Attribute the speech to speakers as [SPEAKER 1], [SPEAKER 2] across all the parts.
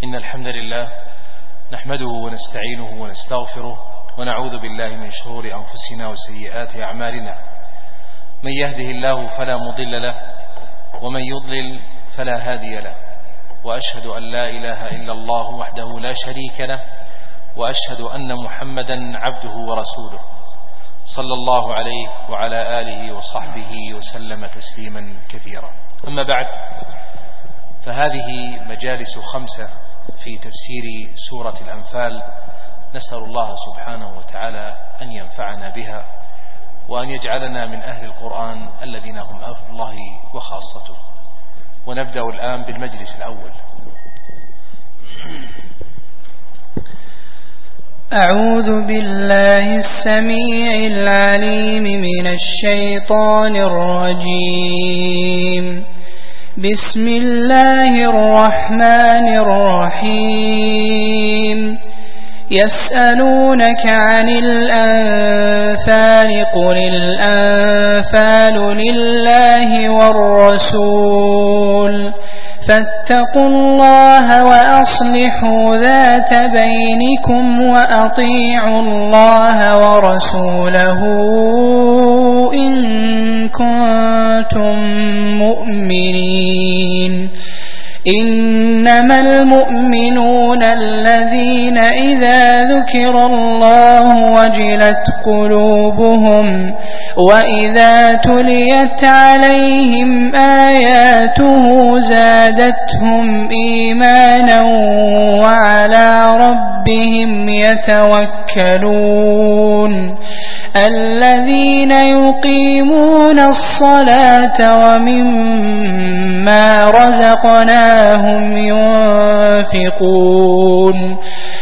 [SPEAKER 1] إن الحمد لله نحمده ونستعينه ونستغفره ونعوذ بالله من شرور أنفسنا وسيئات أعمالنا. من يهده الله فلا مضل له ومن يضلل فلا هادي له، وأشهد أن لا إله إلا الله وحده لا شريك له، وأشهد أن محمدا عبده ورسوله صلى الله عليه وعلى آله وصحبه وسلم تسليما كثيرا. أما بعد، فهذه مجالس 5 في تفسير سورة الأنفال. نسأل الله سبحانه وتعالى أن ينفعنا بها وأن يجعلنا من أهل القرآن الذين هم أهل الله وخاصته. ونبدأ الآن بالمجلس الأول.
[SPEAKER 2] أعوذ بالله السميع العليم من الشيطان الرجيم. بسم الله الرحمن الرحيم. يسألونك عن الأنفال قل الأنفال لله والرسول فاتقوا الله وأصلحوا ذات بينكم وأطيعوا الله ورسوله إن كنتم مؤمنين. إنما المؤمنون الذين إذا ذكر الله وجلت قلوبهم وإذا تليت عليهم آياته زادتهم إيمانا وعلى ربهم يتوكلون. الذين يقيمون الصلاة ومما رزقناهم ينفقون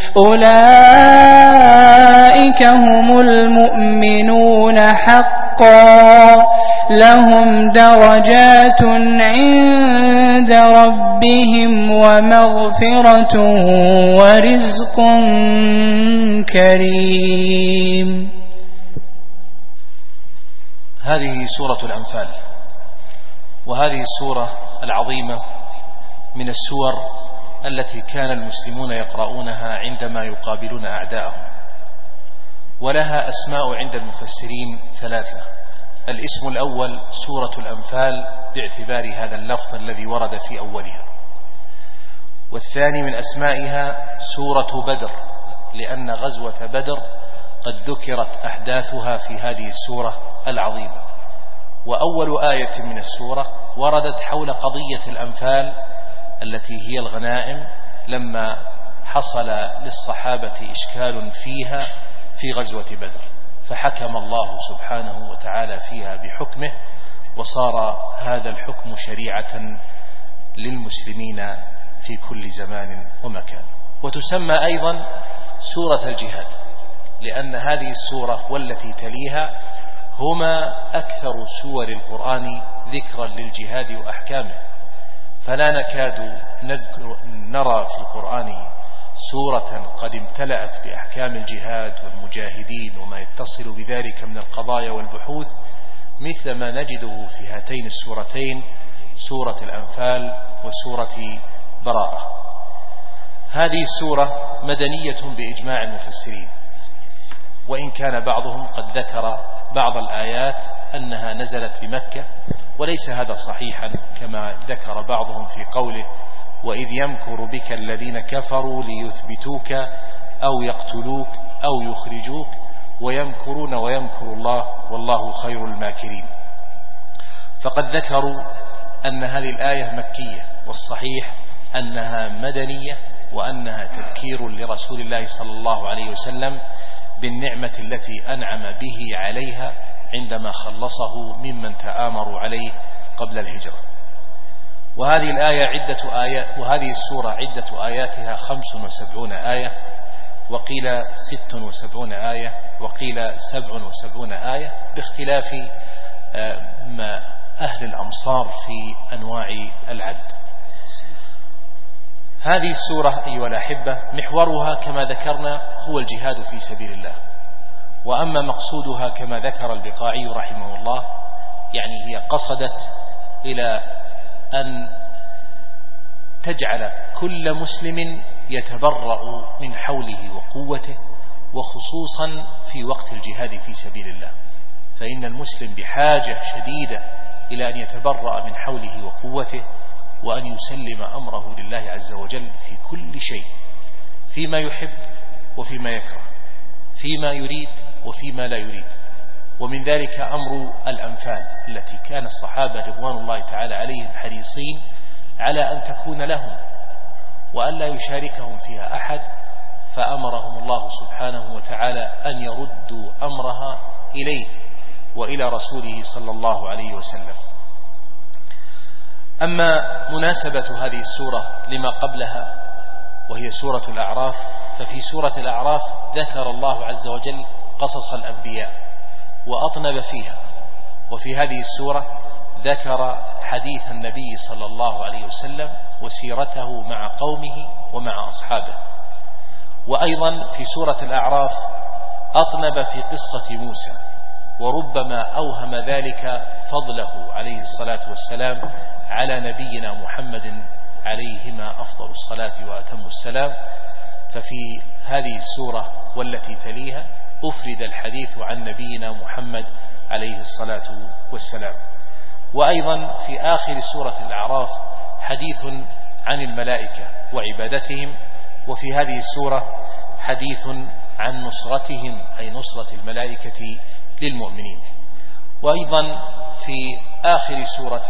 [SPEAKER 2] أولئك هم المؤمنون حقا لهم درجات عند ربهم ومغفرة ورزق كريم.
[SPEAKER 1] هذه سورة الأنفال، وهذه السورة العظيمة من السور التي كان المسلمون يقرؤونها عندما يقابلون أعداءهم، ولها أسماء عند المفسرين 3. الاسم الأول سورة الأنفال باعتبار هذا اللفظ الذي ورد في أولها، والثاني من أسمائها سورة بدر لأن غزوة بدر قد ذكرت أحداثها في هذه السورة العظيمة. وأول آية من السورة وردت حول قضية الأنفال التي هي الغنائم، لما حصل للصحابة إشكال فيها في غزوة بدر، فحكم الله سبحانه وتعالى فيها بحكمه، وصار هذا الحكم شريعة للمسلمين في كل زمان ومكان. وتسمى أيضا سورة الجهاد لأن هذه السورة والتي تليها هما أكثر سور القرآن ذكرا للجهاد وأحكامه، فلا نكاد نرى في القرآن سورة قد امتلأت بأحكام الجهاد والمجاهدين وما يتصل بذلك من القضايا والبحوث مثل ما نجده في هاتين السورتين، سورة الأنفال وسورة براءة. هذه السورة مدنية بإجماع المفسرين، وإن كان بعضهم قد ذكر بعض الآيات أنها نزلت بمكة، وليس هذا صحيحا كما ذكر بعضهم في قوله وإذ يمكر بك الذين كفروا ليثبتوك أو يقتلوك أو يخرجوك ويمكرون ويمكر الله والله خير الماكرين. فقد ذكروا أن هذه الآية مكية، والصحيح أنها مدنية، وأنها تذكير لرسول الله صلى الله عليه وسلم بالنعمة التي أنعم به عليها عندما خلصه ممن تآمروا عليه قبل الهجرة. وهذه الآية عدة آيات، وهذه السورة عدة آياتها 75 آية، وقيل 76 آية، وقيل 77 آية، باختلاف ما أهل الأمصار في أنواع العد. هذه السورة أيها الأحبة محورها كما ذكرنا هو الجهاد في سبيل الله، وأما مقصودها كما ذكر البقاعي رحمه الله يعني هي قصدت إلى أن تجعل كل مسلم يتبرأ من حوله وقوته، وخصوصا في وقت الجهاد في سبيل الله، فإن المسلم بحاجة شديدة إلى أن يتبرأ من حوله وقوته، وأن يسلم أمره لله عز وجل في كل شيء، فيما يحب وفيما يكره، فيما يريد وفيما لا يريد. ومن ذلك أمر الأنفال التي كان الصحابة رضوان الله تعالى عليهم حريصين على أن تكون لهم وأن لا يشاركهم فيها أحد، فأمرهم الله سبحانه وتعالى أن يردوا أمرها إليه وإلى رسوله صلى الله عليه وسلم. أما مناسبة هذه السورة لما قبلها وهي سورة الأعراف، ففي سورة الأعراف ذكر الله عز وجل قصص الأنبياء وأطنب فيها، وفي هذه السورة ذكر حديث النبي صلى الله عليه وسلم وسيرته مع قومه ومع أصحابه. وأيضا في سورة الأعراف أطنب في قصة موسى، وربما أوهم ذلك فضله عليه الصلاة والسلام على نبينا محمد عليهما أفضل الصلاة وأتم السلام. ففي هذه السورة والتي تليها أفرد الحديث عن نبينا محمد عليه الصلاة والسلام. وأيضا في آخر سورة الأعراف حديث عن الملائكة وعبادتهم، وفي هذه السورة حديث عن نصرتهم أي نصرة الملائكة للمؤمنين. وأيضا في آخر سورة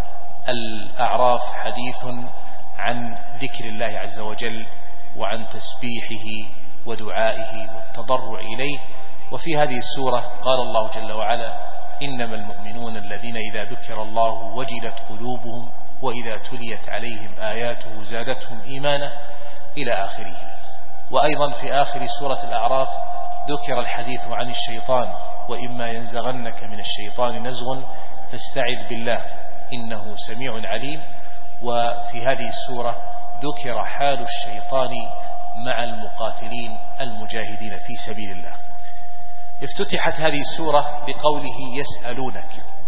[SPEAKER 1] الأعراف حديث عن ذكر الله عز وجل وعن تسبيحه ودعائه والتضرع إليه. وفي هذه السورة قال الله جل وعلا: إنما المؤمنون الذين إذا ذكر الله وجلت قلوبهم وإذا تليت عليهم آياته زادتهم إيمانا إلى آخره. وأيضا في آخر سورة الأعراف ذكر الحديث عن الشيطان: وإما ينزغنك من الشيطان نزغ فاستعذ بالله إنه سميع عليم. وفي هذه السورة ذكر حال الشيطان مع المقاتلين المجاهدين في سبيل الله. افتتحت هذه السورة بقوله يسألونك،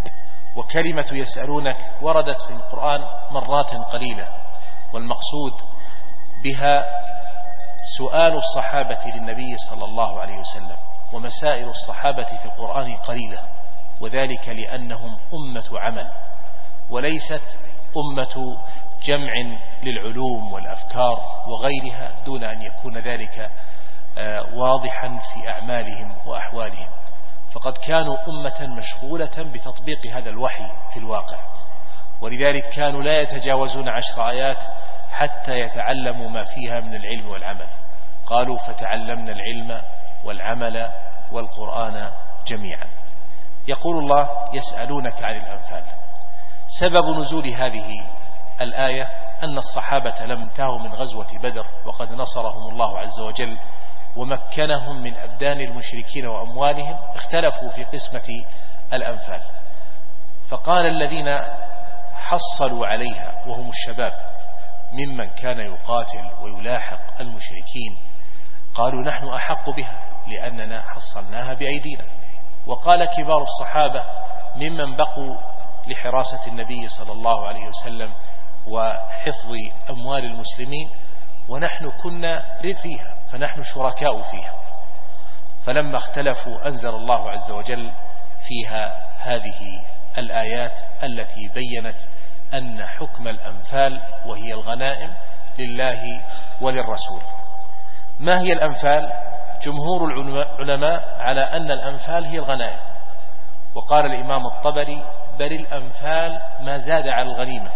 [SPEAKER 1] وكلمة يسألونك وردت في القرآن مرات قليلة، والمقصود بها سؤال الصحابة للنبي صلى الله عليه وسلم، ومسائل الصحابة في القرآن قليلة، وذلك لأنهم أمة عمل وليست أمة جمع للعلوم والأفكار وغيرها، دون أن يكون ذلك واضحا في أعمالهم وأحوالهم. فقد كانوا أمة مشغولة بتطبيق هذا الوحي في الواقع، ولذلك كانوا لا يتجاوزون 10 آيات حتى يتعلموا ما فيها من العلم والعمل. قالوا: فتعلمنا العلم والعمل والقرآن جميعا. يقول الله: يسألونك عن الأنفال. سبب نزول هذه الآية أن الصحابة لم انتهوا من غزوة بدر، وقد نصرهم الله عز وجل ومكنهم من أبدان المشركين وأموالهم، اختلفوا في قسمة الأنفال. فقال الذين حصلوا عليها وهم الشباب ممن كان يقاتل ويلاحق المشركين، قالوا: نحن أحق بها لأننا حصلناها بأيدينا. وقال كبار الصحابة ممن بقوا لحراسة النبي صلى الله عليه وسلم وحفظ أموال المسلمين: ونحن كنا فيها فنحن شركاء فيها. فلما اختلفوا أنزل الله عز وجل فيها هذه الآيات التي بيّنت أن حكم الأنفال وهي الغنائم لله وللرسول. ما هي الأنفال؟ جمهور العلماء على أن الأنفال هي الغنائم، وقال الإمام الطبري: بل الأنفال ما زاد على الغنيمة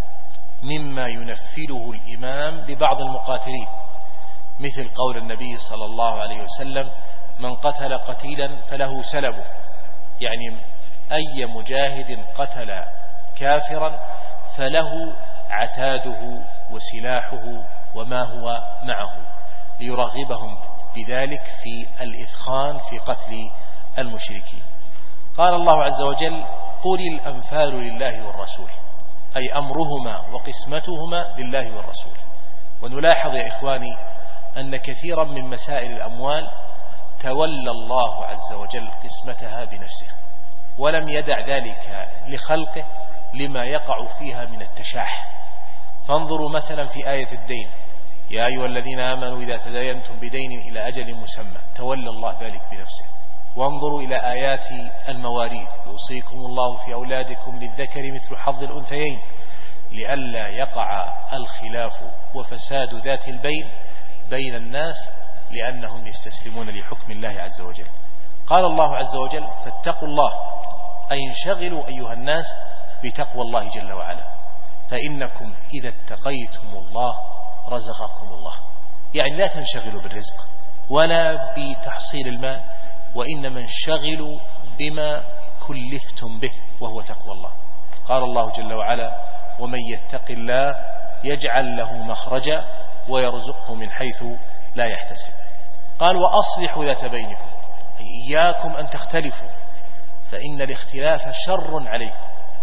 [SPEAKER 1] مما ينفله الإمام لبعض المقاتلين، مثل قول النبي صلى الله عليه وسلم: من قتل قتيلا فله سلبه، يعني أي مجاهد قتل كافرا فله عتاده وسلاحه وما هو معه، ليرغبهم بذلك في الإثخان في قتل المشركين. قال الله عز وجل: قل الأنفال لله والرسول، أي أمرهما وقسمتهما لله والرسول. ونلاحظ يا إخواني أن كثيرا من مسائل الأموال تولى الله عز وجل قسمتها بنفسه، ولم يدع ذلك لخلقه لما يقع فيها من التشاح. فانظروا مثلا في آية الدين: يا أيها الذين آمنوا إذا تداينتم بدين إلى أجل مسمى، تولى الله ذلك بنفسه. وانظروا إلى آيات المواريث: يوصيكم الله في أولادكم للذكر مثل حظ الأنثيين لئلا يقع الخلاف وفساد ذات البين بين الناس لأنهم يستسلمون لحكم الله عز وجل. قال الله عز وجل: فاتقوا الله، أي انشغلوا أيها الناس بتقوى الله جل وعلا، فإنكم إذا اتقيتم الله رزقكم الله. يعني لا تنشغلوا بالرزق ولا بتحصيل المال، وإنما انشغلوا بما كلفتم به وهو تقوى الله. قال الله جل وعلا: ومن يتق الله يجعل له مخرجا ويرزقه من حيث لا يحتسب. قال: وأصلحوا ذات بينكم، أي إياكم أن تختلفوا، فإن الاختلاف شر عليكم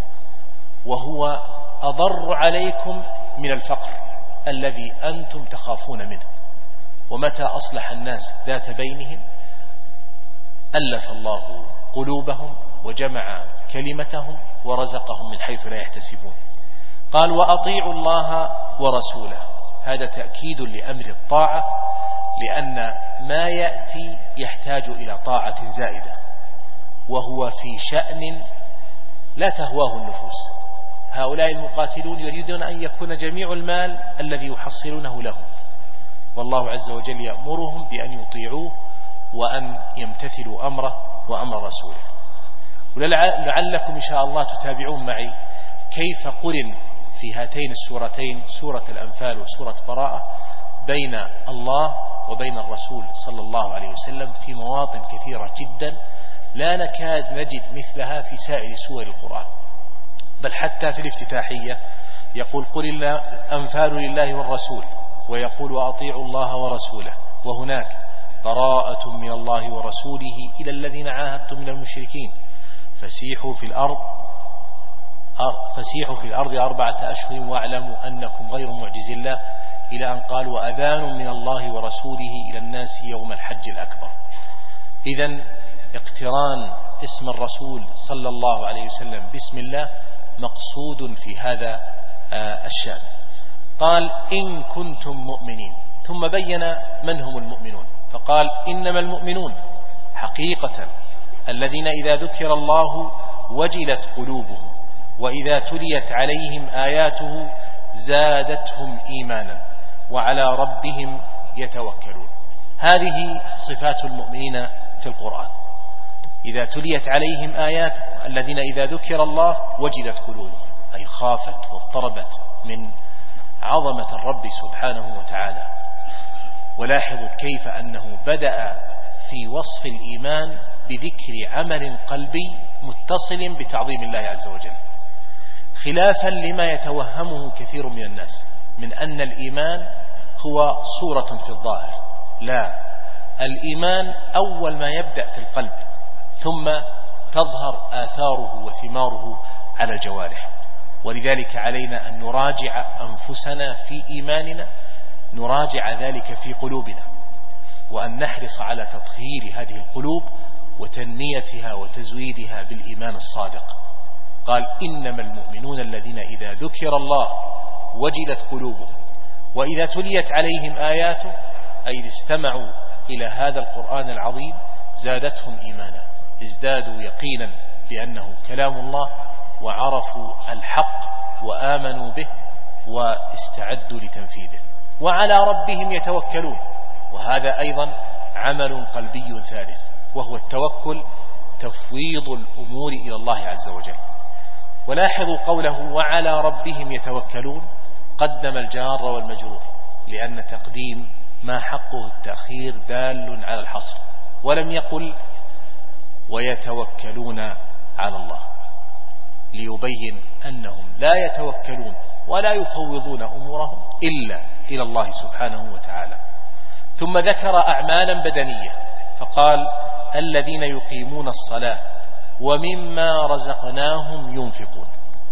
[SPEAKER 1] وهو أضر عليكم من الفقر الذي أنتم تخافون منه. ومتى أصلح الناس ذات بينهم ألف الله قلوبهم وجمع كلمتهم ورزقهم من حيث لا يحتسبون. قال: وأطيعوا الله ورسوله، هذا تأكيد لأمر الطاعة، لأن ما يأتي يحتاج إلى طاعة زائدة، وهو في شأن لا تهواه النفوس. هؤلاء المقاتلون يريدون أن يكون جميع المال الذي يحصلونه لهم، والله عز وجل يأمرهم بأن يطيعوه وأن يمتثلوا أمره وأمر رسوله. ولعلكم إن شاء الله تتابعون معي كيف قرن في هاتين السورتين، سورة الأنفال وسورة براءة، بين الله وبين الرسول صلى الله عليه وسلم في مواطن كثيرة جدا لا نكاد نجد مثلها في سائر سور القرآن. بل حتى في الافتتاحية يقول: قل الأنفال لله والرسول، ويقول: وأطيعوا الله ورسوله. وهناك: براءة من الله ورسوله إلى الذين عاهدتم من المشركين فسيحوا في الأرض 4 أشهر واعلموا أنكم غير معجز الله، إلى أن قال: وأذان من الله ورسوله إلى الناس يوم الحج الأكبر. إذن اقتران اسم الرسول صلى الله عليه وسلم باسم الله مقصود في هذا الشأن. قال: إن كنتم مؤمنين، ثم بين من هم المؤمنون، فقال: إنما المؤمنون حقيقة الذين إذا ذكر الله وجلت قلوبهم وإذا تليت عليهم آياته زادتهم إيمانا وعلى ربهم يتوكلون. هذه صفات المؤمنين في القرآن: إذا تليت عليهم آيات، الذين إذا ذكر الله وجلت قلوبهم، أي خافت واضطربت من عظمة الرب سبحانه وتعالى. ولاحظوا كيف أنه بدأ في وصف الإيمان بذكر عمل قلبي متصل بتعظيم الله عز وجل، خلافا لما يتوهمه كثير من الناس من أن الإيمان هو صورة في الظاهر. لا، الإيمان أول ما يبدأ في القلب، ثم تظهر آثاره وثماره على الجوارح. ولذلك علينا أن نراجع أنفسنا في إيماننا، نراجع ذلك في قلوبنا، وأن نحرص على تطهير هذه القلوب وتنميتها وتزويدها بالإيمان الصادق. قال: إنما المؤمنون الذين إذا ذكر الله وجلت قلوبهم وإذا تليت عليهم آياته، أي استمعوا إلى هذا القرآن العظيم زادتهم إيمانا، ازدادوا يقينا بأنه كلام الله، وعرفوا الحق وآمنوا به واستعدوا لتنفيذه، وعلى ربهم يتوكلون. وهذا أيضا عمل قلبي ثالث، وهو التوكل، تفويض الأمور إلى الله عز وجل. ولاحظوا قوله: وعلى ربهم يتوكلون، قدم الجار والمجرور، لأن تقديم ما حقه التأخير دال على الحصر، ولم يقل ويتوكلون على الله، ليبين أنهم لا يتوكلون ولا يفوضون أمورهم إلا إلى الله سبحانه وتعالى. ثم ذكر أعمالا بدنية فقال: الذين يقيمون الصلاة ومما رزقناهم ينفقون.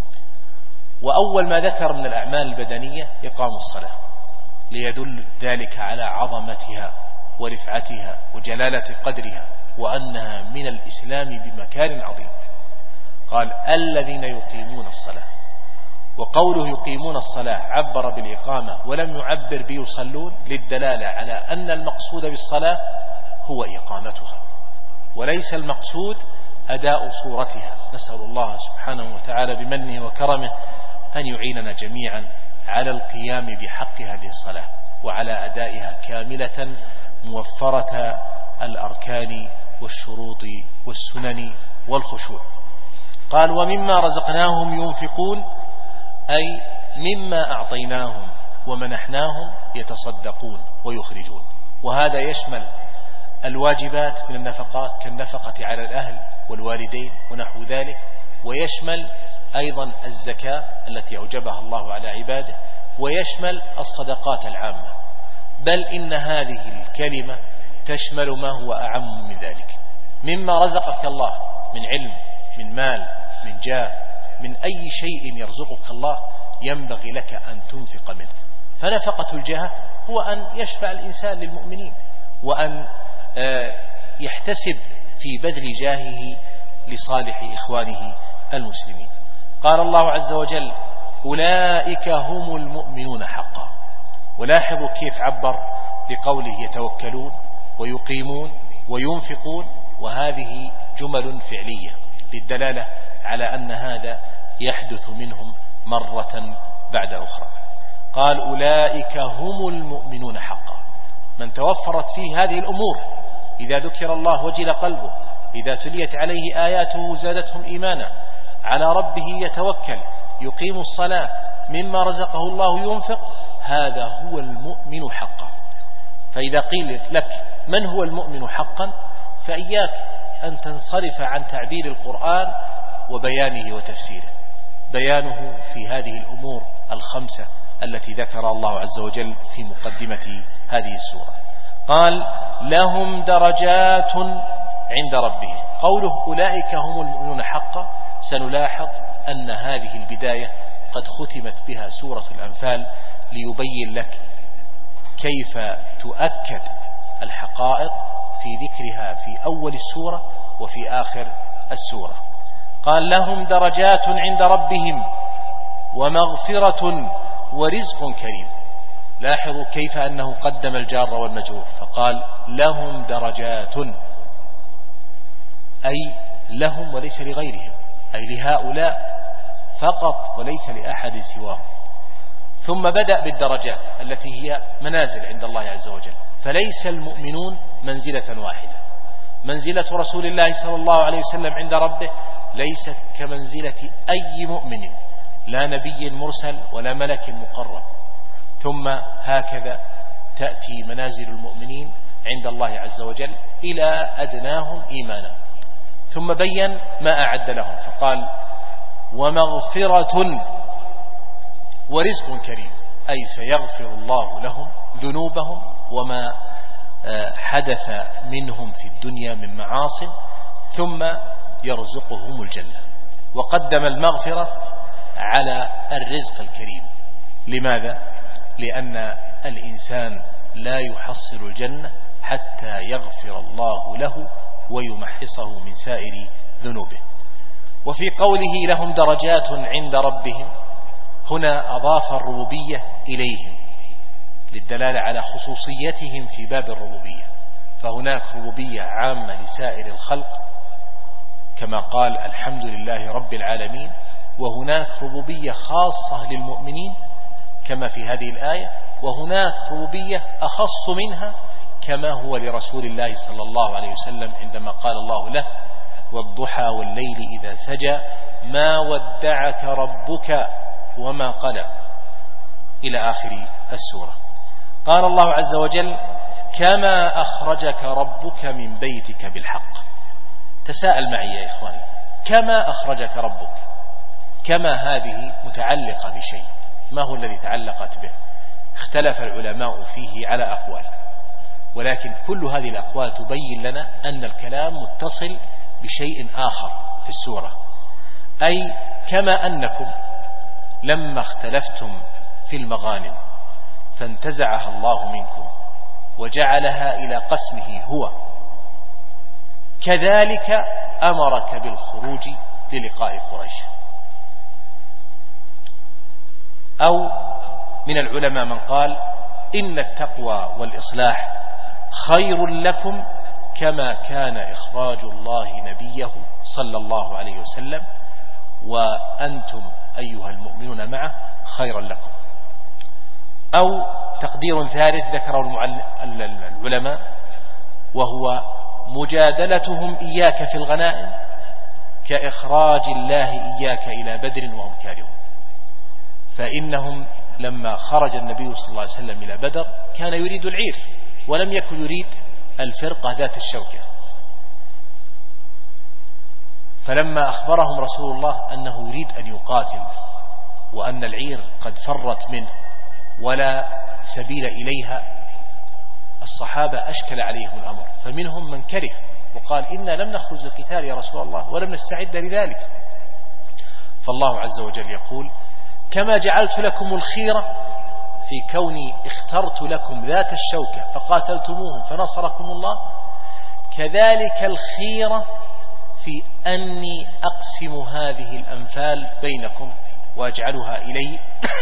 [SPEAKER 1] وأول ما ذكر من الأعمال البدنية إقام الصلاة، ليدل ذلك على عظمتها ورفعتها وجلالة قدرها، وأنها من الإسلام بمكان عظيم. قال: الذين يقيمون الصلاة، وقوله يقيمون الصلاة عبر بالإقامة ولم يعبر بيصلون للدلالة على أن المقصود بالصلاة هو إقامتها وليس المقصود أداء صورتها. نسأل الله سبحانه وتعالى بمنه وكرمه أن يعيننا جميعا على القيام بحق هذه الصلاة وعلى أدائها كاملة موفرة الأركان والشروط والسنن والخشوع. قال ومما رزقناهم ينفقون أي مما أعطيناهم ومنحناهم يتصدقون ويخرجون. وهذا يشمل الواجبات من النفقات كالنفقة على الأهل والوالدين ونحو ذلك، ويشمل أيضا الزكاة التي أوجبها الله على عباده، ويشمل الصدقات العامة، بل إن هذه الكلمة تشمل ما هو أعم من ذلك. مما رزقك الله من علم، من مال، من جاه، من أي شيء يرزقك الله ينبغي لك أن تنفق منه. فنفقة الجاه هو أن يشفع الإنسان للمؤمنين وأن يحتسب في بذل جاهه لصالح إخوانه المسلمين. قال الله عز وجل أولئك هم المؤمنون حقا. ولاحظوا كيف عبر بقوله يتوكلون ويقيمون وينفقون، وهذه جمل فعلية للدلالة على أن هذا يحدث منهم مرة بعد أخرى. قال أولئك هم المؤمنون حقا، من توفرت فيه هذه الأمور، إذا ذكر الله وجل قلبه، إذا تليت عليه آياته زادتهم إيمانا، على ربه يتوكل، يقيم الصلاة، مما رزقه الله ينفق، هذا هو المؤمن حقا. فإذا قيل لك من هو المؤمن حقا فإياك أن تنصرف عن تعبير القرآن وبيانه وتفسيره. بيانه في هذه الأمور الخمسة التي ذكر الله عز وجل في مقدمة هذه السورة. قال لهم درجات عند ربهم. قوله أولئك هم المؤمنون حقا، سنلاحظ أن هذه البداية قد ختمت بها سورة الأنفال ليبين لك كيف تؤكد الحقائق في ذكرها في أول السورة وفي آخر السورة. قال لهم درجات عند ربهم ومغفرة ورزق كريم. لاحظوا كيف أنه قدم الجار والمجرور فقال لهم درجات، أي لهم وليس لغيرهم، أي لهؤلاء فقط وليس لأحد سواهم. ثم بدأ بالدرجات التي هي منازل عند الله عز وجل. فليس المؤمنون منزلة واحدة. منزلة رسول الله صلى الله عليه وسلم عند ربه ليست كمنزلة أي مؤمن، لا نبي مرسل ولا ملك مقرب. ثم هكذا تأتي منازل المؤمنين عند الله عز وجل إلى أدناهم إيمانا. ثم بين ما أعد لهم فقال ومغفرة ورزق كريم، أي سيغفر الله لهم ذنوبهم وما حدث منهم في الدنيا من معاصٍ، ثم يرزقهم الجنة. وقدم المغفرة على الرزق الكريم. لماذا؟ لأن الإنسان لا يحصل الجنة حتى يغفر الله له ويمحصه من سائر ذنوبه. وفي قوله لهم درجات عند ربهم هنا أضاف الربوبية إليهم للدلالة على خصوصيتهم في باب الربوبية. فهناك ربوبية عامة لسائر الخلق كما قال الحمد لله رب العالمين، وهناك ربوبية خاصة للمؤمنين كما في هذه الآية، وهناك ربوبية أخص منها كما هو لرسول الله صلى الله عليه وسلم عندما قال الله له والضحى والليل إذا سجى ما ودعك ربك وما قلى إلى آخر السورة. قال الله عز وجل كما أخرجك ربك من بيتك بالحق. تساءل معي يا إخواني، كما أخرجك ربك، كما هذه متعلقة بشيء، ما هو الذي تعلقت به؟ اختلف العلماء فيه على أقوال، ولكن كل هذه الأقوال تبين لنا أن الكلام متصل بشيء آخر في السورة. أي كما أنكم لما اختلفتم في المغانم فانتزعها الله منكم وجعلها إلى قسمه هو، كذلك أمرك بالخروج للقاء قريش. أو من العلماء من قال إن التقوى والإصلاح خير لكم كما كان إخراج الله نبيه صلى الله عليه وسلم وأنتم أيها المؤمنون معه خيرا لكم. أو تقدير ثالث ذكره العلماء وهو مجادلتهم إياك في الغنائم كإخراج الله إياك إلى بدر وهم كارهون. فإنهم لما خرج النبي صلى الله عليه وسلم إلى بدر كان يريد العير ولم يكن يريد الفرقة ذات الشوكة. فلما أخبرهم رسول الله أنه يريد أن يقاتل وأن العير قد فرت منه ولا سبيل إليها، الصحابة أشكل عليهم الأمر، فمنهم من كره وقال إنا لم نخرج للقتال يا رسول الله ولم نستعد لذلك. فالله عز وجل يقول كما جعلت لكم الخيرة في كوني اخترت لكم ذات الشوكة فقاتلتموهم فنصركم الله، كذلك الخيرة في أني أقسم هذه الأنفال بينكم وأجعلها إلي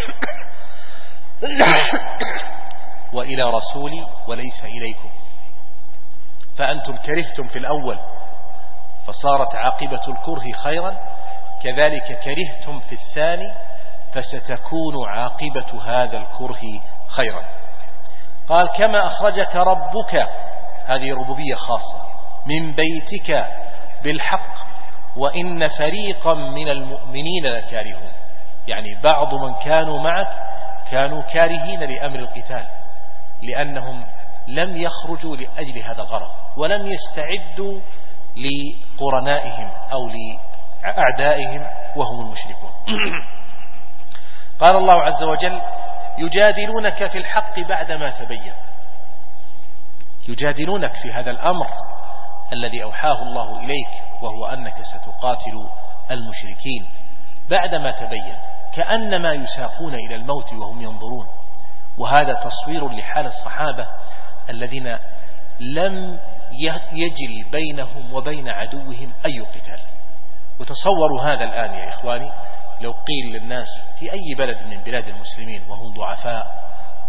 [SPEAKER 1] وإلى رسولي وليس إليكم. فأنتم كرهتم في الأول فصارت عاقبة الكره خيرا، كذلك كرهتم في الثاني فستكون عاقبة هذا الكره خيرا. قال كما أخرجك ربك، هذه ربوبية خاصة، من بيتك بالحق وإن فريقا من المؤمنين لكارهون، يعني بعض من كانوا معك كانوا كارهين لأمر القتال لأنهم لم يخرجوا لأجل هذا الغرض ولم يستعدوا لقرنائهم أو لأعدائهم وهم المشركون. قال الله عز وجل يجادلونك في الحق بعدما تبين، يجادلونك في هذا الأمر الذي أوحاه الله إليك وهو أنك ستقاتل المشركين بعدما تبين، كأنما يساقون إلى الموت وهم ينظرون. وهذا تصوير لحال الصحابة الذين لم يجري بينهم وبين عدوهم أي قتال. وتصوروا هذا الآن يا إخواني لو قيل للناس في أي بلد من بلاد المسلمين وهم ضعفاء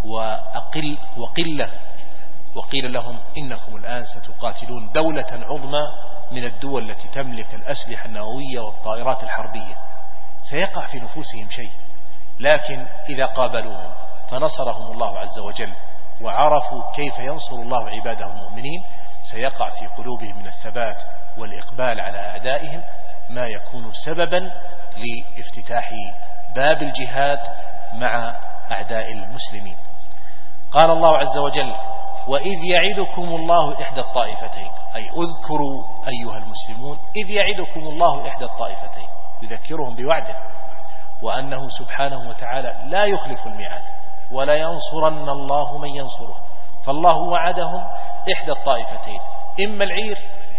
[SPEAKER 1] وقلة وقيل لهم إنكم الآن ستقاتلون دولة عظمى من الدول التي تملك الأسلحة النووية والطائرات الحربية، سيقع في نفوسهم شيء. لكن إذا قابلوهم فنصرهم الله عز وجل وعرفوا كيف ينصر الله عباده المؤمنين، سيقع في قلوبهم من الثبات والإقبال على أعدائهم ما يكون سببا لافتتاح باب الجهاد مع أعداء المسلمين. قال الله عز وجل وإذ يعدكم الله إحدى الطائفتين، أي اذكروا أيها المسلمون إذ يعدكم الله إحدى الطائفتين، يذكرهم بوعده وأنه سبحانه وتعالى لا يخلف الميعاد ولا ينصرن الله من ينصره. فالله وعدهم إحدى الطائفتين، إما العير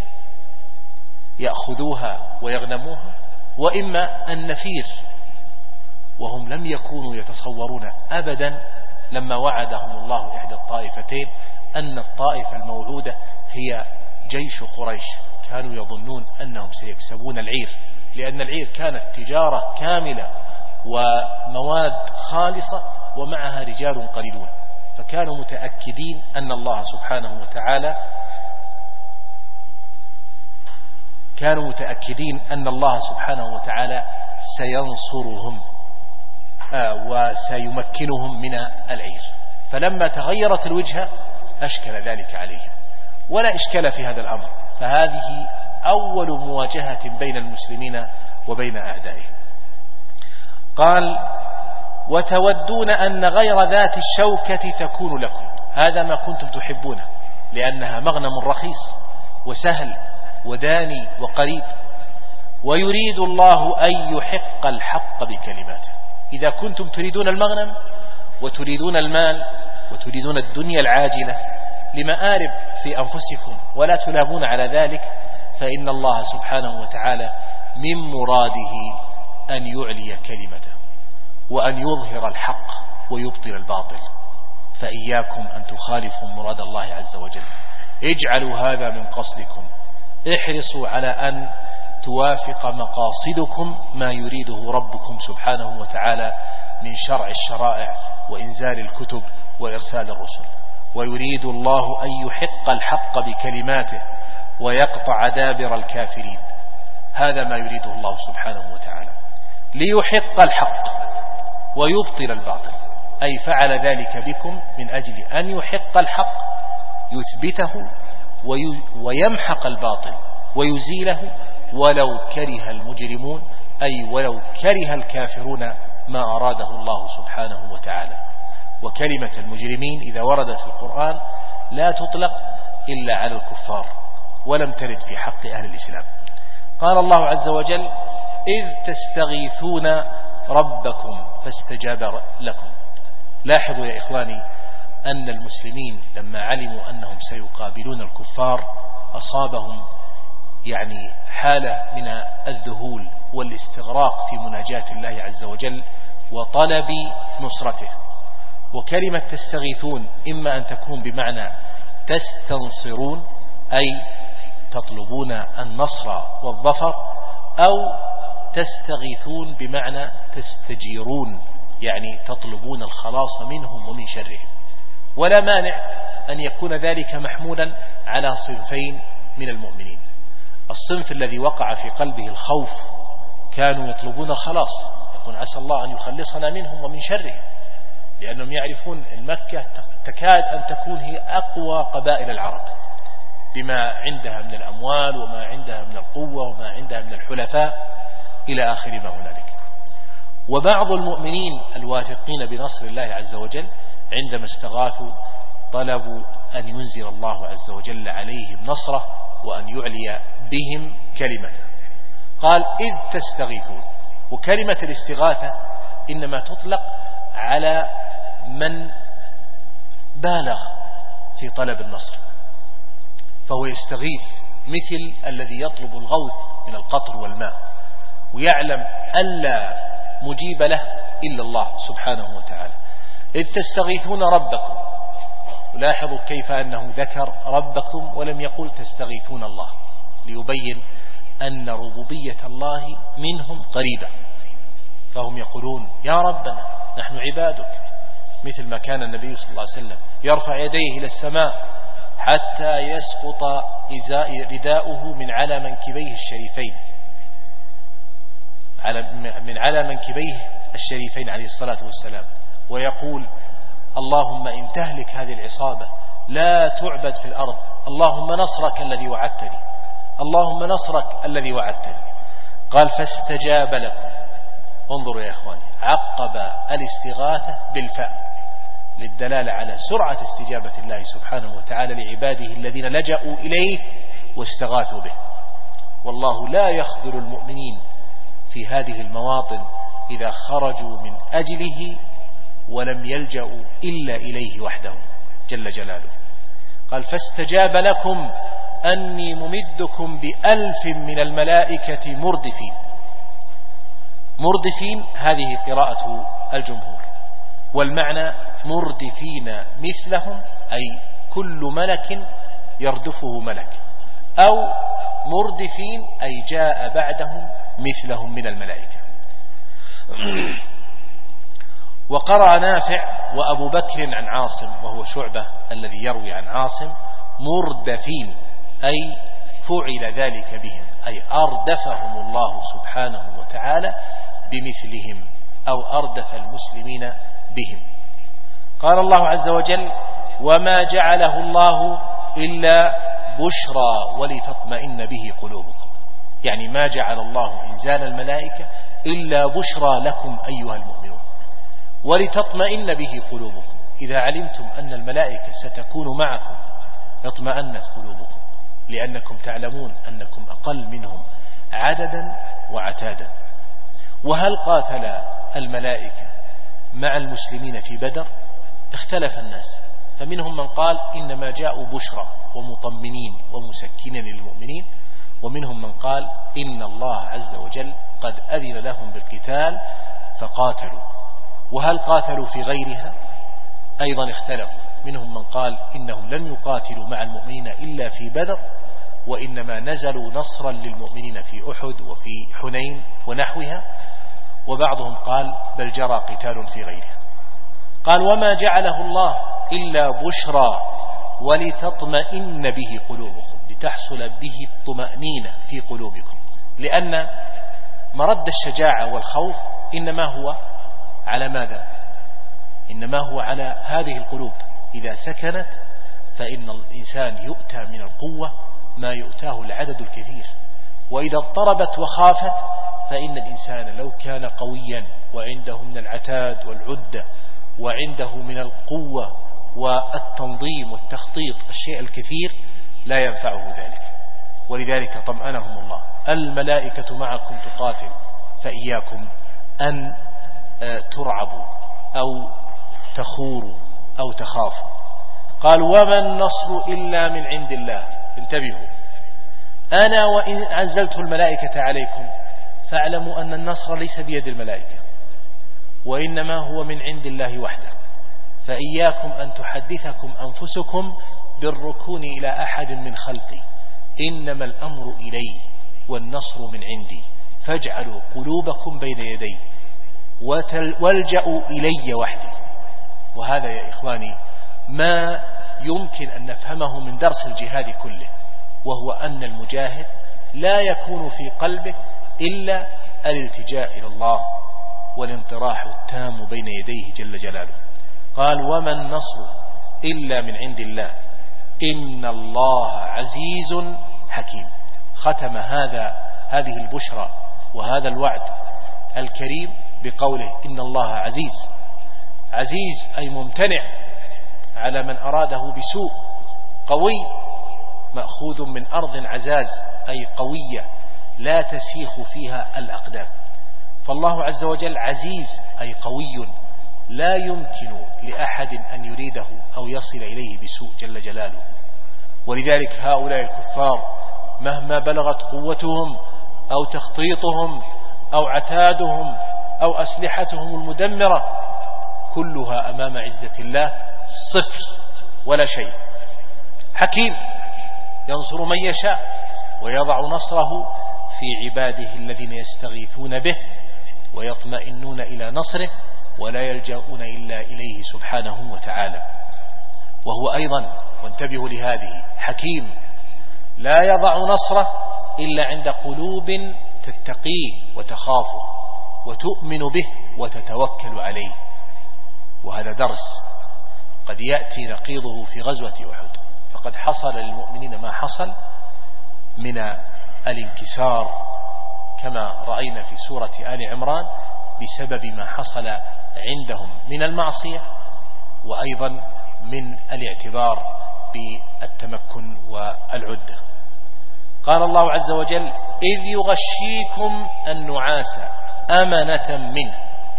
[SPEAKER 1] يأخذوها ويغنموها وإما النفير، وهم لم يكونوا يتصورون أبدا لما وعدهم الله إحدى الطائفتين أن الطائفة الموعودة هي جيش قريش. كانوا يظنون أنهم سيكسبون العير، لأن العير كانت تجارة كاملة ومواد خالصة ومعها رجال قليلون، فكانوا متأكدين أن الله سبحانه وتعالى سينصرهم وسيمكنهم من العير. فلما تغيرت الوجهة أشكل ذلك عليهم، ولا إشكال في هذا الأمر، فهذه أول مواجهة بين المسلمين وبين أعدائهم. قال وتودون أن غير ذات الشوكة تكون لكم، هذا ما كنتم تحبونه لأنها مغنم رخيص وسهل وداني وقريب. ويريد الله أن يحق الحق بكلماته، إذا كنتم تريدون المغنم وتريدون المال وتريدون الدنيا العاجلة لمآرب في أنفسكم ولا تلامون على ذلك، فإن الله سبحانه وتعالى من مراده أن يعلي كلمته وأن يظهر الحق ويبطل الباطل، فإياكم أن تخالفوا مراد الله عز وجل. اجعلوا هذا من قصدكم، احرصوا على أن توافق مقاصدكم ما يريده ربكم سبحانه وتعالى من شرع الشرائع وإنزال الكتب وإرسال الرسل. ويريد الله أن يحق الحق بكلماته ويقطع دابر الكافرين. هذا ما يريده الله سبحانه وتعالى، ليحق الحق ويبطل الباطل، أي فعل ذلك بكم من أجل أن يحق الحق يثبته ويمحق الباطل ويزيله، ولو كره المجرمون، أي ولو كره الكافرون ما أراده الله سبحانه وتعالى. وكلمة المجرمين إذا وردت في القرآن لا تطلق إلا على الكفار، ولم ترد في حق أهل الإسلام. قال الله عز وجل: إذ تستغيثون ربكم فاستجاب لكم. لاحظوا يا إخواني أن المسلمين لما علموا أنهم سيقابلون الكفار أصابهم حالة من الذهول والاستغراق في مناجاة الله عز وجل وطلب نصرته. وكلمة تستغيثون إما أن تكون بمعنى تستنصرون، أي تطلبون النصر والظفر، أو تستغيثون بمعنى تستجيرون، يعني تطلبون الخلاص منهم ومن شرهم. ولا مانع أن يكون ذلك محمولا على صنفين من المؤمنين: الصنف الذي وقع في قلبه الخوف كانوا يطلبون الخلاص، يقول عسى الله أن يخلصنا منهم ومن شرهم، لأنهم يعرفون أن مكة تكاد أن تكون هي أقوى قبائل العرب بما عندها من الأموال وما عندها من القوة وما عندها من الحلفاء إلى آخر ما هنالك. وبعض المؤمنين الواثقين بنصر الله عز وجل عندما استغاثوا طلبوا أن ينزل الله عز وجل عليهم نصره وأن يعلي بهم كلمته. قال: إذ تستغيثون. وكلمة الاستغاثة إنما تطلق على من بالغ في طلب النصر، فهو يستغيث مثل الذي يطلب الغوث من القطر والماء ويعلم ألا مجيب له إلا الله سبحانه وتعالى. إذ تستغيثون ربكم. ولاحظوا كيف أنه ذكر ربكم ولم يقل تستغيثون الله، ليبين أن ربوبية الله منهم قريبة، فهم يقولون: يا ربنا نحن عبادك، مثل ما كان النبي صلى الله عليه وسلم يرفع يديه إلى السماء حتى يسقط رداؤه من على منكبيه الشريفين، من على منكبيه الشريفين عليه الصلاة والسلام، ويقول: اللهم إن تهلك هذه العصابة لا تعبد في الأرض، اللهم نصرك الذي وعدتني، اللهم نصرك الذي وعدتني. قال: فاستجاب لكم. انظروا يا إخواني، عقب الاستغاثة بالفاء للدلالة على سرعة استجابة الله سبحانه وتعالى لعباده الذين لجأوا إليه واستغاثوا به. والله لا يخذل المؤمنين في هذه المواطن إذا خرجوا من أجله ولم يلجأوا إلا إليه وحده جل جلاله. قال: فاستجاب لكم أني ممدكم ب1000 من الملائكة مردفين. مردفين هذه قراءة الجمهور، والمعنى مردفين مثلهم، أي كل ملك يردفه ملك، أو مردفين أي جاء بعدهم مثلهم من الملائكة. وقرأ نافع وأبو بكر عن عاصم، وهو شعبة الذي يروي عن عاصم: مردفين، أي فعل ذلك بهم، أي أردفهم الله سبحانه وتعالى بمثلهم، أو أردف المسلمين بهم. قال الله عز وجل: وما جعله الله إلا بشرى ولتطمئن به قلوبكم. يعني ما جعل الله إنزال الملائكة إلا بشرى لكم أيها المؤمنون، ولتطمئن به قلوبكم. إذا علمتم أن الملائكة ستكون معكم اطمأنت قلوبكم، لأنكم تعلمون أنكم أقل منهم عددا وعتادا. وهل قاتل الملائكة مع المسلمين في بدر؟ اختلف الناس، فمنهم من قال إنما جاءوا بشرى ومطمنين ومسكنين للمؤمنين، ومنهم من قال إن الله عز وجل قد أذن لهم بالقتال فقاتلوا. وهل قاتلوا في غيرها؟ أيضا اختلفوا، منهم من قال إنهم لم يقاتلوا مع المؤمنين إلا في بدر، وإنما نزلوا نصرا للمؤمنين في أحد وفي حنين ونحوها. وبعضهم قال بل جرى قتال في غيرها. قال وما جعله الله إلا بشرى ولتطمئن به قلوبكم، لتحصل به الطمأنينة في قلوبكم، لأن مرد الشجاعة والخوف إنما هو على ماذا؟ إنما هو على هذه القلوب. إذا سكنت فإن الإنسان يؤتى من القوة ما يؤتاه العدد الكثير، وإذا اضطربت وخافت فإن الإنسان لو كان قويا وعنده من العتاد والعدة وعنده من القوة والتنظيم والتخطيط الشيء الكثير لا ينفعه ذلك. ولذلك طمأنهم الله: الملائكة معكم تقاتل فإياكم أن ترعبوا أو تخوروا أو تخافوا. قال وما النصر إلا من عند الله. انتبهوا، أنا وإن أنزلت الملائكة عليكم فاعلموا أن النصر ليس بيد الملائكة، وإنما هو من عند الله وحده. فإياكم أن تحدثكم أنفسكم بالركون إلى أحد من خلقي، إنما الأمر إلي والنصر من عندي، فاجعلوا قلوبكم بين يدي والجأوا إلي وحدي. وهذا يا إخواني ما يمكن أن نفهمه من درس الجهاد كله، وهو أن المجاهد لا يكون في قلبه إلا الالتجاء إلى الله والانطراح التام بين يديه جل جلاله. قال وما النصر إلا من عند الله إن الله عزيز حكيم. ختم هذه البشرى وهذا الوعد الكريم بقوله إن الله عزيز. عزيز أي ممتنع على من أراده بسوء، قوي مأخوذ من أرض عزاز أي قوية لا تسيخ فيها الأقدام. فالله عز وجل عزيز أي قوي لا يمكن لأحد أن يريده أو يصل إليه بسوء جل جلاله. ولذلك هؤلاء الكفار مهما بلغت قوتهم أو تخطيطهم أو عتادهم أو أسلحتهم المدمرة كلها أمام عزة الله صفر ولا شيء. حكيم ينصر من يشاء ويضع نصره في عباده الذين يستغيثون به ويطمئنون إلى نصره ولا يلجأون إلا إليه سبحانه وتعالى. وهو أيضا، وانتبهوا لهذه، حكيم لا يضع نصره إلا عند قلوب تتقيه وتخافه وتؤمن به وتتوكل عليه. وهذا درس قد يأتي نقيضه في غزوة أحد، فقد حصل للمؤمنين ما حصل من الانكسار كما رأينا في سورة آل عمران بسبب ما حصل عندهم من المعصية، وأيضا من الاعتبار بالتمكن والعدة. قال الله عز وجل إذ يغشيكم النعاس أمنة منه،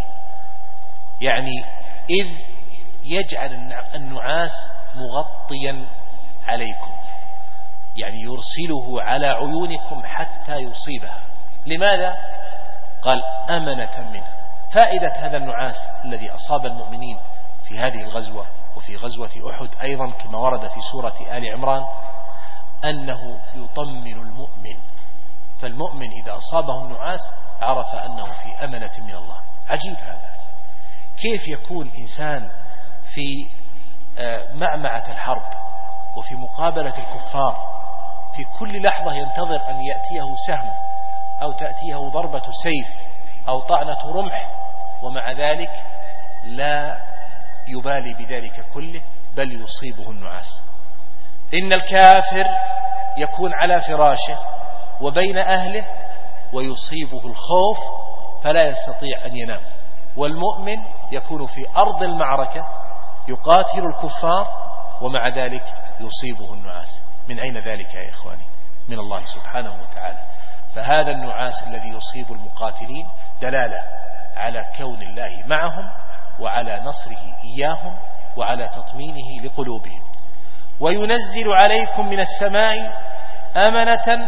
[SPEAKER 1] يعني إذ يجعل النعاس مغطيا عليكم، يعني يرسله على عيونكم حتى يصيبها. لماذا؟ قال أمنة منه. فائدة هذا النعاس الذي أصاب المؤمنين في هذه الغزوة وفي غزوة أحد أيضا كما ورد في سورة آل عمران أنه يطمن المؤمن. فالمؤمن إذا أصابه النعاس عرف أنه في أمنة من الله. عجيب هذا، كيف يكون إنسان في معمعة الحرب وفي مقابلة الكفار في كل لحظة ينتظر أن يأتيه سهم أو تأتيه ضربة سيف أو طعنة رمح، ومع ذلك لا يبالي بذلك كله بل يصيبه النعاس. إن الكافر يكون على فراشه وبين أهله ويصيبه الخوف فلا يستطيع أن ينام، والمؤمن يكون في أرض المعركة يقاتل الكفار ومع ذلك يصيبه النعاس. من أين ذلك يا إخواني؟ من الله سبحانه وتعالى. فهذا النعاس الذي يصيب المقاتلين دلالة على كون الله معهم وعلى نصره إياهم وعلى تطمينه لقلوبهم. وينزل عليكم من السماء أمنة،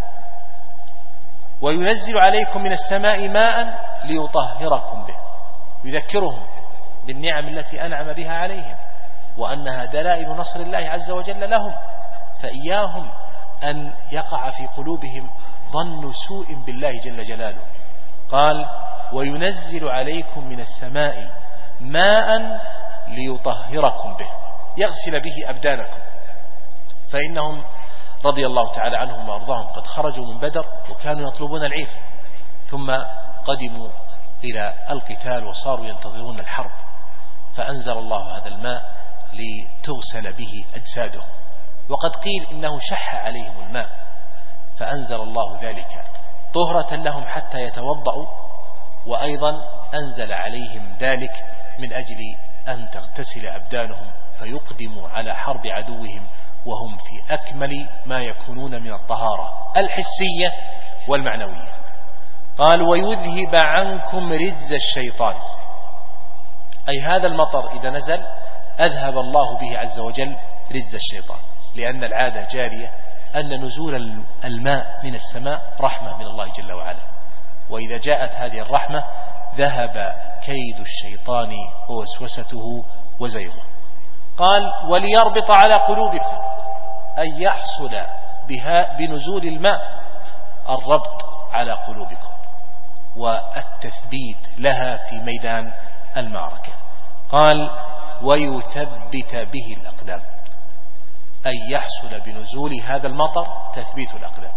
[SPEAKER 1] وينزل عليكم من السماء ماء ليطهركم به، يذكرهم بالنعم التي أنعم بها عليهم وأنها دلائل نصر الله عز وجل لهم. فإياهم أن يقع في قلوبهم ظن سوء بالله جل جلاله. قال وينزل عليكم من السماء ماء ليطهركم به، يغسل به أبدانكم. فإنهم رضي الله تعالى عنهم وأرضاهم قد خرجوا من بدر وكانوا يطلبون العير، ثم قدموا إلى القتال وصاروا ينتظرون الحرب، فأنزل الله هذا الماء لتغسل به أجسادهم. وقد قيل إنه شح عليهم الماء، فأنزل الله ذلك طهرة لهم حتى يتوضأوا، وأيضا أنزل عليهم ذلك من أجل أن تغتسل أبدانهم فيقدموا على حرب عدوهم وهم في أكمل ما يكونون من الطهارة الحسية والمعنوية. قال ويذهب عنكم رجز الشيطان، أي هذا المطر إذا نزل أذهب الله به عز وجل رجز الشيطان، لأن العادة جارية أن نزول الماء من السماء رحمة من الله جل وعلا، وإذا جاءت هذه الرحمة ذهب كيد الشيطان ووسوسته وزيغه. قال وليربط على قلوبكم، أن يحصل بها بنزول الماء الربط على قلوبكم والتثبيت لها في ميدان المعركة. قال ويثبت به الأقدام، أن يحصل بنزول هذا المطر تثبيت الأقدام.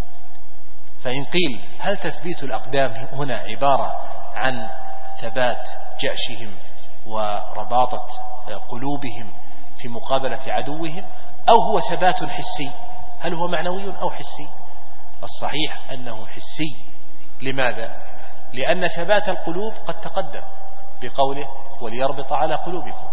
[SPEAKER 1] فإن قيل هل تثبيت الأقدام هنا عبارة عن ثبات جأشهم ورباطة قلوبهم في مقابلة عدوهم، أو هو ثبات حسي؟ هل هو معنوي أو حسي؟ الصحيح أنه حسي. لماذا؟ لأن ثبات القلوب قد تقدم بقوله وليربط على قلوبكم،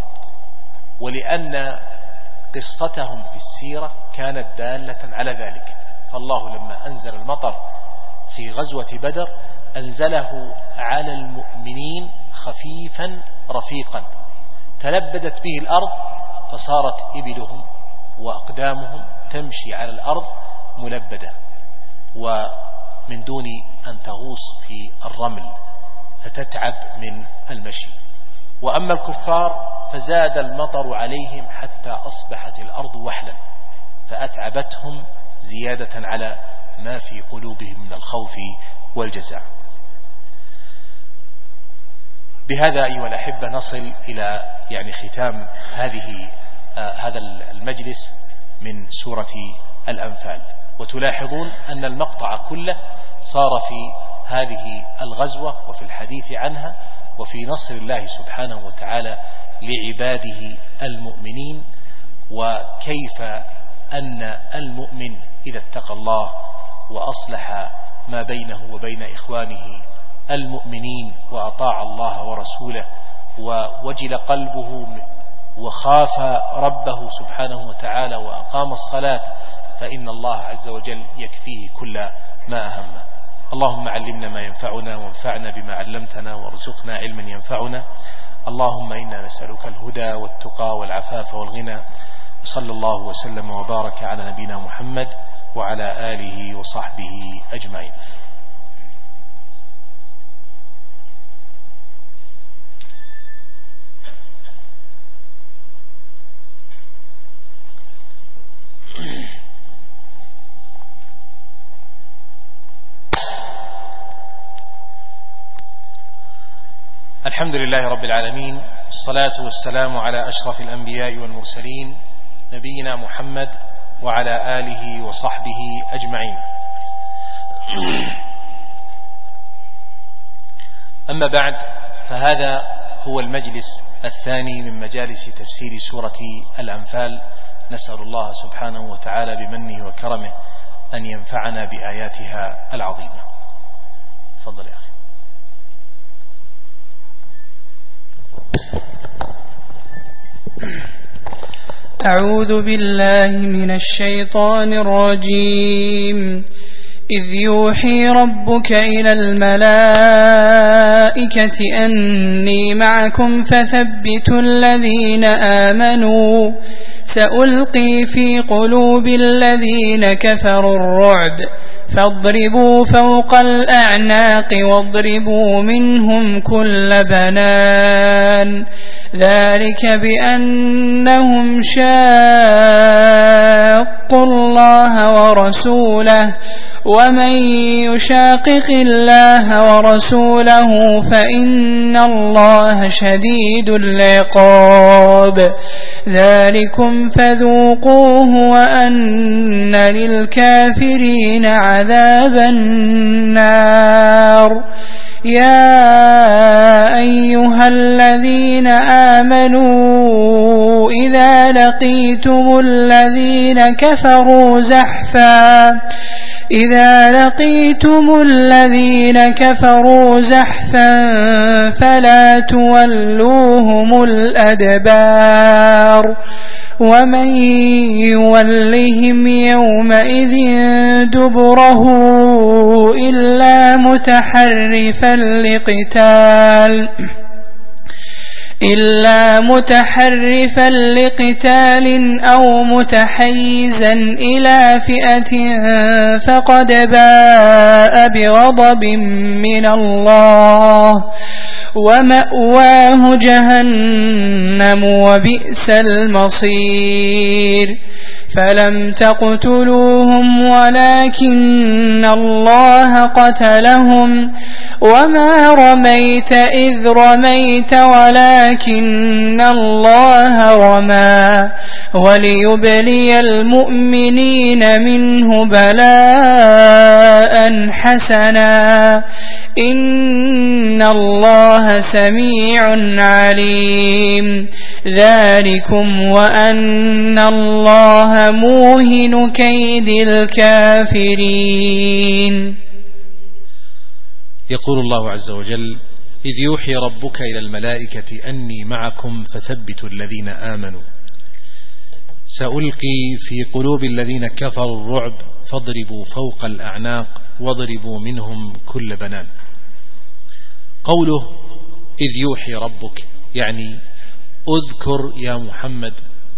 [SPEAKER 1] ولأن قصتهم في السيرة كانت دالة على ذلك. فالله لما أنزل المطر في غزوة بدر أنزله على المؤمنين خفيفا رفيقا، تلبدت به الأرض فصارت إبلهم وأقدامهم تمشي على الأرض ملبدة ومن دون أن تغوص في الرمل فتتعب من المشي. وأما الكفار فزاد المطر عليهم حتى أصبحت الأرض وحلا، فأتعبتهم زيادة على ما في قلوبهم من الخوف والجزع. بهذا أيها الأحبة نصل إلى ختام هذا المجلس من سورة الأنفال. وتلاحظون أن المقطع كله صار في هذه الغزوة وفي الحديث عنها وفي نصر الله سبحانه وتعالى لعباده المؤمنين، وكيف أن المؤمن إذا اتقى الله وأصلح ما بينه وبين إخوانه المؤمنين وأطاع الله ورسوله ووجل قلبه وخاف ربه سبحانه وتعالى وأقام الصلاة، فإن الله عز وجل يكفيه كل ما أهمه. اللهم علمنا ما ينفعنا وانفعنا بما علمتنا وارزقنا علما ينفعنا. اللهم إنا نسألك الهدى والتقى والعفاف والغنى. صلى الله وسلم وبارك على نبينا محمد وعلى آله وصحبه أجمعين. الحمد لله رب العالمين، الصلاة والسلام على أشرف الأنبياء والمرسلين نبينا محمد وعلى آله وصحبه أجمعين. أما بعد، فهذا هو المجلس الثاني من مجالس تفسير سورة الأنفال. نسأل الله سبحانه وتعالى بمنه وكرمه أن ينفعنا بآياتها العظيمة. تفضل يا أخي.
[SPEAKER 2] أعوذ بالله من الشيطان الرجيم. إذ يوحي ربك إلى الملائكة أني معكم فثبتوا الذين آمنوا سألقي في قلوب الذين كفروا الرعب فاضربوا فوق الأعناق واضربوا منهم كل بنان ذلك بأنهم شاقوا الله ورسوله ومن يشاقق الله ورسوله فإن الله شديد العقاب ذلكم فذوقوه وأن للكافرين عذاب النار يا أيها الذين آمنوا إذا لقيتم الذين كفروا زحفا فلا تولوهم الأدبار ومن يولهم يومئذ دبره إلا متحرفا لقتال أو متحيزا إلى فئة فقد باء بغضب من الله ومأواه جهنم وبئس المصير فلم تقتلوهم ولكن الله قتلهم وما رميت إذ رميت ولكن الله رمى وليبلي المؤمنين منه بلاء حسنا إن الله سميع عليم ذلكم وأن الله موهن كيد الكافرين.
[SPEAKER 1] يقول الله عز وجل إذ يوحي ربك إلى الملائكة أني معكم فثبتوا الذين آمنوا سألقي في قلوب الذين كفروا الرعب فاضربوا فوق الأعناق واضربوا منهم كل بنان. قوله إذ يوحي ربك يعني اذكر يا محمد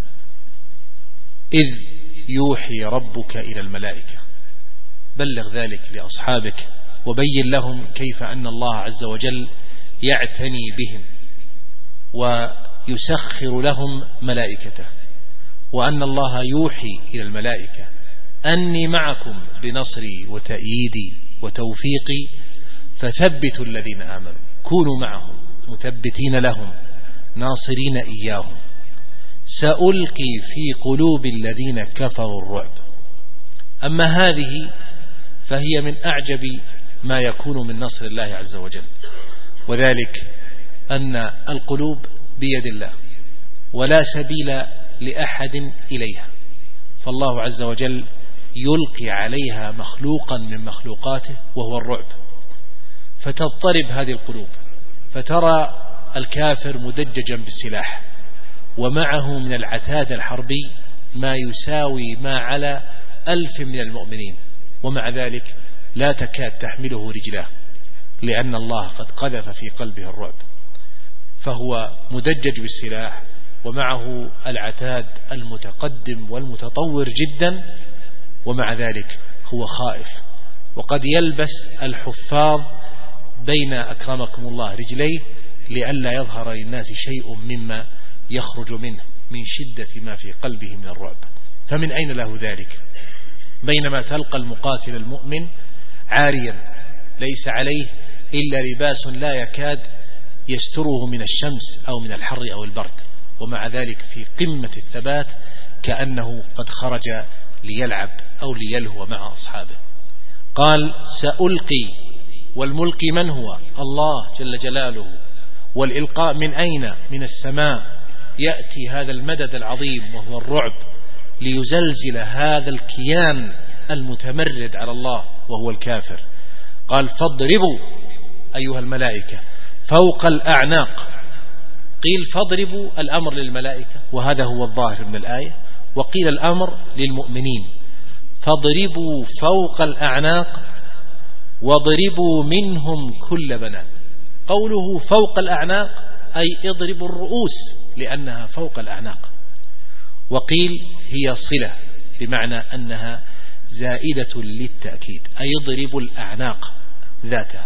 [SPEAKER 1] إذ يوحي ربك إلى الملائكة، بلغ ذلك لأصحابك وبين لهم كيف أن الله عز وجل يعتني بهم ويسخر لهم ملائكته، وأن الله يوحي إلى الملائكة أني معكم بنصري وتأييدي وتوفيقي فثبتوا الذين آمنوا، كونوا معهم مثبتين لهم ناصرين إياهم. سألقي في قلوب الذين كفروا الرعب. أما هذه فهي من أعجب ما يكون من نصر الله عز وجل، وذلك أن القلوب بيد الله ولا سبيل لأحد إليها، فالله عز وجل يلقي عليها مخلوقا من مخلوقاته وهو الرعب، فتضطرب هذه القلوب، فترى الكافر مدججا بالسلاح ومعه من العتاد الحربي ما يساوي ما على 1000 من المؤمنين، ومع ذلك لا تكاد تحمله رجلاه لأن الله قد قذف في قلبه الرعب، فهو مدجج بالسلاح ومعه العتاد المتقدم والمتطور جدا، ومع ذلك هو خائف، وقد يلبس الحفاظ بين أكرمكم الله رجليه لئلا يظهر للناس شيء مما يخرج منه من شدة ما في قلبه من الرعب. فمن أين له ذلك؟ بينما تلقى المقاتل المؤمن عاريا ليس عليه إلا لباس لا يكاد يستره من الشمس أو من الحر أو البرد، ومع ذلك في قمة الثبات كأنه قد خرج ليلعب أو ليلهو مع أصحابه. قال سألقي، والملقي من هو؟ الله جل جلاله، والإلقاء من أين؟ من السماء يأتي هذا المدد العظيم وهو الرعب ليزلزل هذا الكيان المتمرد على الله وهو الكافر. قال فاضربوا أيها الملائكة فوق الأعناق، قيل فاضربوا الأمر للملائكة وهذا هو الظاهر من الآية، وقيل الأمر للمؤمنين فاضربوا فوق الأعناق واضربوا منهم كل بنان. قوله فوق الأعناق أي اضربوا الرؤوس لأنها فوق الأعناق، وقيل هي صلة بمعنى أنها زائدة للتأكيد أي اضربوا الأعناق ذاتها،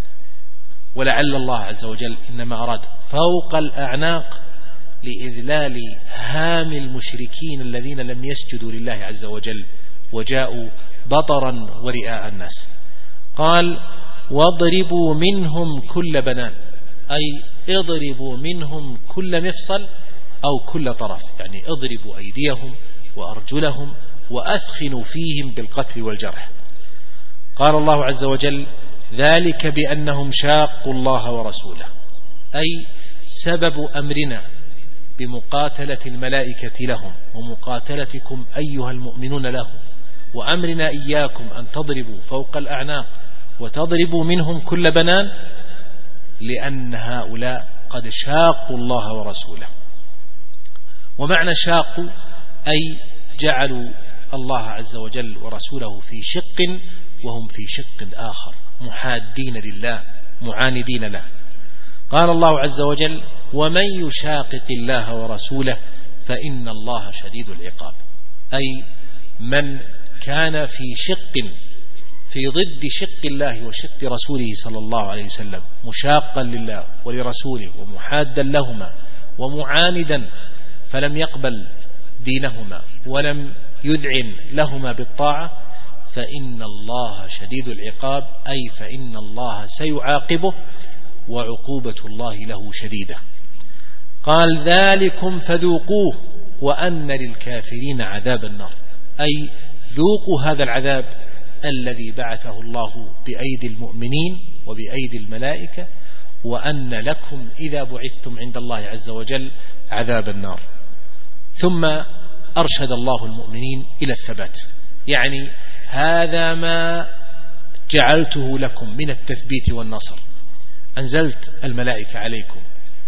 [SPEAKER 1] ولعل الله عز وجل إنما أراد فوق الأعناق لإذلال هام المشركين الذين لم يسجدوا لله عز وجل وجاءوا بطرا ورئاء الناس. قال واضربوا منهم كل بنان، أي اضربوا منهم كل مفصل أو كل طرف، يعني اضربوا أيديهم وأرجلهم وأثخنوا فيهم بالقتل والجرح. قال الله عز وجل ذلك بأنهم شاقوا الله ورسوله، أي سبب أمرنا بمقاتلة الملائكة لهم ومقاتلتكم أيها المؤمنون لهم، وأمرنا إياكم أن تضربوا فوق الأعناق وتضربوا منهم كل بنان، لأن هؤلاء قد شاقوا الله ورسوله. ومعنى شاقوا أي جعلوا الله عز وجل ورسوله في شق وهم في شق آخر، محادين لله معاندين له. قال الله عز وجل ومن يشاقق الله ورسوله فإن الله شديد العقاب، أي من كان في شق في ضد شق الله وشق رسوله صلى الله عليه وسلم، مشاقا لله ولرسوله ومحادا لهما ومعاندا، فلم يقبل دينهما ولم يذعن لهما بالطاعة، فإن الله شديد العقاب، أي فإن الله سيعاقبه وعقوبة الله له شديدة. قال ذلكم فذوقوه وأن للكافرين عذاب النار، أي ذوقوا هذا العذاب الذي بعثه الله بأيدي المؤمنين وبأيدي الملائكة، وأن لكم إذا بعثتم عند الله عز وجل عذاب النار. ثم أرشد الله المؤمنين إلى الثبات، يعني هذا ما جعلته لكم من التثبيت والنصر، أنزلت الملائكة عليكم،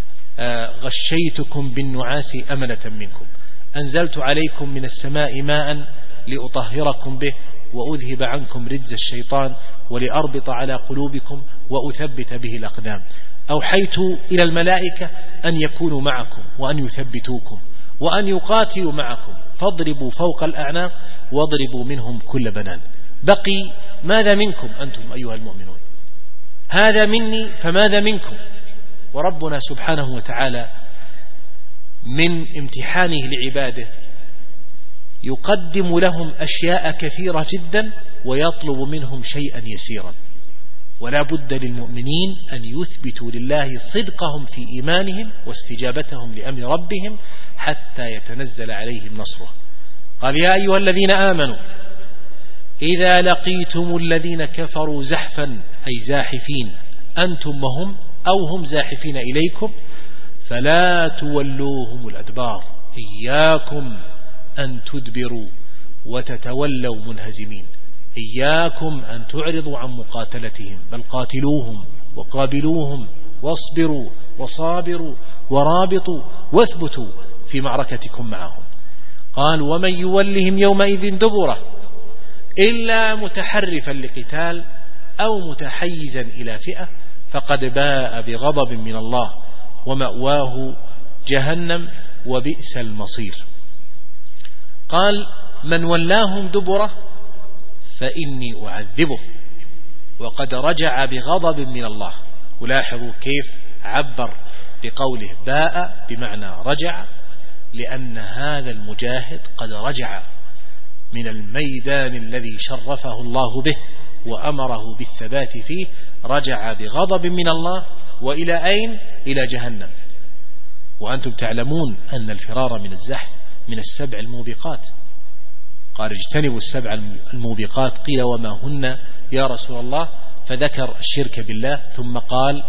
[SPEAKER 1] غشيتكم بالنعاس أمنة منكم، أنزلت عليكم من السماء ماء لأطهركم به وأذهب عنكم رجز الشيطان ولأربط على قلوبكم وأثبت به الأقدام. أوحيت إلى الملائكة أن يكونوا معكم وأن يثبتوكم وأن يقاتلوا معكم، فاضربوا فوق الأعناق واضربوا منهم كل بنان. بقي ماذا منكم أنتم أيها المؤمنون؟ هذا مني فماذا منكم؟ وربنا سبحانه وتعالى من امتحانه لعباده يقدم لهم أشياء كثيرة جدا ويطلب منهم شيئا يسيرا، ولا بد للمؤمنين أن يثبتوا لله صدقهم في إيمانهم واستجابتهم لأمر ربهم حتى يتنزل عليهم نصره. قال يا أيها الذين آمنوا إذا لقيتم الذين كفروا زحفا، أي زاحفين أنتم وهم أو هم زاحفين إليكم، فلا تولوهم الأدبار، إياكم أن تدبروا وتتولوا منهزمين، إياكم أن تعرضوا عن مقاتلتهم، بل قاتلوهم وقابلوهم واصبروا وصابروا ورابطوا واثبتوا في معركتكم معهم. قال ومن يولهم يومئذ دبره إلا متحرفا لقتال أو متحيزا إلى فئة فقد باء بغضب من الله ومأواه جهنم وبئس المصير. قال من ولاهم دبره فإني أعذبه، وقد رجع بغضب من الله. ولاحظوا كيف عبر بقوله باء بمعنى رجع، لأن هذا المجاهد قد رجع من الميدان الذي شرفه الله به وأمره بالثبات فيه، رجع بغضب من الله. وإلى أين؟ إلى جهنم. وأنتم تعلمون أن الفرار من الزحف من السبع الموبقات. قال اجتنبوا السبع الموبقات، قيل وما هن يا رسول الله؟ فذكر الشرك بالله، ثم قال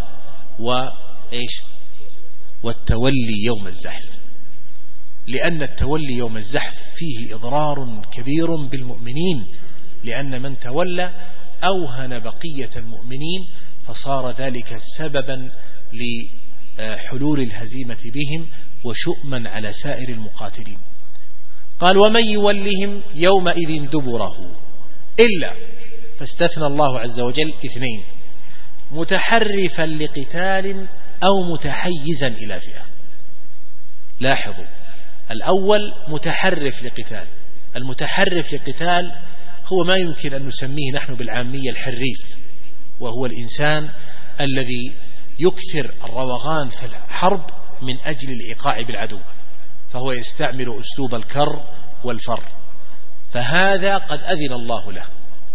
[SPEAKER 1] والتولي يوم الزحف، لأن التولي يوم الزحف فيه إضرار كبير بالمؤمنين، لأن من تولى أوهن بقية المؤمنين، فصار ذلك سببا لحلول الهزيمة بهم وشؤما على سائر المقاتلين. قال ومن يولهم يومئذ دبره إلا، فاستثنى الله عز وجل اثنين: متحرفا لقتال أو متحيزا إلى فئة. لاحظوا الأول متحرف لقتال. المتحرف لقتال هو ما يمكن أن نسميه نحن بالعامية الحريف، وهو الإنسان الذي يكثر الروغان في الحرب من أجل الإيقاع بالعدو، فهو يستعمل أسلوب الكر والفر،
[SPEAKER 3] فهذا قد أذن الله له.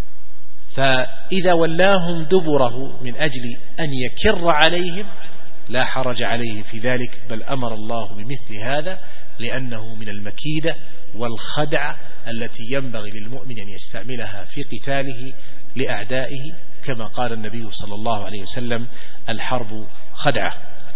[SPEAKER 3] فإذا ولاهم دبره من أجل أن يكر عليهم لا حرج عليه في ذلك، بل أمر الله بمثل هذا لأنه من المكيدة والخدعة التي ينبغي للمؤمن أن يستعملها في قتاله لأعدائه، كما قال النبي صلى الله عليه وسلم: الحرب خدعة.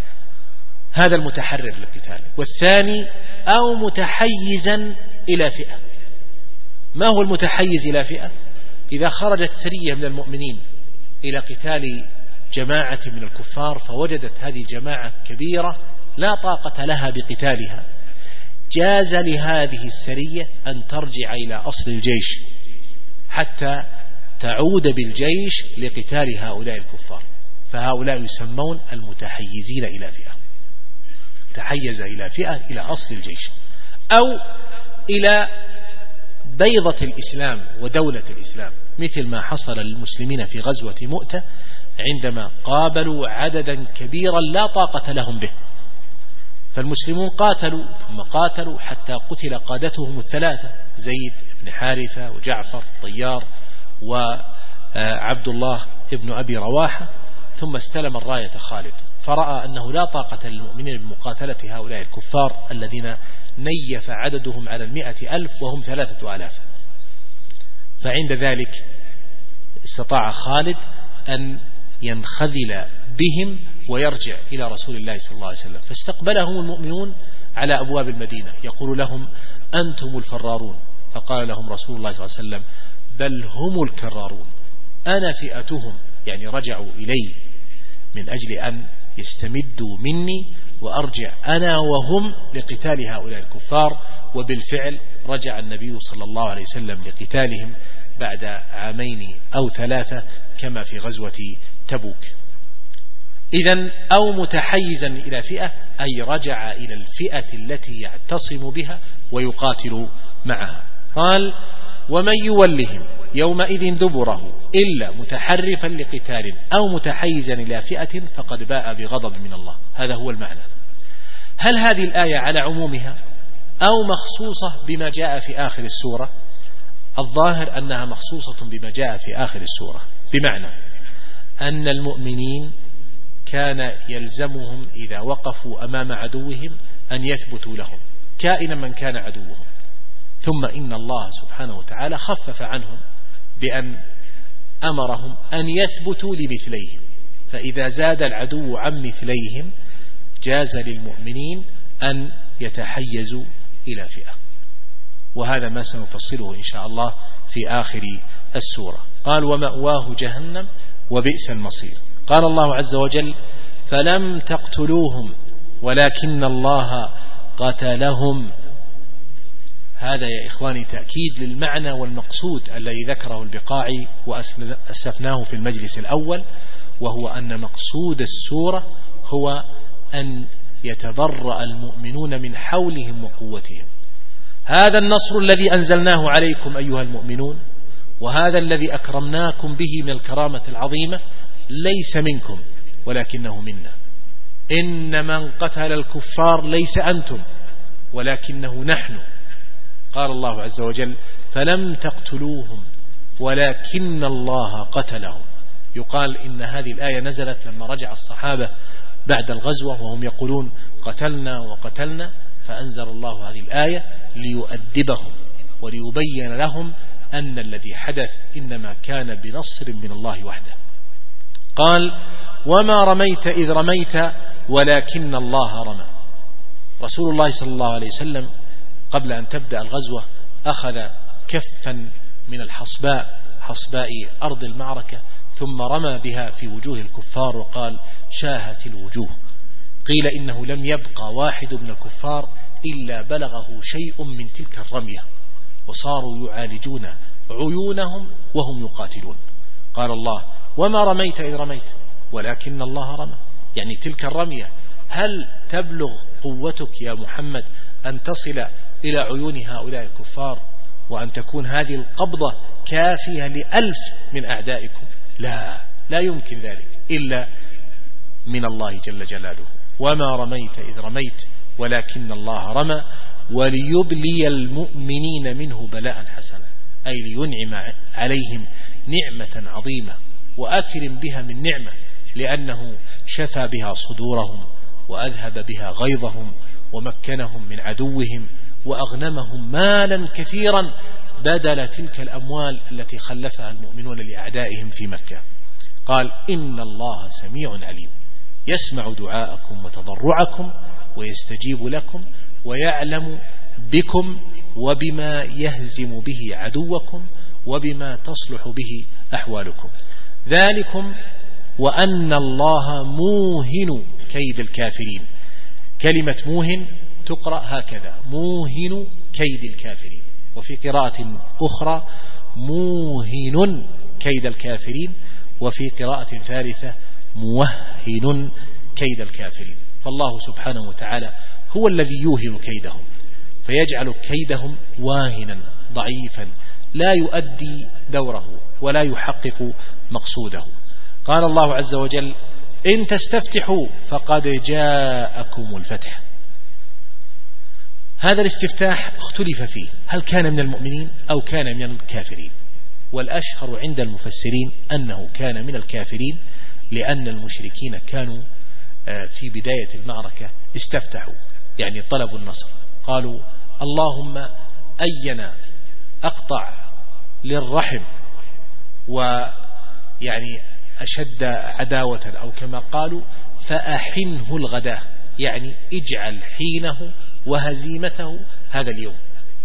[SPEAKER 3] هذا المتحرر للقتال. والثاني أو متحيزا إلى فئة. ما هو المتحيز إلى فئة؟ إذا خرجت سرية من المؤمنين إلى قتال جماعة من الكفار فوجدت هذه جماعة كبيرة لا طاقة لها بقتالها، جاز لهذه السرية أن ترجع إلى أصل الجيش حتى تعود بالجيش لقتال هؤلاء الكفار، فهؤلاء يسمون المتحيزين إلى فئة. تحيز إلى فئة إلى أصل الجيش، أو إلى بيضة الإسلام ودولة الإسلام، مثل ما حصل للمسلمين في غزوة مؤتة عندما قابلوا عددا كبيرا لا طاقة لهم به، فالمسلمون قاتلوا ثم قاتلوا حتى قتل قادتهم الثلاثة: زيد بن حارثة وجعفر طيار وعبد الله ابن أبي رواحة، ثم استلم الراية خالد، فرأى أنه لا طاقة للمؤمنين بمقاتلة هؤلاء الكفار الذين نيف عددهم على 100,000 وهم 3,000. فعند ذلك استطاع خالد أن ينخذل بهم ويرجع إلى رسول الله صلى الله عليه وسلم، فاستقبلهم المؤمنون على أبواب المدينة يقول لهم: أنتم الفرارون. فقال لهم رسول الله صلى الله عليه وسلم: بل هم الكرارون، أنا فئتهم، يعني رجعوا إلي من أجل أن يستمدوا مني وأرجع أنا وهم لقتال هؤلاء الكفار. وبالفعل رجع النبي صلى الله عليه وسلم لقتالهم بعد 2 أو 3 كما في غزوة تبوك. إذن أو متحيزا إلى فئة أي رجع إلى الفئة التي يعتصم بها ويقاتل معها. قال: ومن يولهم يومئذ دبره إلا متحرفا لقتال أو متحيزا إلى فئة فقد باء بغضب من الله. هذا هو المعنى. هل هذه الآية على عمومها أو مخصوصة بما جاء في آخر السورة؟ الظاهر أنها مخصوصة بما جاء في آخر السورة، بمعنى أن المؤمنين كان يلزمهم إذا وقفوا أمام عدوهم أن يثبتوا لهم كائنا من كان عدوهم، ثم إن الله سبحانه وتعالى خفف عنهم بأن أمرهم أن يثبتوا لمثليهم، فإذا زاد العدو عن مثليهم جاز للمؤمنين أن يتحيزوا إلى فئة. وهذا ما سنفصله إن شاء الله في آخر السورة. قال: ومأواه جهنم وبئس المصير. قال الله عز وجل: فلم تقتلوهم ولكن الله قتلهم. هذا يا إخواني تأكيد للمعنى والمقصود الذي ذكره البقاعي وأسفناه في المجلس الأول، وهو أن مقصود السورة هو أن يتبرأ المؤمنون من حولهم وقوتهم. هذا النصر الذي أنزلناه عليكم أيها المؤمنون، وهذا الذي أكرمناكم به من الكرامة العظيمة ليس منكم ولكنه منا. إن من قتل الكفار ليس أنتم ولكنه نحن. قال الله عز وجل: فلم تقتلوهم ولكن الله قتلهم. يقال إن هذه الآية نزلت لما رجع الصحابة بعد الغزوة وهم يقولون قتلنا وقتلنا، فأنزل الله هذه الآية ليؤدبهم وليبين لهم أن الذي حدث إنما كان بنصر من الله وحده. قال: وما رميت إذ رميت ولكن الله رمى. رسول الله صلى الله عليه وسلم قبل أن تبدأ الغزوة أخذ كفا من الحصباء، حصباء أرض المعركة، ثم رمى بها في وجوه الكفار وقال: شاهت الوجوه. قيل إنه لم يبقى واحد من الكفار إلا بلغه شيء من تلك الرمية، وصاروا يعالجون عيونهم وهم يقاتلون. قال الله: وما رميت إذ رميت ولكن الله رمى. يعني تلك الرمية هل تبلغ قوتك يا محمد أن تصل إلى عيون هؤلاء الكفار وأن تكون هذه القبضة كافية ل1000 من أعدائكم؟ لا يمكن ذلك إلا من الله جل جلاله. وما رميت إذ رميت ولكن الله رمى وليبلي المؤمنين منه بلاء حسنا. أي لينعم عليهم نعمة عظيمة وأكرم بها من نعمة، لأنه شفى بها صدورهم وأذهب بها غيظهم ومكنهم من عدوهم وأغنمهم مالا كثيرا بدل تلك الأموال التي خلفها المؤمنون لأعدائهم في مكة. قال إن الله سميع عليم، يسمع دعاءكم وتضرعكم ويستجيب لكم ويعلم بكم وبما يهزم به عدوكم وبما تصلح به أحوالكم. ذلكم وأن الله موهن كيد الكافرين. كلمة موهن تقرأ هكذا: موهن كيد الكافرين، وفي قراءة أخرى موهن كيد الكافرين، وفي قراءة ثالثة موهن كيد الكافرين. فالله سبحانه وتعالى هو الذي يوهن كيدهم، فيجعل كيدهم واهنا ضعيفا لا يؤدي دوره ولا يحقق مقصوده. قال الله عز وجل: إن تستفتحوا فقد جاءكم الفتح. هذا الاستفتاح اختلف فيه، هل كان من المؤمنين أو كان من الكافرين؟ والأشهر عند المفسرين أنه كان من الكافرين، لأن المشركين كانوا في بداية المعركة استفتحوا، يعني طلبوا النصر، قالوا: اللهم أينا أقطع للرحم ويعني أشد عداوة، أو كما قالوا فأحنه الغداة، يعني اجعل حينه وهزيمته هذا اليوم.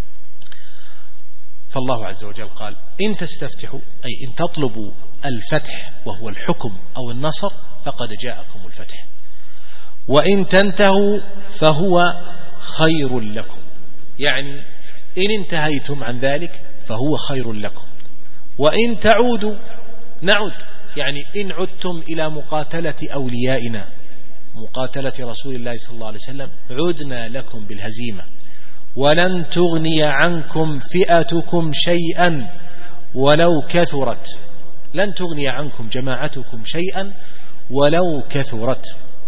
[SPEAKER 3] فالله عز وجل قال: إن تستفتحوا، أي إن تطلبوا الفتح وهو الحكم أو النصر، فقد جاءكم الفتح، وإن تنتهوا فهو خير لكم، يعني إن انتهيتم عن ذلك فهو خير لكم، وإن تعودوا نعود، يعني إن عدتم إلى مقاتلة أوليائنا، مقاتلة رسول الله صلى الله عليه وسلم، عدنا لكم بالهزيمة، ولن تغني عنكم فئتكم شيئا ولو كثرت، لن تغني عنكم جماعتكم شيئا ولو كثرت.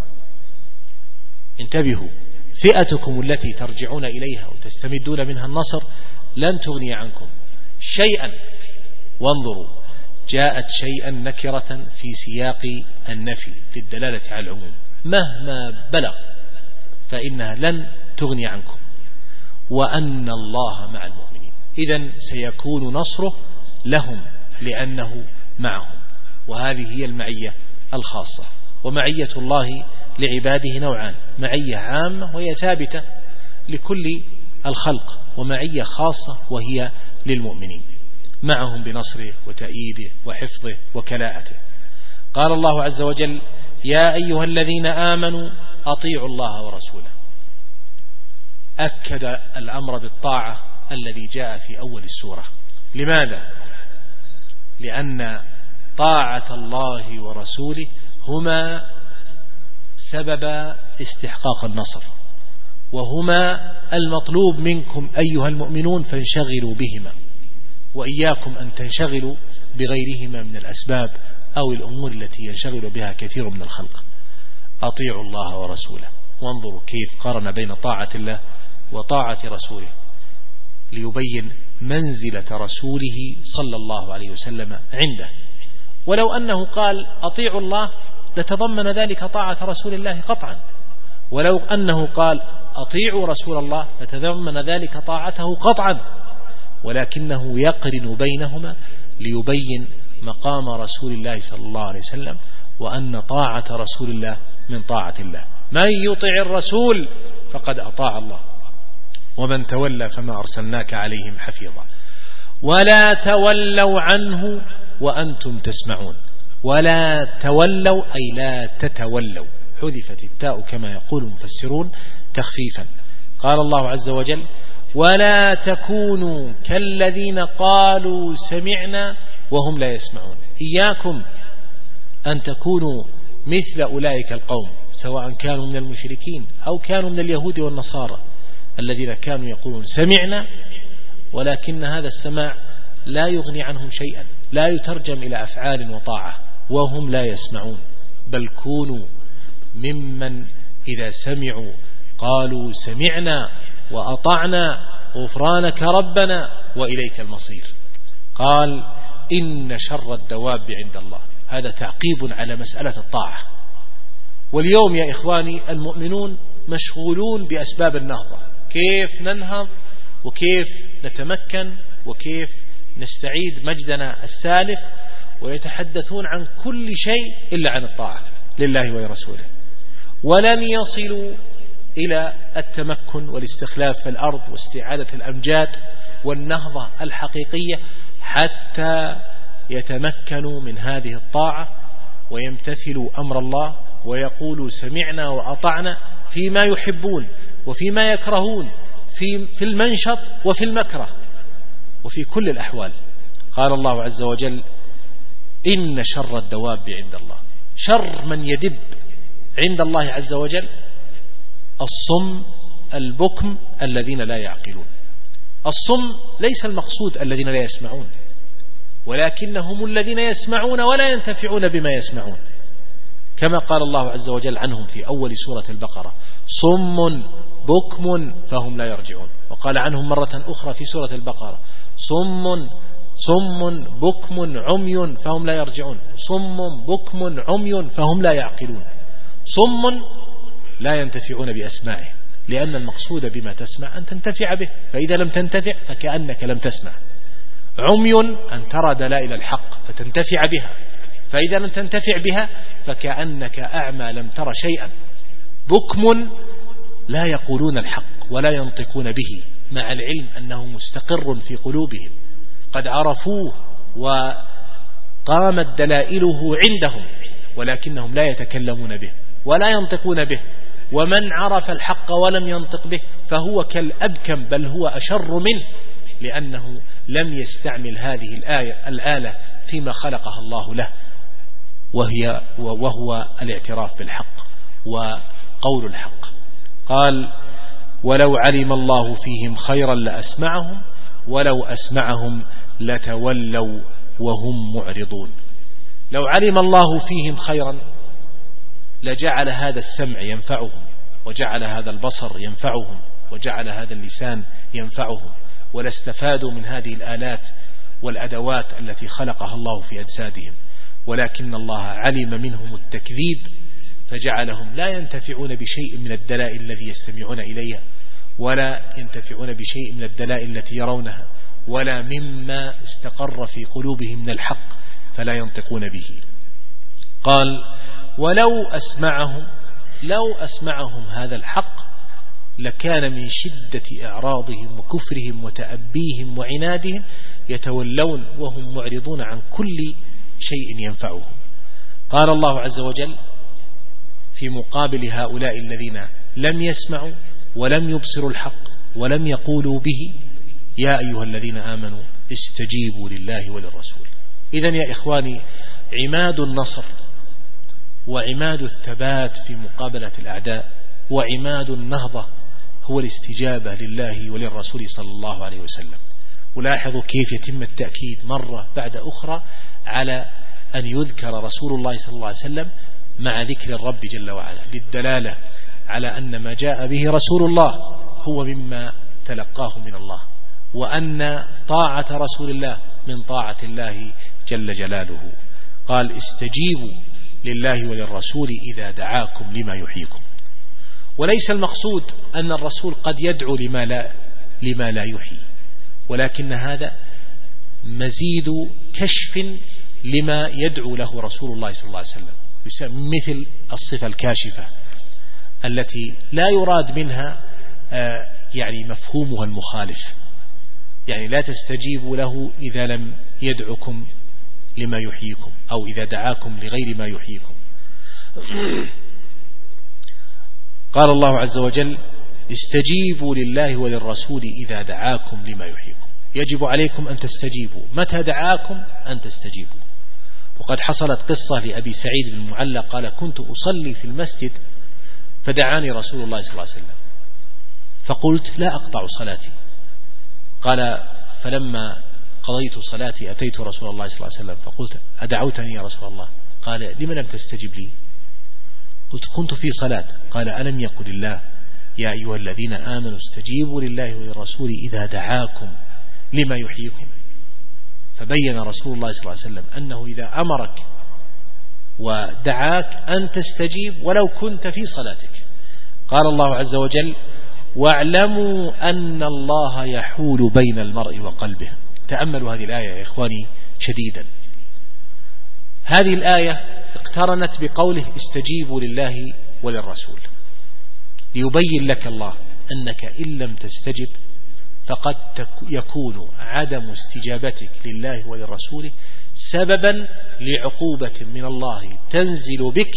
[SPEAKER 3] انتبهوا، فئتكم التي ترجعون إليها وتستمدون منها النصر لن تغني عنكم شيئا. وانظروا، جاءت شيئا نكرة في سياق النفي في الدلالة على العموم، مهما بلغ فإنها لن تغني عنكم، وأن الله مع المؤمنين. إذن سيكون نصره لهم لأنه معهم، وهذه هي المعية الخاصة. ومعية الله لعباده نوعان: معية عامة وهي ثابتة لكل الخلق، ومعية خاصة وهي للمؤمنين، معهم بنصره وتأييده وحفظه وكلاءته. قال الله عز وجل: يا أيها الذين آمنوا أطيعوا الله ورسوله. أكد الأمر بالطاعة الذي جاء في أول السورة. لماذا؟ لأن طاعة الله ورسوله هما سبب استحقاق النصر، وهما المطلوب منكم أيها المؤمنون، فانشغلوا بهما، وإياكم أن تنشغلوا بغيرهما من الأسباب أو الأمور التي ينشغل بها كثير من الخلق. أطيعوا الله ورسوله. وانظروا كيف قارن بين طاعة الله وطاعة رسوله ليبين منزلة رسوله صلى الله عليه وسلم عنده. ولو أنه قال أطيعوا الله لتضمن ذلك طاعة رسول الله قطعا، ولو أنه قال أطيعوا رسول الله لتضمن ذلك طاعته قطعا، ولكنه يقرن بينهما ليبين مقام رسول الله صلى الله عليه وسلم، وأن طاعة رسول الله من طاعة الله. من يطع الرسول فقد أطاع الله، ومن تولى فما أرسلناك عليهم حفيظا. ولا تولوا عنه وأنتم تسمعون. ولا تولوا أي لا تتولوا، حذفت التاء كما يقول المفسرون تخفيفا. قال الله عز وجل: ولا تكونوا كالذين قالوا سمعنا وهم لا يسمعون. إياكم أن تكونوا مثل أولئك القوم، سواء كانوا من المشركين أو كانوا من اليهود والنصارى، الذين كانوا يقولون سمعنا، ولكن هذا السماع لا يغني عنهم شيئا، لا يترجم إلى أفعال وطاعة، وهم لا يسمعون. بل كونوا ممن إذا سمعوا قالوا سمعنا وأطعنا غفرانك ربنا وإليك المصير. قال إن شر الدواب عند الله. هذا تعقيب على مسألة الطاعة. واليوم يا إخواني المؤمنون مشغولون بأسباب النهضة، كيف ننهض وكيف نتمكن وكيف نستعيد مجدنا السالف، ويتحدثون عن كل شيء إلا عن الطاعة لله ولرسوله، ولن يصلوا إلى التمكن والاستخلاف في الأرض واستعادة الأمجاد والنهضة الحقيقية حتى يتمكنوا من هذه الطاعة ويمتثلوا أمر الله ويقولوا سمعنا وأطعنا فيما يحبون وفيما يكرهون، في المنشط وفي المكره وفي كل الأحوال. قال الله عز وجل إن شر الدواب عند الله. شر من يدب عند الله عز وجل الصم البكم الذين لا يعقلون. الصم ليس المقصود الذين لا يسمعون، ولكنهم الذين يسمعون ولا ينتفعون بما يسمعون، كما قال الله عز وجل عنهم في أول سورة البقرة صم بكم فهم لا يرجعون. وقال عنهم مرة أخرى في سورة البقرة صم بكم عمي فهم لا يرجعون، صم بكم عمي فهم لا يعقلون. صم لا ينتفعون بأسمائه، لأن المقصود بما تسمع أن تنتفع به، فإذا لم تنتفع فكأنك لم تسمع. عمي أن ترى دلائل الحق فتنتفع بها، فإذا لم تنتفع بها فكأنك أعمى لم ترى شيئا. بكم لا يقولون الحق ولا ينطقون به، مع العلم أنه مستقر في قلوبهم، قد عرفوه وقامت دلائله عندهم، ولكنهم لا يتكلمون به ولا ينطقون به. ومن عرف الحق ولم ينطق به فهو كالأبكم، بل هو أشر منه، لأنه لم يستعمل هذه الآلة فيما خلقها الله له، وهو الاعتراف بالحق وقول الحق. قال ولو علم الله فيهم خيرا لأسمعهم ولو أسمعهم لتولوا وهم معرضون. لو علم الله فيهم خيرا لجعل هذا السمع ينفعهم، وجعل هذا البصر ينفعهم، وجعل هذا اللسان ينفعهم، ولاستفادوا من هذه الآلات والأدوات التي خلقها الله في أجسادهم. ولكن الله علم منهم التكذيب فجعلهم لا ينتفعون بشيء من الدلائل الذي يستمعون إليها، ولا ينتفعون بشيء من الدلائل التي يرونها، ولا مما استقر في قلوبهم من الحق، فلا ينطقون به. قال ولو أسمعهم هذا الحق لكان من شدة إعراضهم وكفرهم وتأبيهم وعنادهم يتولون وهم معرضون عن كل شيء ينفعهم. قال الله عز وجل في مقابل هؤلاء الذين لم يسمعوا ولم يبصروا الحق ولم يقولوا به يا أيها الذين آمنوا استجيبوا لله وللرسول. إذن يا إخواني عماد النصر وعماد الثبات في مقابلة الأعداء وعماد النهضة هو الاستجابة لله وللرسول صلى الله عليه وسلم. ولاحظوا كيف يتم التأكيد مرة بعد أخرى على أن يذكر رسول الله صلى الله عليه وسلم مع ذكر الرب جل وعلا، للدلالة على أن ما جاء به رسول الله هو مما تلقاه من الله، وأن طاعة رسول الله من طاعة الله جل جلاله. قال استجيبوا لله وللرسول إذا دعاكم لما يحييكم. وليس المقصود أن الرسول قد يدعو لما لا يحيي، ولكن هذا مزيد كشف لما يدعو له رسول الله صلى الله عليه وسلم، مثل الصفة الكاشفة التي لا يراد منها يعني مفهومها المخالف، يعني لا تستجيبوا له إذا لم يدعكم لما يحييكم أو إذا دعاكم لغير ما يحييكم. قال الله عز وجل استجيبوا لله وللرسول إذا دعاكم لما يحييكم. يجب عليكم أن تستجيبوا متى دعاكم أن تستجيبوا. وقد حصلت قصة لأبي سعيد بن المعلى قال كنت أصلي في المسجد فدعاني رسول الله صلى الله عليه وسلم فقلت لا أقطع صلاتي. قال فلما قضيت صلاتي أتيت رسول الله صلى الله عليه وسلم فقلت أدعوتني يا رسول الله؟ قال لما لم تستجب لي؟ قلت كنت في صلاة. قال ألم يقل الله يا أيها الذين آمنوا استجيبوا لله وللرسول إذا دعاكم لما يحييكم؟ فبين رسول الله صلى الله عليه وسلم أنه إذا أمرك ودعاك أن تستجيب ولو كنت في صلاتك. قال الله عز وجل: واعلموا أن الله يحول بين المرء وقلبه. تأملوا هذه الآية يا إخواني شديدا. هذه الآية اقترنت بقوله: استجيبوا لله وللرسول، ليبين لك الله أنك إن لم تستجب فقد يكون عدم استجابتك لله وللرسول سببا لعقوبة من الله تنزل بك،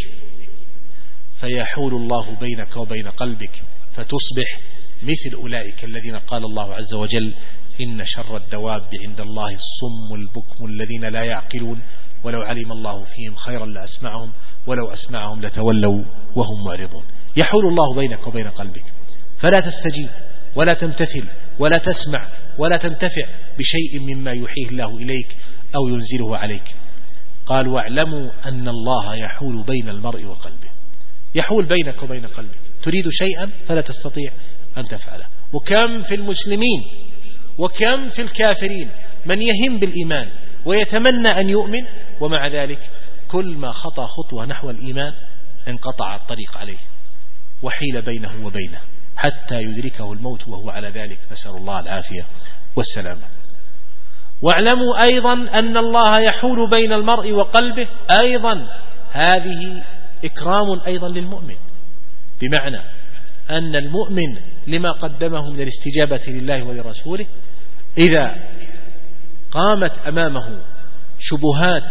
[SPEAKER 3] فيحول الله بينك وبين قلبك فتصبح مثل أولئك الذين قال الله عز وجل: إن شر الدواب عند الله الصم البكم الذين لا يعقلون ولو علم الله فيهم خيرا لأسمعهم ولو أسمعهم لتولوا وهم معرضون. يحول الله بينك وبين قلبك فلا تستجيب ولا تمتثل ولا تسمع ولا تنتفع بشيء مما يوحيه الله إليك أو ينزله عليك. قال: واعلموا أن الله يحول بين المرء وقلبه. يحول بينك وبين قلبك، تريد شيئا فلا تستطيع أن تفعله. وكم في المسلمين وكم في الكافرين من يهم بالإيمان ويتمنى أن يؤمن، ومع ذلك كل ما خطى خطوة نحو الإيمان انقطع الطريق عليه وحيل بينه وبينه حتى يدركه الموت وهو على ذلك، نسأل الله العافية والسلامة. واعلموا أيضا أن الله يحول بين المرء وقلبه، أيضا هذه إكرام أيضا للمؤمن، بمعنى أن المؤمن لما قدمه من الاستجابة لله ولرسوله إذا قامت أمامه شبهات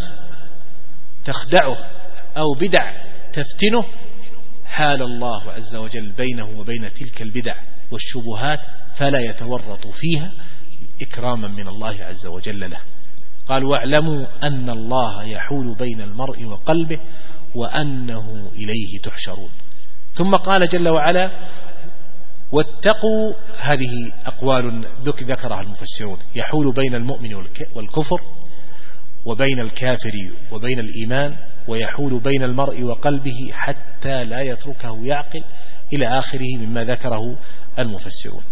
[SPEAKER 3] تخدعه أو بدع تفتنه حال الله عز وجل بينه وبين تلك البدع والشبهات فلا يتورط فيها إكراما من الله عز وجل له. قال: واعلموا أن الله يحول بين المرء وقلبه وأنه إليه تحشرون. ثم قال جل وعلا: واتقوا. هذه أقوال ذكرها المفسرون: يحول بين المؤمن والكفر وبين الكافر وبين الإيمان، ويحول بين المرء وقلبه حتى لا يتركه يعقل، إلى آخره مما ذكره المفسرون.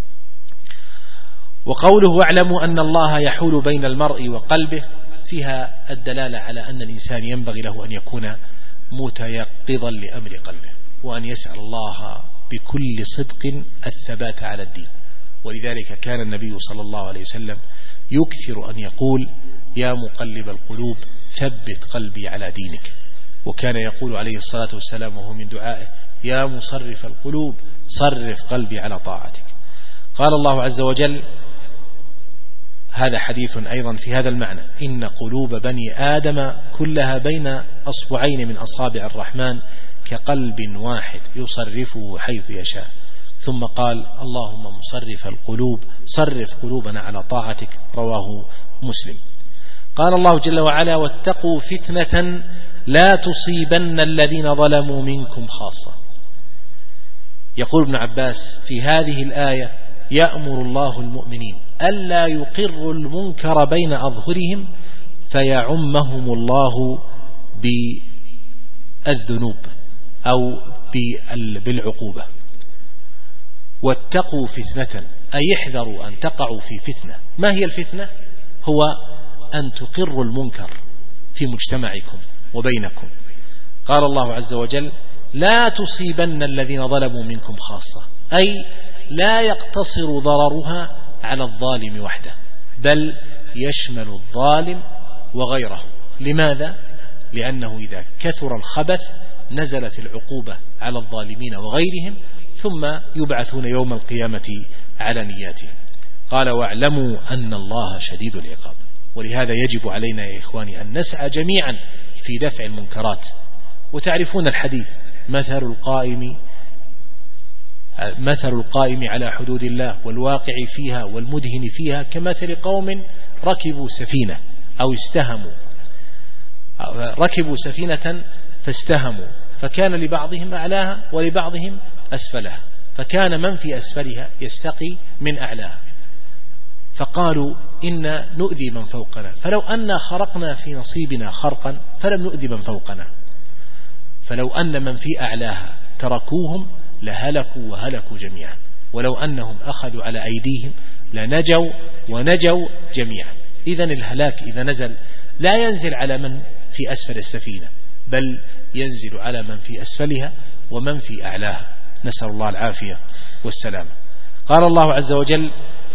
[SPEAKER 3] وقوله: واعلموا أن الله يحول بين المرء وقلبه فيها الدلالة على أن الإنسان ينبغي له أن يكون متيقظا لأمر قلبه، وأن يسأل الله بكل صدق الثبات على الدين. ولذلك كان النبي صلى الله عليه وسلم يكثر أن يقول: يا مقلب القلوب ثبت قلبي على دينك. وكان يقول عليه الصلاة والسلام وهو من دعائه: يا مصرف القلوب صرف قلبي على طاعتك. قال الله عز وجل: هذا حديث أيضا في هذا المعنى: إن قلوب بني آدم كلها بين أصبعين من أصابع الرحمن كقلب واحد يصرفه حيث يشاء. ثم قال: اللهم مصرف القلوب صرف قلوبنا على طاعتك. رواه مسلم. قال الله جل وعلا: واتقوا فتنة لا تصيبن الذين ظلموا منكم خاصة. يقول ابن عباس: في هذه الآية يأمر الله المؤمنين ألا يقروا المنكر بين أظهرهم فيعمهم الله بالذنوب أو بالعقوبة. واتقوا فتنة أي احذروا أن تقعوا في فتنة. ما هي الفتنة؟ هو أن تقروا المنكر في مجتمعكم وبينكم. قال الله عز وجل: لا تصيبن الذين ظلموا منكم خاصة، أي لا يقتصر ضررها على الظالم وحده، بل يشمل الظالم وغيره. لماذا؟ لأنه إذا كثر الخبث نزلت العقوبة على الظالمين وغيرهم، ثم يبعثون يوم القيامة على نياتهم. قال: واعلموا أن الله شديد العقاب. ولهذا يجب علينا يا إخواني أن نسعى جميعا في دفع المنكرات. وتعرفون الحديث: مثل القائم على حدود الله والواقع فيها والمدهن فيها كمثل قوم ركبوا سفينة فاستهموا فكان لبعضهم أعلاها ولبعضهم أسفلها، فكان من في أسفلها يستقي من أعلاها، فقالوا: إن نؤذي من فوقنا، فلو أن خرقنا في نصيبنا خرقا فلم نؤذي من فوقنا، فلو أن من في أعلاها تركوهم لهلكوا وهلكوا جميعا، ولو أنهم أخذوا على أيديهم لنجوا ونجوا جميعا. إذن الهلاك إذا نزل لا ينزل على من في أسفل السفينة، بل ينزل على من في أسفلها ومن في أعلاها، نسأل الله العافية والسلامة. قال الله عز وجل: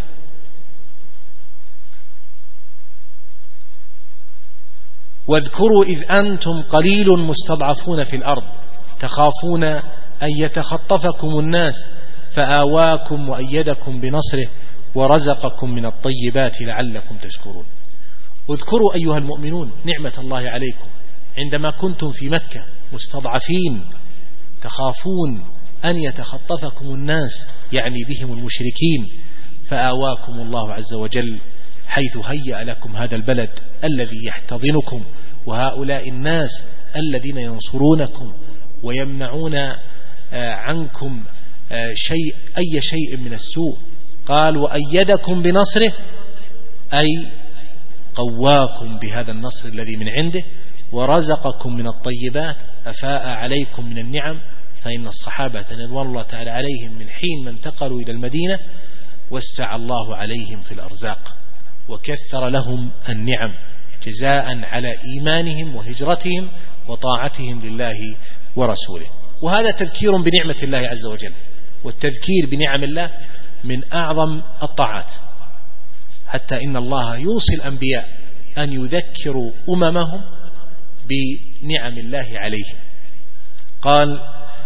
[SPEAKER 3] واذكروا إذ أنتم قليل مستضعفون في الأرض تخافون أن يتخطفكم الناس فآواكم وأيدكم بنصره ورزقكم من الطيبات لعلكم تشكرون. اذكروا أيها المؤمنون نعمة الله عليكم عندما كنتم في مكة مستضعفين تخافون أن يتخطفكم الناس، يعني بهم المشركين، فآواكم الله عز وجل حيث هيأ لكم هذا البلد الذي يحتضنكم وهؤلاء الناس الذين ينصرونكم ويمنعون عنكم أي شيء من السوء. قال: وأيدكم بنصره، أي قواكم بهذا النصر الذي من عنده، ورزقكم من الطيبات، أفاء عليكم من النعم. فإن الصحابة رضوان الله تعالى عليهم من حين ما انتقلوا إلى المدينة وسع الله عليهم في الأرزاق وكثر لهم النعم جزاء على إيمانهم وهجرتهم وطاعتهم لله ورسوله. وهذا تذكير بنعمة الله عز وجل، والتذكير بنعم الله من أعظم الطاعات، حتى إن الله يوصي الأنبياء أن يذكروا أممهم بنعم الله عليهم. قال: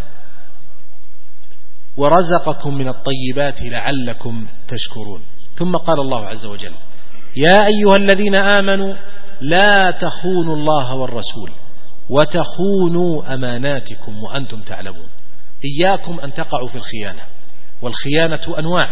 [SPEAKER 3] ورزقكم من الطيبات لعلكم تشكرون. ثم قال الله عز وجل: يا أيها الذين آمنوا لا تخونوا الله والرسول وتخونوا أماناتكم وأنتم تعلمون. إياكم أن تقعوا في الخيانة، والخيانة أنواع،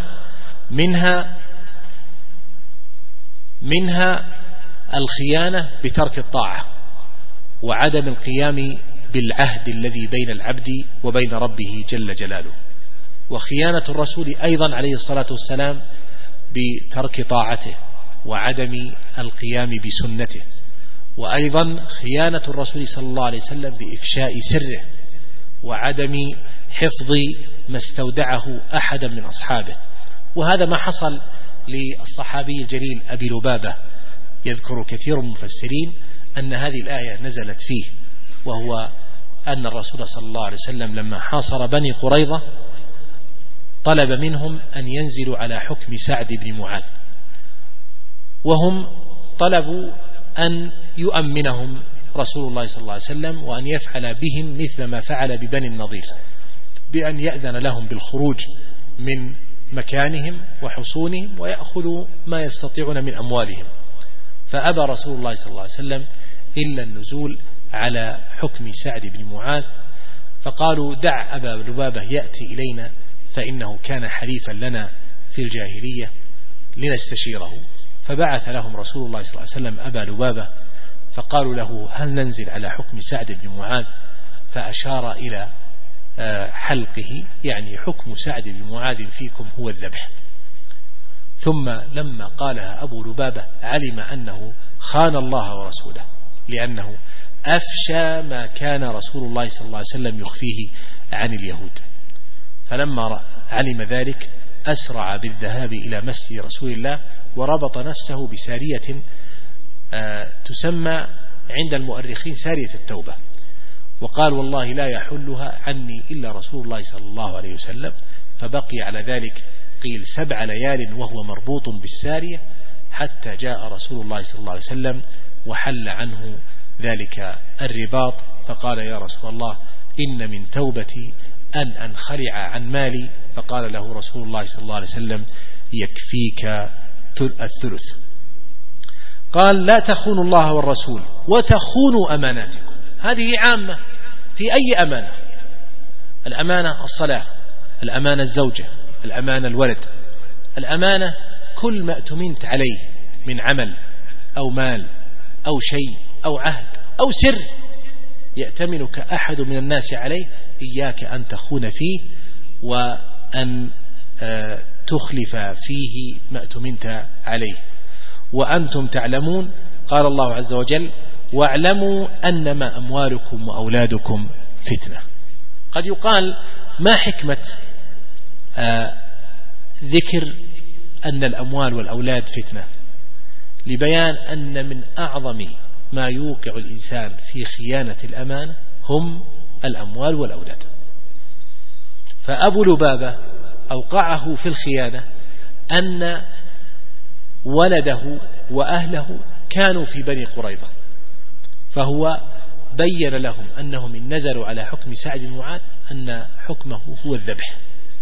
[SPEAKER 3] منها الخيانة بترك الطاعة وعدم القيام بالعهد الذي بين العبد وبين ربه جل جلاله، وخيانة الرسول أيضا عليه الصلاة والسلام بترك طاعته وعدم القيام بسنته، وأيضا خيانة الرسول صلى الله عليه وسلم بإفشاء سره وعدم حفظ ما استودعه أحدا من أصحابه. وهذا ما حصل للصحابي الجليل أبي لبابة. يذكر كثير من المفسرين أن هذه الآية نزلت فيه، وهو أن الرسول صلى الله عليه وسلم لما حاصر بني قريظة طلب منهم أن ينزلوا على حكم سعد بن معاذ، وهم طلبوا أن يؤمنهم رسول الله صلى الله عليه وسلم وأن يفعل بهم مثل ما فعل ببني النضير، بأن يأذن لهم بالخروج من مكانهم وحصونهم ويأخذوا ما يستطيعون من أموالهم. فأبى رسول الله صلى الله عليه وسلم إلا النزول على حكم سعد بن معاذ، فقالوا: دع أبا لبابة يأتي إلينا فإنه كان حليفا لنا في الجاهلية لنستشيره. فبعث لهم رسول الله صلى الله عليه وسلم أبا لبابة، فقالوا له: هل ننزل على حكم سعد بن معاذ؟ فأشار إلى حلقه، يعني حكم سعد بن معاذ فيكم هو الذبح. ثم لما قالها أبو لبابة علم أنه خان الله ورسوله، لأنه أفشى ما كان رسول الله صلى الله عليه وسلم يخفيه عن اليهود. فلما علم ذلك أسرع بالذهاب إلى مسجد رسول الله وربط نفسه بسارية تسمى عند المؤرخين سارية التوبة، وقال: والله لا يحلها عني إلا رسول الله صلى الله عليه وسلم. فبقي على ذلك قيل 7 ليال وهو مربوط بالسارية حتى جاء رسول الله صلى الله عليه وسلم وحل عنه ذلك الرباط، فقال: يا رسول الله إن من توبتي أن أنخلع عن مالي. فقال له رسول الله صلى الله عليه وسلم: يكفيك الثلث. قال: لا تخونوا الله والرسول وتخونوا أماناتكم. هذه عامة في أي أمانة: الأمانة الصلاة، الأمانة الزوجة، الأمانة الولد، الأمانة كل ما أتمنت عليه من عمل أو مال أو شيء أو عهد أو سر يأتمنك أحد من الناس عليه، إياك أن تخون فيه وأن تخلف فيه ما أتمنت عليه. وأنتم تعلمون، قال الله عز وجل: واعلموا أنما أموالكم وأولادكم فتنة. قد يقال: ما حكمة ذكر أن الأموال والأولاد فتنة؟ لبيان أن من أعظم ما يوقع الإنسان في خيانة الأمانة هم الأموال والأولاد. فأبو لبابة أوقعه في الخيانة أن ولده وأهله كانوا في بني قريظة، فهو بين لهم أنهم إن نزلوا على حكم سعد بن معاذ أن حكمه هو الذبح،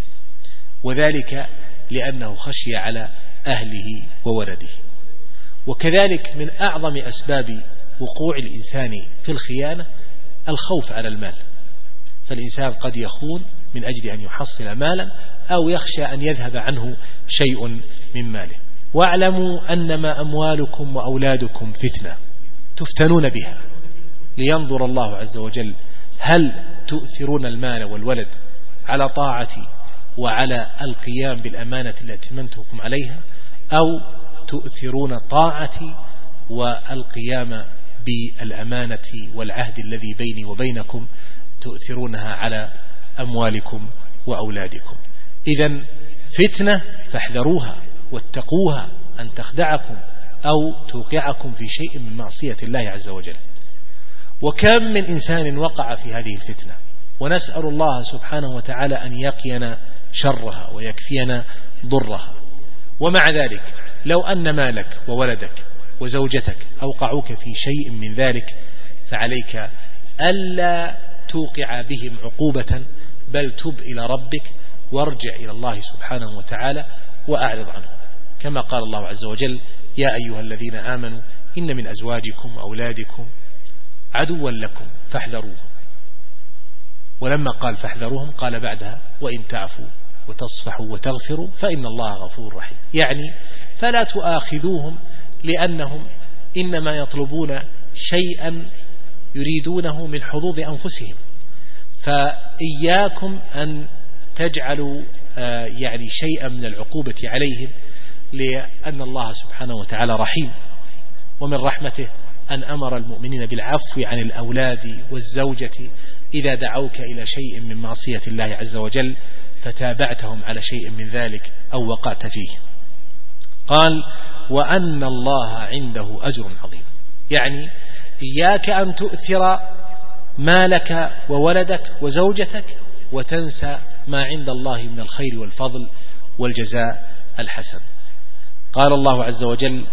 [SPEAKER 3] وذلك لأنه خشي على أهله وولده. وكذلك من أعظم أسباب وقوع الإنسان في الخيانة الخوف على المال، فالإنسان قد يخون من أجل أن يحصل مالا أو يخشى أن يذهب عنه شيء من ماله. واعلموا أنما أموالكم وأولادكم فتنة تفتنون بها لينظر الله عز وجل هل تؤثرون المال والولد على طاعتي وعلى القيام بالأمانة التي ائتمنتكم عليها، أو تؤثرون طاعتي والقيام بالأمانة والعهد الذي بيني وبينكم تؤثرونها على أموالكم وأولادكم. إذن فتنة فاحذروها واتقوها أن تخدعكم أو توقعكم في شيء من معصية الله عز وجل. وكم من إنسان وقع في هذه الفتنة، ونسأل الله سبحانه وتعالى أن يقينا شرها ويكفينا ضرها. ومع ذلك لو أن مالك وولدك وزوجتك أوقعوك في شيء من ذلك فعليك ألا توقع بهم عقوبة، بل تب إلى ربك وارجع إلى الله سبحانه وتعالى وأعرض عنه، كما قال الله عز وجل: يا أيها الذين آمنوا إن من أزواجكم وأولادكم عدوا لكم فاحذروهم. ولما قال فاحذروهم قال بعدها: وإن تعفوا وتصفحوا وتغفروا فإن الله غفور رحيم. يعني فلا تؤاخذوهم لأنهم إنما يطلبون شيئا يريدونه من حظوظ أنفسهم، فإياكم أن تجعلوا يعني شيئا من العقوبة عليهم، لأن الله سبحانه وتعالى رحيم، ومن رحمته أن أمر المؤمنين بالعفو عن الأولاد والزوجة إذا دعوك إلى شيء من معصية الله عز وجل فتابعتهم على شيء من ذلك أو وقعت فيه. قال: وأن الله عنده أجر عظيم. يعني إياك أن تؤثر مالك وولدك وزوجتك وتنسى ما عند الله من الخير والفضل والجزاء الحسن. قال الله عز وجل: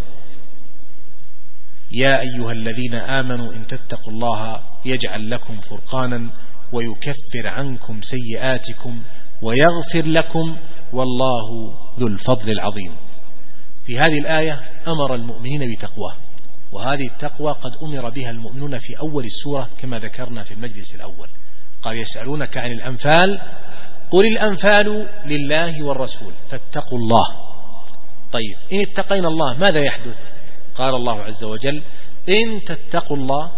[SPEAKER 3] يا أيها الذين آمنوا إن تتقوا الله يجعل لكم فرقانا ويكفر عنكم سيئاتكم ويغفر لكم والله ذو الفضل العظيم. في هذه الآية أمر المؤمنين بتقواه، وهذه التقوى قد أمر بها المؤمنون في أول السورة كما ذكرنا في المجلس الأول. قال: يسألونك عن الأنفال قل الأنفال لله والرسول فاتقوا الله. طيب، إن اتقينا الله ماذا يحدث؟ قال الله عز وجل: إن تتقوا الله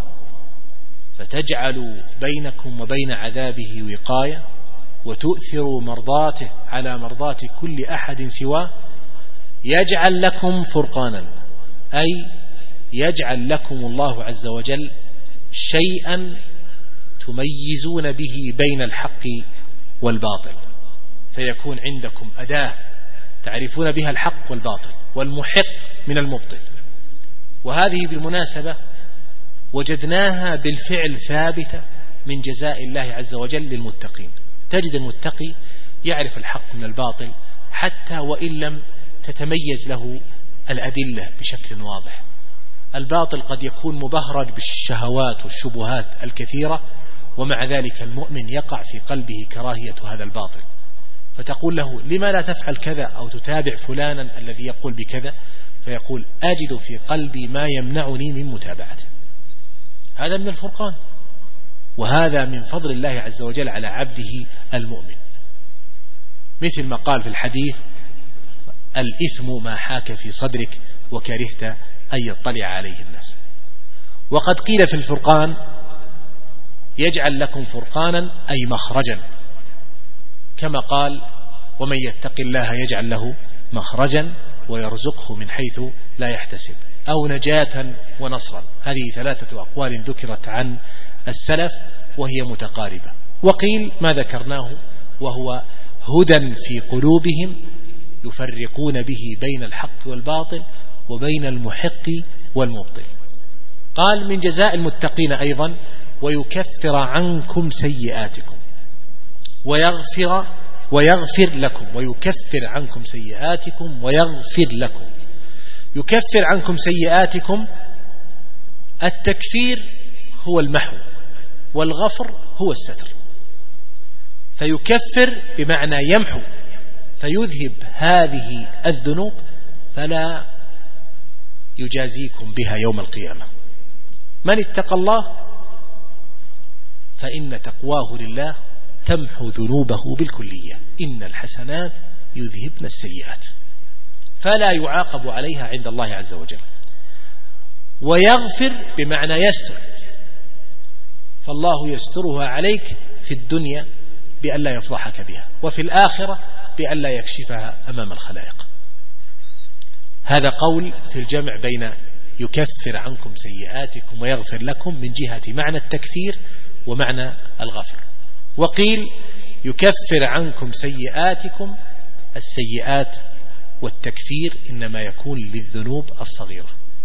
[SPEAKER 3] فتجعلوا بينكم وبين عذابه وقاية وتؤثروا مرضاته على مرضات كل أحد سواه يجعل لكم فرقانا، أي يجعل لكم الله عز وجل شيئا تميزون به بين الحق والباطل، فيكون عندكم أداة تعرفون بها الحق والباطل والمحق من المبطل. وهذه بالمناسبة وجدناها بالفعل ثابتة من جزاء الله عز وجل للمتقين. تجد المتقي يعرف الحق من الباطل حتى وإن لم تتميز له الأدلة بشكل واضح. الباطل قد يكون مبهرج بالشهوات والشبهات الكثيرة، ومع ذلك المؤمن يقع في قلبه كراهية هذا الباطل، فتقول له: لما لا تفعل كذا، أو تتابع فلانا الذي يقول بكذا، فيقول: أجد في قلبي ما يمنعني من متابعته. هذا من الفرقان، وهذا من فضل الله عز وجل على عبده المؤمن. مثل ما قال في الحديث: الإثم ما حاك في صدرك وكرهت أن يطلع عليه الناس. وقد قيل في الفرقان: يجعل لكم فرقانا أي مخرجا، كما قال: ومن يتق الله يجعل له مخرجا ويرزقه من حيث لا يحتسب، أو نجاة ونصرا. هذه 3 أقوال ذكرت عن السلف وهي متقاربة. وقيل ما ذكرناه، وهو هدى في قلوبهم يفرقون به بين الحق والباطل وبين المحق والمبطل. قال من جزاء المتقين أيضا ويكفر عنكم سيئاتكم ويغفر لكم، ويكفر عنكم سيئاتكم ويغفر لكم. يكفر عنكم سيئاتكم، التكفير هو المحو والغفر هو الستر. فيكفر بمعنى يمحو، فيذهب هذه الذنوب فلا يجازيكم بها يوم القيامة. من اتقى الله فإن تقواه لله تمحو ذنوبه بالكلية، إن الحسنات يذهبن السيئات، فلا يعاقب عليها عند الله عز وجل. ويغفر بمعنى يستر، فالله يسترها عليك في الدنيا بأن لا يفضحك بها، وفي الآخرة بأن لا يكشفها أمام الخلائق. هذا قول في الجمع بين يكفر عنكم سيئاتكم ويغفر لكم من جهة معنى التكفير ومعنى الغفر. وقيل يكفر عنكم سيئاتكم، السيئات والتكفير إنما يكون للذنوب الصغيرة،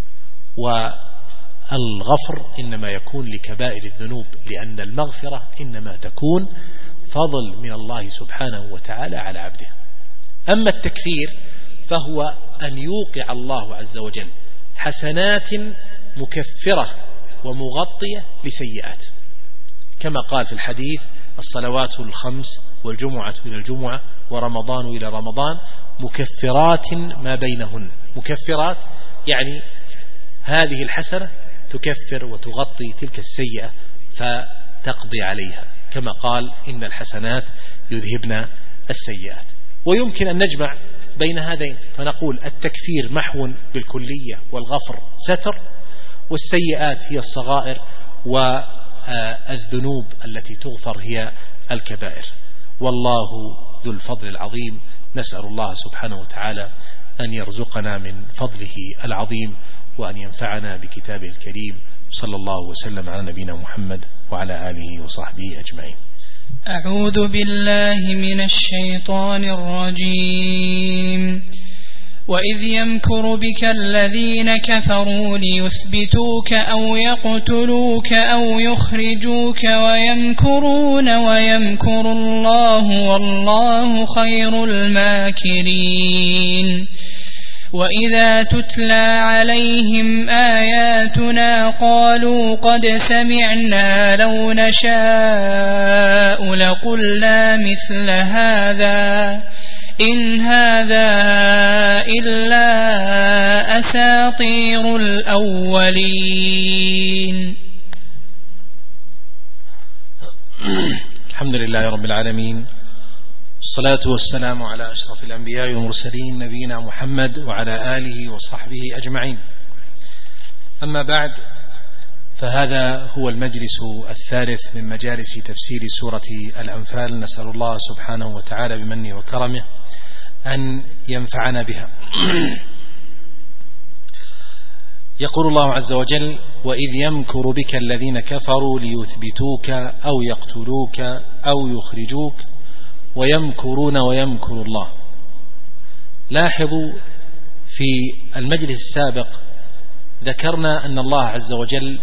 [SPEAKER 3] والغفر إنما يكون لكبائر الذنوب، لأن المغفرة إنما تكون فضل من الله سبحانه وتعالى على عبده. أما التكفير فهو أن يوقع الله عز وجل حسنات مكفرة ومغطية لسيئات، كما قال في الحديث: الصلوات الخمس والجمعة إلى الجمعة ورمضان إلى رمضان مكفرات ما بينهن. مكفرات يعني هذه الحسنة تكفر وتغطي تلك السيئة فتقضي عليها، كما قال: إن الحسنات يذهبن السيئات. ويمكن أن نجمع بين هذين فنقول التكفير محو بالكلية والغفر ستر، والسيئات هي الصغائر والذنوب التي تغفر هي الكبائر. والله ذو الفضل العظيم، نسأل الله سبحانه وتعالى أن يرزقنا من فضله العظيم وأن ينفعنا بكتابه الكريم. صلى الله وسلم على نبينا محمد وعلى آله وصحبه أجمعين.
[SPEAKER 2] أعوذ بالله من الشيطان الرجيم. وإذ يمكر بك الذين كفروا ليثبتوك أو يقتلوك أو يخرجوك ويمكرون ويمكر الله والله خير الماكرين. وإذا تتلى عليهم آياتنا قالوا قد سمعنا لو نشاء لقلنا مثل هذا إن هذا إلا أساطير الأولين.
[SPEAKER 1] الحمد لله رب العالمين، الصلاة والسلام على أشرف الأنبياء والمرسلين نبينا محمد وعلى آله وصحبه أجمعين. أما بعد، فهذا هو المجلس الثالث من مجالس تفسير سورة الأنفال. نسأل الله سبحانه وتعالى بمنه وكرمه أن ينفعنا بها. يقول الله عز وجل: وإذ يمكر بك الذين كفروا ليثبتوك أو يقتلوك أو يخرجوك ويمكرون ويمكر الله. لاحظوا في المجلس السابق ذكرنا أن الله عز وجل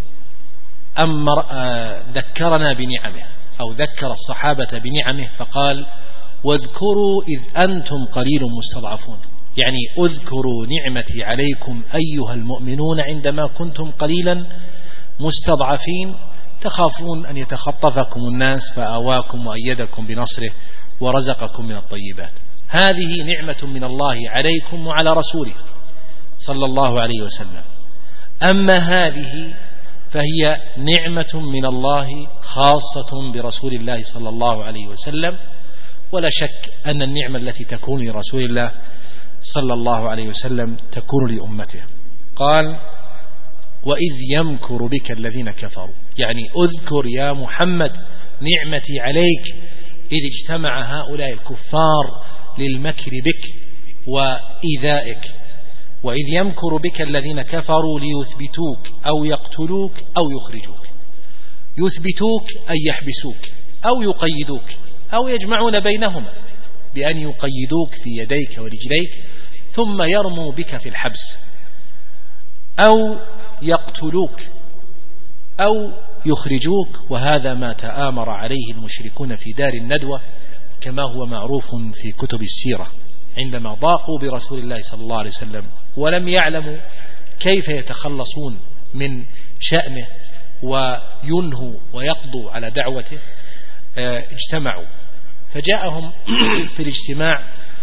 [SPEAKER 1] ذكرنا بنعمه، أو ذكر الصحابة بنعمه، فقال: واذكروا إذ أنتم قليل مستضعفون، يعني اذكروا نعمتي عليكم أيها المؤمنون عندما كنتم قليلا مستضعفين تخافون أن يتخطفكم الناس فآواكم وأيدكم بنصره ورزقكم من الطيبات. هذه نعمة من الله عليكم وعلى رسوله صلى الله عليه وسلم. أما هذه فهي نعمة من الله خاصة برسول الله صلى الله عليه وسلم، ولا شك أن النعمة التي تكون لرسول الله صلى الله عليه وسلم تكون لأمته. قال: وإذ يمكر بك الذين كفروا، يعني اذكر يا محمد نعمتي عليك إذ اجتمع هؤلاء الكفار للمكر بك وإيذائك. وإذ يمكر بك الذين كفروا ليثبتوك أو يقتلوك أو يخرجوك. يثبتوك أي يحبسوك أو يقيدوك أو يجمعون بينهما بأن يقيدوك في يديك ورجليك ثم يرموا بك في الحبس،
[SPEAKER 3] أو يقتلوك أو يخرجوك، وهذا ما تآمر عليه المشركون في دار الندوة كما هو معروف في كتب السيرة، عندما ضاقوا برسول الله صلى الله عليه وسلم ولم يعلموا كيف يتخلصون من شأنه وينهوا ويقضوا على دعوته، اجتمعوا. فجاءهم في الاجتماع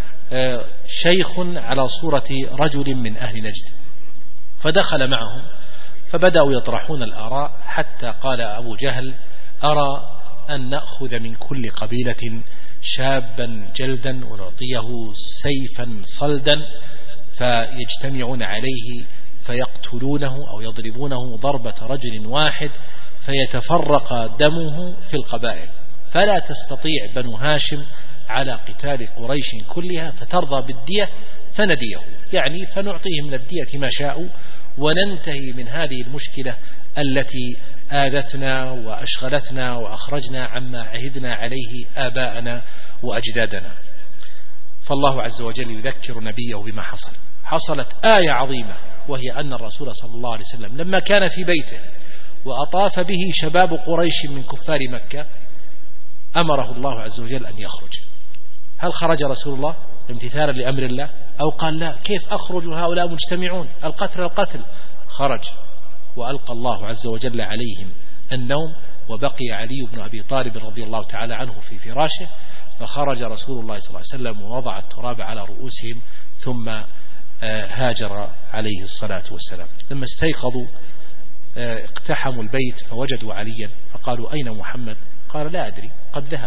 [SPEAKER 3] شيخ على صورة رجل من أهل نجد، فدخل معهم فبدأوا يطرحون الآراء، حتى قال أبو جهل: أرى أن نأخذ من كل قبيلة شابا جلدا ونعطيه سيفا صلدا، فيجتمعون عليه فيقتلونه أو يضربونه ضربة رجل واحد فيتفرق دمه في القبائل، فلا تستطيع بنو هاشم على قتال قريش كلها، فترضى بالدية فنديه، يعني فنعطيه من الدية ما شاءوا وننتهي من هذه المشكلة التي آذتنا وأشغلتنا وأخرجنا عما عهدنا عليه آباءنا وأجدادنا. فالله عز وجل يذكر نبيه بما حصلت آية عظيمة، وهي أن الرسول صلى الله عليه وسلم لما كان في بيته وأطاف به شباب قريش من كفار مكة أمره الله عز وجل أن يخرج. هل خرج رسول الله امتثالا لأمر الله، أو قال لا كيف أخرج هؤلاء مجتمعون القتل؟ خرج، وألقى الله عز وجل عليهم النوم، وبقي علي بن أبي طالب رضي الله تعالى عنه في فراشه، فخرج رسول الله صلى الله عليه وسلم ووضع التراب على رؤوسهم ثم هاجر عليه الصلاة والسلام. لما استيقظوا اقتحموا البيت فوجدوا عليا، فقالوا: أين محمد؟ قال: لا أدري، قد ذهب.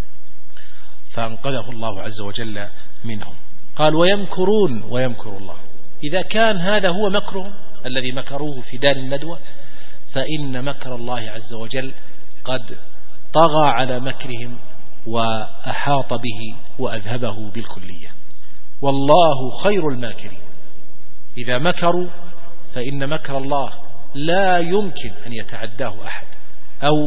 [SPEAKER 3] فأنقذه الله عز وجل منهم. قال: ويمكرون ويمكر الله. إذا كان هذا هو مكرهم الذي مكروه في دار الندوة، فإن مكر الله عز وجل قد طغى على مكرهم وأحاط به وأذهبه بالكلية. والله خير الماكرين. إذا مكروا فإن مكر الله لا يمكن أن يتعداه أحد، أو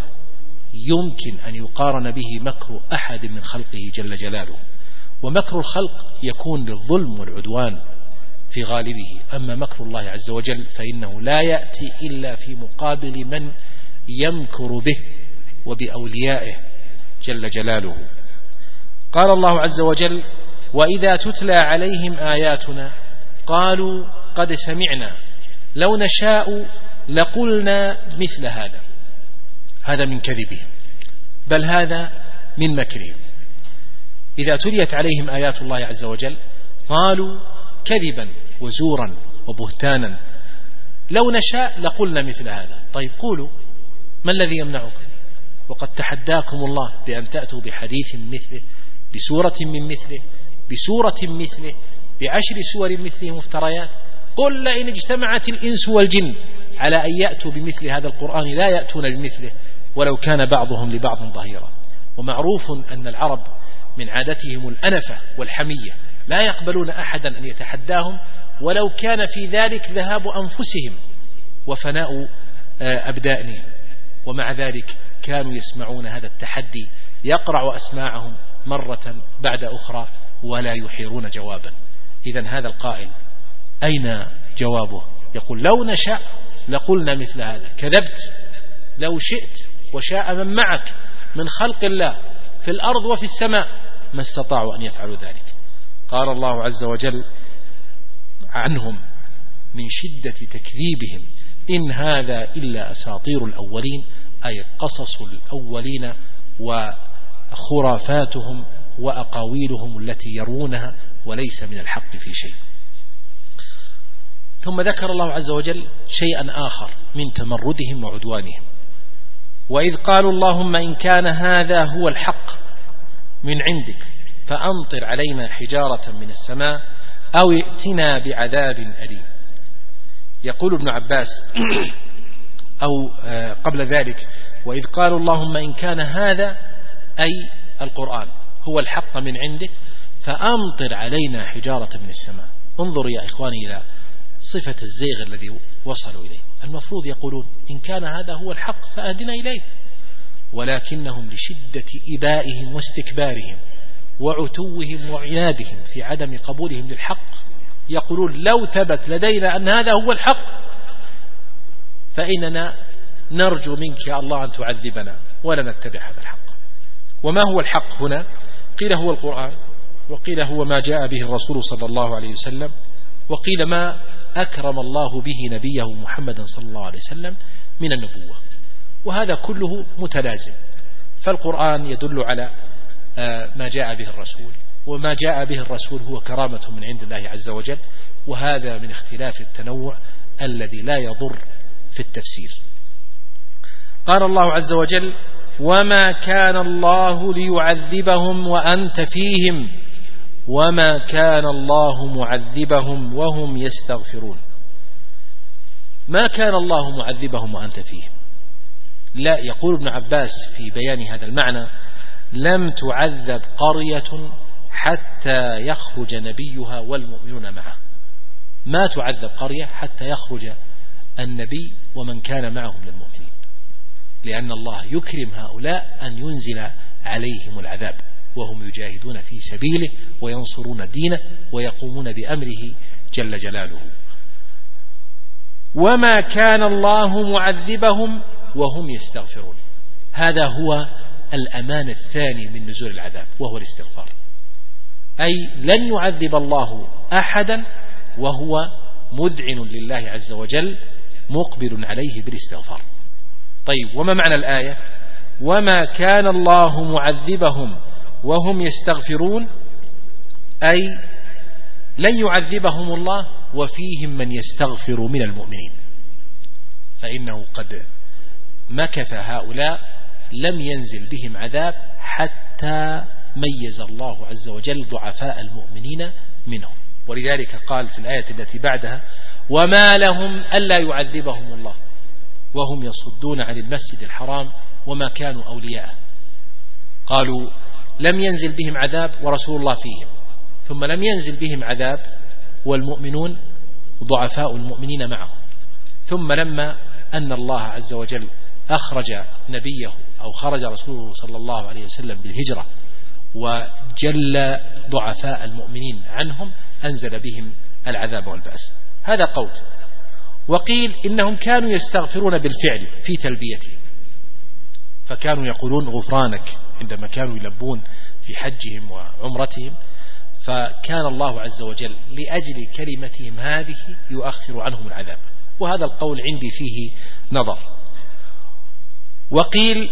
[SPEAKER 3] يمكن أن يقارن به مكر أحد من خلقه جل جلاله. ومكر الخلق يكون للظلم والعدوان في غالبه، أما مكر الله عز وجل فإنه لا يأتي إلا في مقابل من يمكر به وبأوليائه جل جلاله. قال الله عز وجل: وإذا تتلى عليهم آياتنا قالوا قد سمعنا لو نشاء لقلنا مثل هذا. هذا من كذبهم، بل هذا من مكرهم. إذا تليت عليهم آيات الله عز وجل قالوا كذبا وزورا وبهتانا: لو نشاء لقلنا مثل هذا. طيب قولوا، ما الذي يمنعكم؟ وقد تحداكم الله بأن تأتوا بحديث مثله، بسورة من مثله، بسورة مثله، ب10 سور مثله مفتريات. قل لئن اجتمعت الإنس والجن على أن يأتوا بمثل هذا القرآن لا يأتون بمثله ولو كان بعضهم لبعض ظهيرا. ومعروف أن العرب من عادتهم الأنفة والحمية، لا يقبلون أحدا أن يتحداهم ولو كان في ذلك ذهاب أنفسهم وفناء أبدانهم. ومع ذلك كانوا يسمعون هذا التحدي يقرع أسماعهم مرة بعد أخرى ولا يحيرون جوابا. إذن هذا القائل أين جوابه؟ يقول: لو نشاء لقلنا مثل هذا. كذبت. لو شئت وشاء من معك من خلق الله في الأرض وفي السماء ما استطاعوا أن يفعلوا ذلك. قال الله عز وجل عنهم من شدة تكذيبهم: إن هذا إلا أساطير الأولين، أي قصص الأولين وخرافاتهم وأقاويلهم التي يروونها، وليس من الحق في شيء. ثم ذكر الله عز وجل شيئا آخر من تمردهم وعدوانهم: وإذ قالوا اللهم إن كان هذا هو الحق من عندك فأمطر علينا حجارة من السماء أو ائتنا بعذاب أليم. يقول ابن عباس أو قبل ذلك: وإذ قالوا اللهم إن كان هذا أي القرآن هو الحق من عندك فأمطر علينا حجارة من السماء. انظروا يا إخواني إلى صفة الزيغ الذي وصلوا إليه. المفروض يقولون إن كان هذا هو الحق فأهدنا إليه، ولكنهم لشدة إبائهم واستكبارهم وعتوهم وعنادهم في عدم قبولهم للحق يقولون لو ثبت لدينا أن هذا هو الحق فإننا نرجو منك يا الله أن تعذبنا ولا نتبع هذا الحق. وما هو الحق هنا؟ قيل هو القرآن، وقيل هو ما جاء به الرسول صلى الله عليه وسلم، وقيل ما أكرم الله به نبيه محمد صلى الله عليه وسلم من النبوة، وهذا كله متلازم. فالقرآن يدل على ما جاء به الرسول، وما جاء به الرسول هو كرامة من عند الله عز وجل، وهذا من اختلاف التنوع الذي لا يضر في التفسير. قال الله عز وجل: وما كان الله ليعذبهم وأنت فيهم وما كان الله معذبهم وهم يستغفرون. ما كان الله معذبهم وأنت فيهم، لا، يقول ابن عباس في بيان هذا المعنى: لم تعذب قرية حتى يخرج نبيها والمؤمنون معه. ما تعذب قرية حتى يخرج النبي ومن كان معه من المؤمنين، لأن الله يكرم هؤلاء أن ينزل عليهم العذاب وهم يجاهدون في سبيله وينصرون دينه ويقومون بأمره جل جلاله. وما كان الله معذبهم وهم يستغفرون، هذا هو الأمان الثاني من نزول العذاب، وهو الاستغفار، أي لن يعذب الله أحدا وهو مذعن لله عز وجل مقبل عليه بالاستغفار. طيب، وما معنى الآية؟ وما كان الله معذبهم وهم يستغفرون، أي لن يعذبهم الله وفيهم من يستغفر من المؤمنين، فإنه قد مكث هؤلاء لم ينزل بهم عذاب حتى ميز الله عز وجل ضعفاء المؤمنين منهم. ولذلك قال في الآية التي بعدها: وما لهم ألا يعذبهم الله وهم يصدون عن المسجد الحرام وما كانوا أولياءه. قالوا لم ينزل بهم عذاب ورسول الله فيهم، ثم لم ينزل بهم عذاب والمؤمنون ضعفاء المؤمنين معهم، ثم لما أن الله عز وجل أخرج نبيه أو خرج رسوله صلى الله عليه وسلم بالهجرة وجل ضعفاء المؤمنين عنهم أنزل بهم العذاب والبأس. هذا قول. وقيل إنهم كانوا يستغفرون بالفعل في تلبيتهم، فكانوا يقولون غفرانك عندما كانوا يلبون في حجهم وعمرتهم، فكان الله عز وجل لأجل كلمتهم هذه يؤخر عنهم العذاب، وهذا القول عندي فيه نظر. وقيل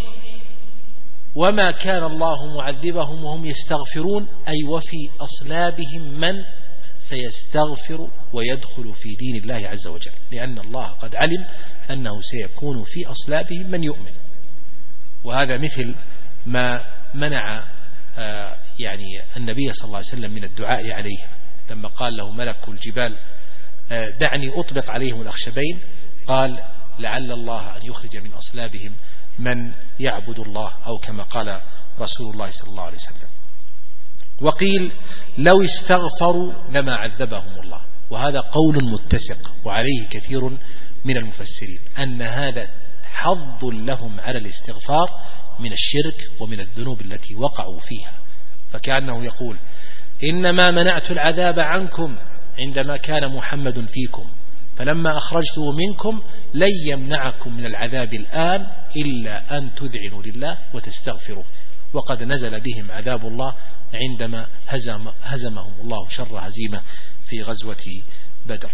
[SPEAKER 3] وما كان الله معذبهم وهم يستغفرون، أي وفي أصلابهم من سيستغفر ويدخل في دين الله عز وجل، لأن الله قد علم أنه سيكون في أصلابهم من يؤمن. وهذا مثل ما منع يعني النبي صلى الله عليه وسلم من الدعاء عليهم لما قال له ملك الجبال: دعني أطبق عليهم الأخشبين، قال: لعل الله أن يخرج من أصلابهم من يعبد الله، أو كما قال رسول الله صلى الله عليه وسلم. وقيل لو استغفروا لما عذبهم الله، وهذا قول متسق وعليه كثير من المفسرين، أن هذا حظ لهم على الاستغفار من الشرك ومن الذنوب التي وقعوا فيها، فكأنه يقول: إنما منعت العذاب عنكم عندما كان محمد فيكم، فلما أخرجته منكم لن يمنعكم من العذاب الآن إلا أن تذعنوا لله وتستغفروا. وقد نزل بهم عذاب الله عندما هزمهم الله شر هزيمة في غزوة بدر.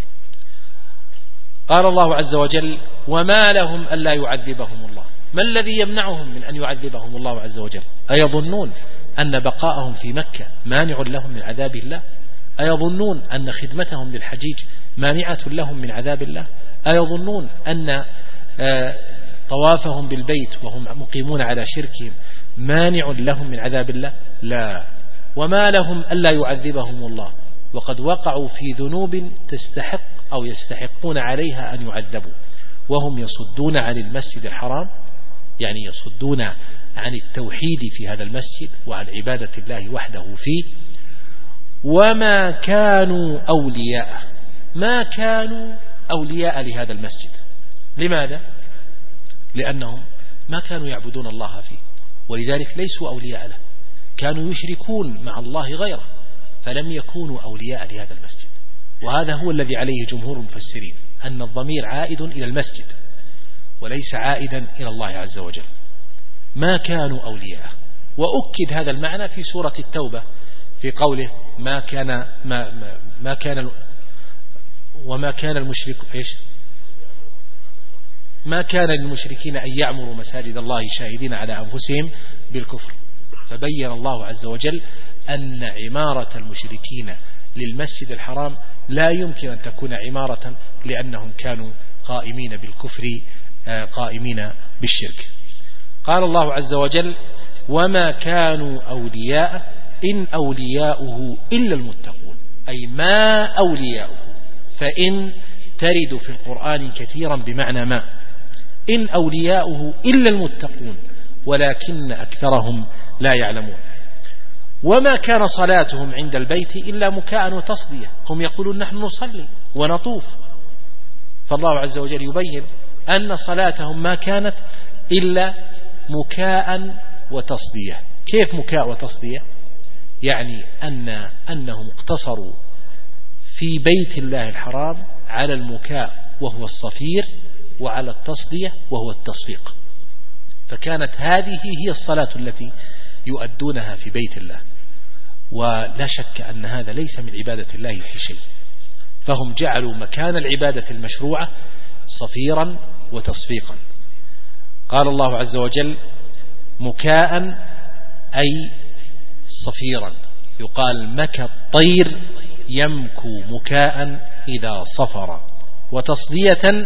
[SPEAKER 3] قال الله عز وجل: وما لهم ألا يعذبهم الله. ما الذي يمنعهم من أن يعذبهم الله عز وجل؟ أيظنون أن بقاءهم في مكة مانع لهم من عذاب الله؟ أيظنون أن خدمتهم للحجيج مانعة لهم من عذاب الله؟ أيظنون أن طوافهم بالبيت وهم مقيمون على شركهم مانع لهم من عذاب الله؟ لا. وما لهم ألا يعذبهم الله وقد وقعوا في ذنوب تستحق أو يستحقون عليها أن يعذبوا، وهم يصدون عن المسجد الحرام، يعني يصدون عن التوحيد في هذا المسجد وعن عبادة الله وحده فيه. وما كانوا أولياء، ما كانوا أولياء لهذا المسجد. لماذا؟ لأنهم ما كانوا يعبدون الله فيه، ولذلك ليسوا أولياء له، كانوا يشركون مع الله غيره، فلم يكونوا أولياء لهذا المسجد. وهذا هو الذي عليه جمهور المفسرين، أن الضمير عائد إلى المسجد وليس عائدا إلى الله عز وجل. ما كانوا أولياء. وأكد هذا المعنى في سورة التوبة في قوله وما كان المشرك ما كان للمشركين أن يعمروا مساجد الله شاهدين على أنفسهم بالكفر. فبين الله عز وجل أن عمارة المشركين للمسجد الحرام لا يمكن أن تكون عمارة، لأنهم كانوا قائمين بالكفر قائمين بالشرك. قال الله عز وجل: وما كانوا أولياء إن أولياؤه إلا المتقون، أي ما أولياؤه. فإن ترد في القرآن كثيرا بمعنى ما. إن أولياؤه إلا المتقون ولكن أكثرهم لا يعلمون. وما كان صلاتهم عند البيت إلا مكاء وتصدية. هم يقولون نحن نصلي ونطوف، فالله عز وجل يبين أن صلاتهم ما كانت إلا مكاء وتصدية. كيف مكاء وتصدية؟ يعني أنهم اقتصروا في بيت الله الحرام على المكاء وهو الصفير، وعلى التصدية وهو التصفيق. فكانت هذه هي الصلاة التي يؤدونها في بيت الله، ولا شك أن هذا ليس من عبادة الله في شيء. فهم جعلوا مكان العبادة المشروعة صفيرا وتصفيقا. قال الله عز وجل: مكاء أي صفيرا. يقال مكى الطير يمكو مكاء إذا صفر. وتصدية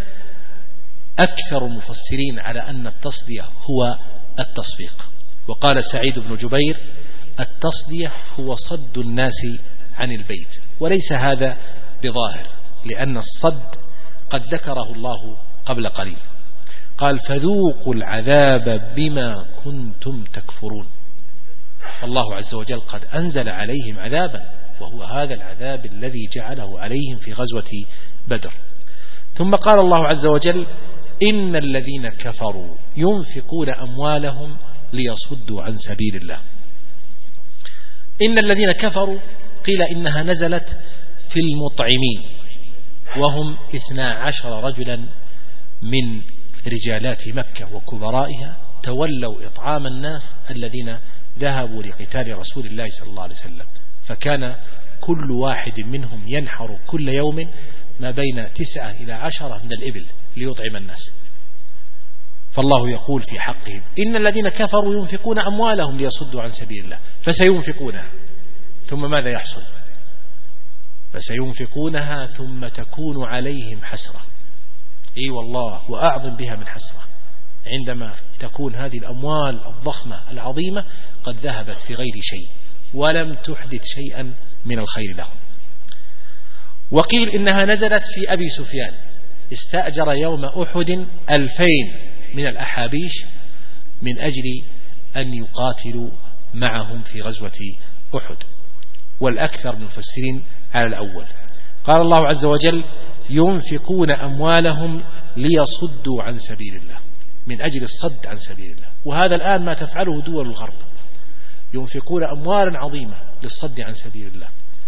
[SPEAKER 3] أكثر المفسرين على أن التصدية هو التصفيق. وقال سعيد بن جبير: التصدية هو صد الناس عن البيت. وليس هذا بظاهر، لأن الصد قد ذكره الله قبل قليل. قال: فذوقوا العذاب بما كنتم تكفرون. الله عز وجل قد أنزل عليهم عذابا، وهو هذا العذاب الذي جعله عليهم في غزوة بدر. ثم قال الله عز وجل: إن الذين كفروا ينفقون أموالهم ليصدوا عن سبيل الله. إن الذين كفروا قيل إنها نزلت في المطعمين، وهم 12 رجلا من رجالات مكة وكبرائها تولوا إطعام الناس الذين ذهبوا لقتال رسول الله صلى الله عليه وسلم. فكان كل واحد منهم ينحر كل يوم ما بين 9 إلى 10 من الإبل ليطعم الناس. فالله يقول في حقهم: إن الذين كفروا ينفقون أموالهم ليصدوا عن سبيل الله فسينفقونها، ثم ماذا يحصل؟ فسينفقونها ثم تكون عليهم حسرة. أي والله، وأعظم بها من حسرة، عندما تكون هذه الأموال الضخمة العظيمة قد ذهبت في غير شيء ولم تحدث شيئا من الخير لهم. وقيل إنها نزلت في أبي سفيان، استأجر يوم أحد 2000 من الأحابيش من أجل أن يقاتلوا معهم في غزوة أحد، والأكثر من المفسرين على الأول. قال الله عز وجل: ينفقون أموالهم ليصدوا عن سبيل الله، من أجل الصد عن سبيل الله. وهذا الآن ما تفعله دول الغرب، ينفقون أموالا عظيمة للصد عن سبيل الله.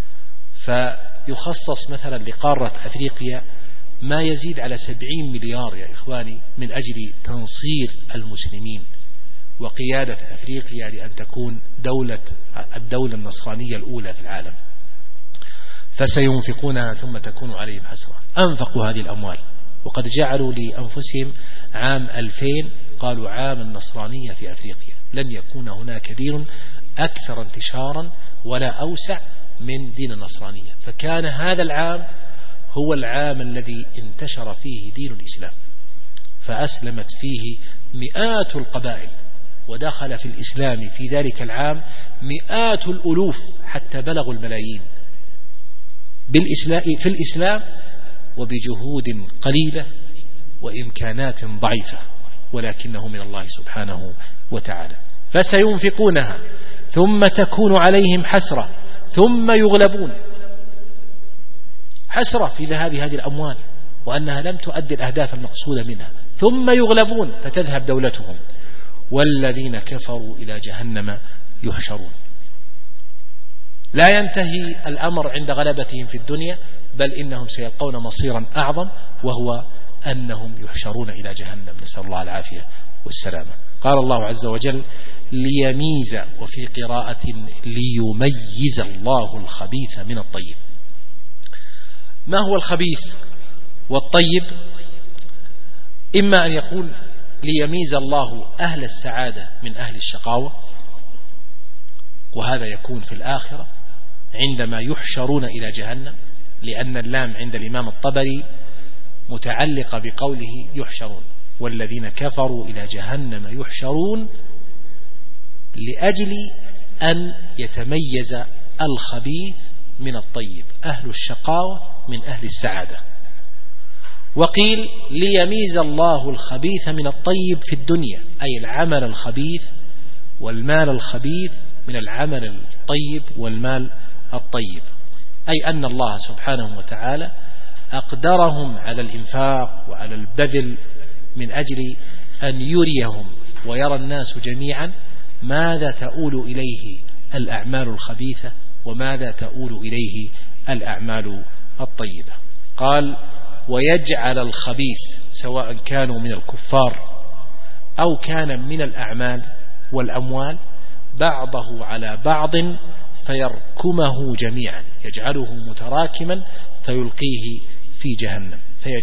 [SPEAKER 3] فيخصص مثلا لقارة أفريقيا ما يزيد على 70 مليار يا إخواني من أجل تنصير المسلمين وقيادة أفريقيا لأن تكون الدولة النصرانية الأولى في العالم. فسينفقونها ثم تكون عليهم حسرة. أنفقوا هذه الأموال، وقد جعلوا لأنفسهم عام 2000 قالوا عام النصرانية في أفريقيا. لم يكون هناك دين أكثر انتشارا ولا أوسع من دين النصرانية، فكان هذا العام هو العام الذي انتشر فيه دين الإسلام، فأسلمت فيه مئات القبائل، ودخل في الإسلام في ذلك العام مئات الألوف حتى بلغوا الملايين في الإسلام، وبجهود قليلة وإمكانات ضعيفة، ولكنه من الله سبحانه وتعالى. فسينفقونها ثم تكون عليهم حسرة ثم يغلبون. حسرة في ذهاب هذه الأموال وأنها لم تؤدي الأهداف المقصودة منها، ثم يغلبون فتذهب دولتهم، والذين كفروا إلى جهنم يحشرون. لا ينتهي الأمر عند غلبتهم في الدنيا، بل إنهم سيلقون مصيرا أعظم، وهو أنهم يحشرون إلى جهنم، نسأل الله العافية والسلامة. قال الله عز وجل ليميز، وفي قراءة ليميز الله الخبيث من الطيب. ما هو الخبيث والطيب؟ إما أن يقول ليميز الله أهل السعادة من أهل الشقاوة، وهذا يكون في الآخرة عندما يحشرون إلى جهنم، لأن اللام عند الإمام الطبري متعلقة بقوله يحشرون، والذين كفروا إلى جهنم يحشرون، لأجل أن يتميز الخبيث من الطيب، أهل الشقاوة من أهل السعادة. وقيل ليميز الله الخبيث من الطيب في الدنيا، أي العمل الخبيث والمال الخبيث من العمل الطيب والمال الطيب، أي أن الله سبحانه وتعالى أقدرهم على الإنفاق وعلى البذل من أجل أن يريهم ويرى الناس جميعا ماذا تؤول إليه الأعمال الخبيثة وماذا تؤول إليه الأعمال الطيبة. قال ويجعل الخبيث سواء كانوا من الكفار أو كان من الأعمال والأموال بعضه على بعض فيركمه جميعا، يجعله متراكما فيلقيه في جهنم،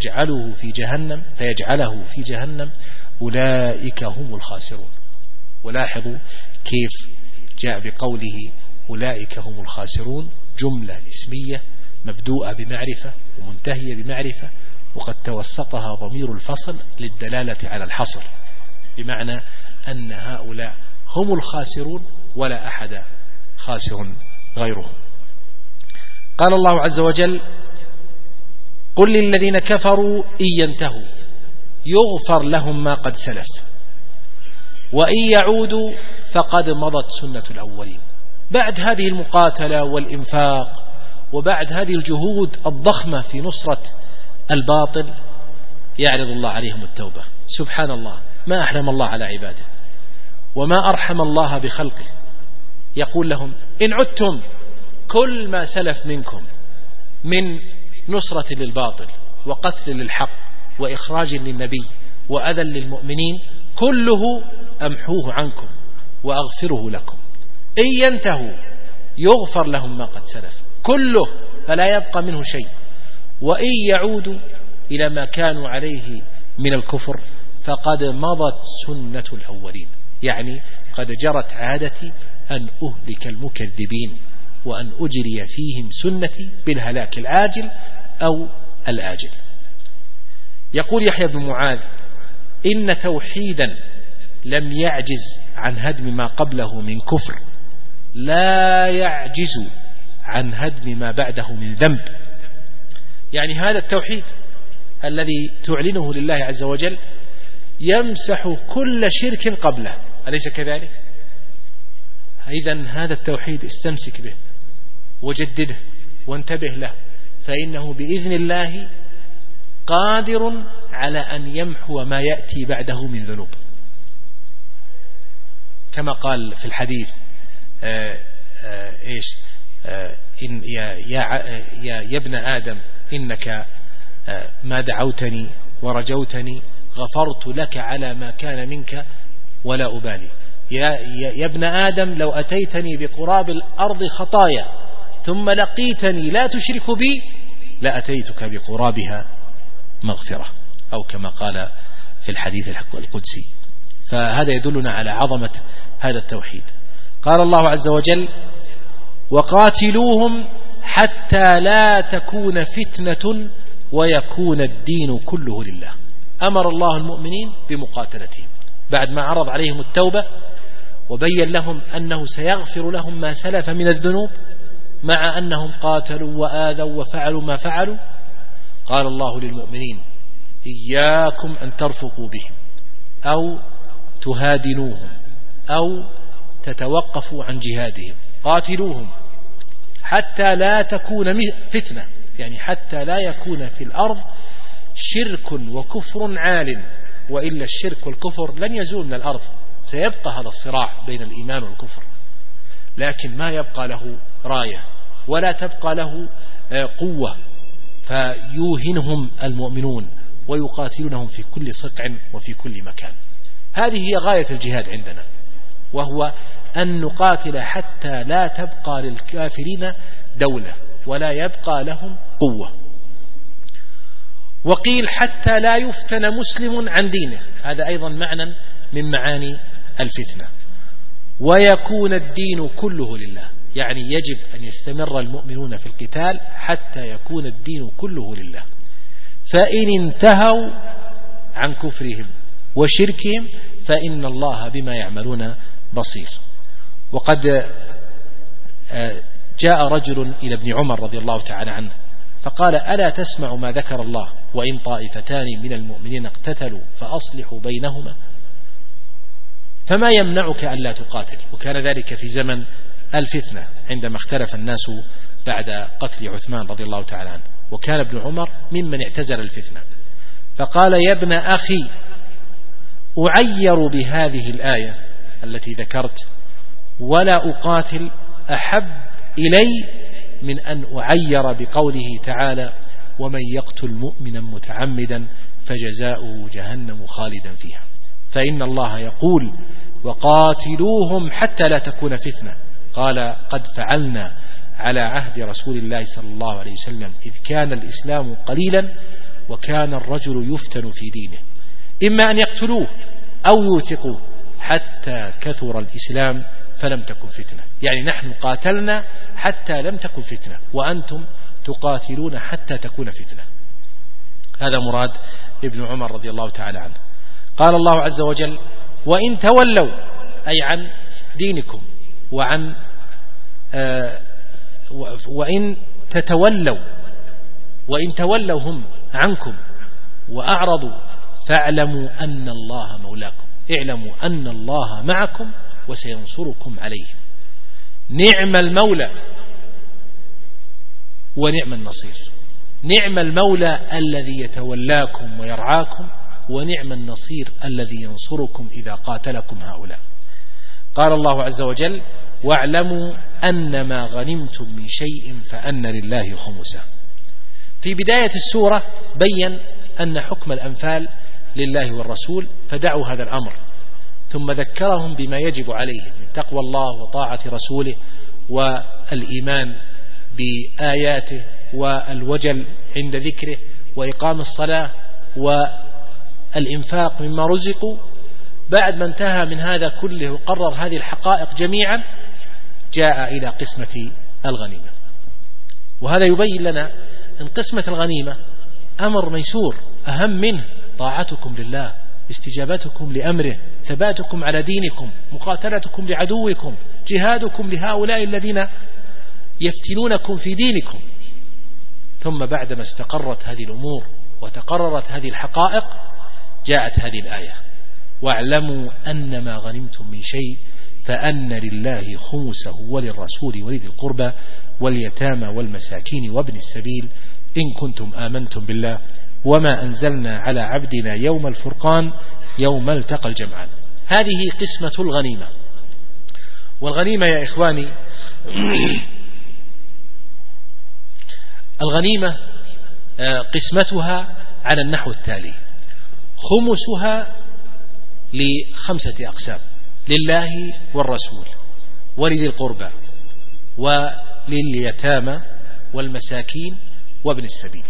[SPEAKER 3] فيجعله في جهنم أولئك هم الخاسرون. ولاحظوا كيف جاء بقوله أولئك هم الخاسرون، جملة اسمية مبدوءة بمعرفة ومنتهية بمعرفة، وقد توسطها ضمير الفصل للدلالة على الحصر، بمعنى أن هؤلاء هم الخاسرون ولا أحد خاسر غيرهم. قال الله عز وجل قل للذين كفروا إن ينتهوا يغفر لهم ما قد سلف وإن يعودوا فقد مضت سنة الأولين. بعد هذه المقاتلة والإنفاق وبعد هذه الجهود الضخمة في نصرة الباطل يعرض الله عليهم التوبة. سبحان الله، ما أحلم الله على عباده وما أرحم الله بخلقه. يقول لهم إن عدتم كل ما سلف منكم من نصرة للباطل وقتل للحق وإخراج للنبي وأذى للمؤمنين كله أمحوه عنكم وأغفره لكم. إن ينتهوا يغفر لهم ما قد سلف كله فلا يبقى منه شيء، وإن يعودوا إلى ما كانوا عليه من الكفر فقد مضت سنة الأولين، يعني قد جرت عادتي أن أهلك المكذبين وأن أجري فيهم سنتي بالهلاك العاجل أو الآجل. يقول يحيى بن معاذ إن توحيدا لم يعجز عن هدم ما قبله من كفر لا يعجز عن هدم ما بعده من ذنب. يعني هذا التوحيد الذي تعلنه لله عز وجل يمسح كل شرك قبله، أليس كذلك؟ إذن هذا التوحيد استمسك به وجدده وانتبه له، فإنه بإذن الله قادر على أن يمحو ما يأتي بعده من ذنوب، كما قال في الحديث إن يا ابن آدم إنك ما دعوتني ورجوتني غفرت لك على ما كان منك ولا أبالي. يا ابن آدم لو أتيتني بقراب الأرض خطايا ثم لقيتني لا تشرك بي لأتيتك بقرابها مغفرة، أو كما قال في الحديث القدسي. فهذا يدلنا على عظمة هذا التوحيد. قال الله عز وجل وقاتلوهم حتى لا تكون فتنة ويكون الدين كله لله. أمر الله المؤمنين بمقاتلتهم بعد ما عرض عليهم التوبة وبين لهم أنه سيغفر لهم ما سلف من الذنوب مع أنهم قاتلوا وآذوا وفعلوا ما فعلوا. قال الله للمؤمنين إياكم أن ترفقوا بهم أو تهادنوهم أو تتوقفوا عن جهادهم، قاتلوهم حتى لا تكون فتنة، يعني حتى لا يكون في الأرض شرك وكفر عال، وإلا الشرك والكفر لن يزول من الأرض، سيبقى هذا الصراع بين الإيمان والكفر. لكن ما يبقى له راية ولا تبقى له قوة، فيوهنهم المؤمنون ويقاتلونهم في كل صقع وفي كل مكان. هذه هي غاية الجهاد عندنا، وهو أن نقاتل حتى لا تبقى للكافرين دولة ولا يبقى لهم قوة. وقيل حتى لا يفتن مسلم عن دينه، هذا أيضا معنى من معاني الفتنة. ويكون الدين كله لله، يعني يجب أن يستمر المؤمنون في القتال حتى يكون الدين كله لله. فإن انتهوا عن كفرهم وشركهم فإن الله بما يعملون بصير. وقد جاء رجل إلى ابن عمر رضي الله تعالى عنه فقال: ألا تسمع ما ذكر الله وإن طائفتان من المؤمنين اقتتلوا فأصلحوا بينهما؟ فما يمنعك ألا تقاتل؟ وكان ذلك في زمن الفتنة عندما اختلف الناس بعد قتل عثمان رضي الله تعالى عنه، وكان ابن عمر ممن اعتزل الفتنة. فقال: يا ابن أخي، أعير بهذه الآية التي ذكرت ولا أقاتل أحب إلي من أن أعير بقوله تعالى: ومن يقتل مؤمنا متعمدا فجزاؤه جهنم خالدا فيها. فإن الله يقول: وقاتلوهم حتى لا تكون فتنة. قال: قد فعلنا على عهد رسول الله صلى الله عليه وسلم إذ كان الإسلام قليلا وكان الرجل يفتن في دينه، إما أن يقتلوه أو يوثقوه حتى كثر الإسلام فلم تكن فتنة. يعني نحن قاتلنا حتى لم تكن فتنة، وأنتم تقاتلون حتى تكون فتنة. هذا مراد ابن عمر رضي الله تعالى عنه. قال الله عز وجل: وإن تولوا، أي عن دينكم، وعن وإن تتولوا، وإن تولوا هم عنكم وأعرضوا فاعلموا أن الله مولاكم، اعلموا أن الله معكم وسينصركم عليه. نعم المولى ونعم النصير. نعم المولى الذي يتولاكم ويرعاكم، ونعم النصير الذي ينصركم إذا قاتلكم هؤلاء. قال الله عز وجل: واعلموا أن ما غنمتم من شيء فأن لله خمسه. في بداية السورة بين أن حكم الأنفال لله والرسول فدعوا هذا الأمر، ثم ذكرهم بما يجب عليهم من تقوى الله وطاعة رسوله والإيمان بآياته والوجل عند ذكره وإقام الصلاة والإنفاق مما رزقوا. بعد ما انتهى من هذا كله وقرر هذه الحقائق جميعا جاء إلى قسمة الغنيمة. وهذا يبين لنا أن قسمة الغنيمة أمر ميسور، أهم منه طاعتكم لله، استجابتكم لأمره، ثباتكم على دينكم، مقاتلتكم لعدوكم، جهادكم لهؤلاء الذين يفتنونكم في دينكم. ثم بعدما استقرت هذه الأمور وتقررت هذه الحقائق جاءت هذه الآية: واعلموا أن ما غنمتم من شيء فأن لله خمسه وللرسول ولذي القربى واليتامى والمساكين وابن السبيل إن كنتم آمنتم بالله وما أنزلنا على عبدنا يوم الفرقان يوم التقى الجمعان. هذه قسمة الغنيمة. والغنيمة يا إخواني الغنيمة قسمتها على النحو التالي: خمسها ل5 أقسام: لله والرسول ولذي القربى ولليتامى والمساكين وابن السبيل.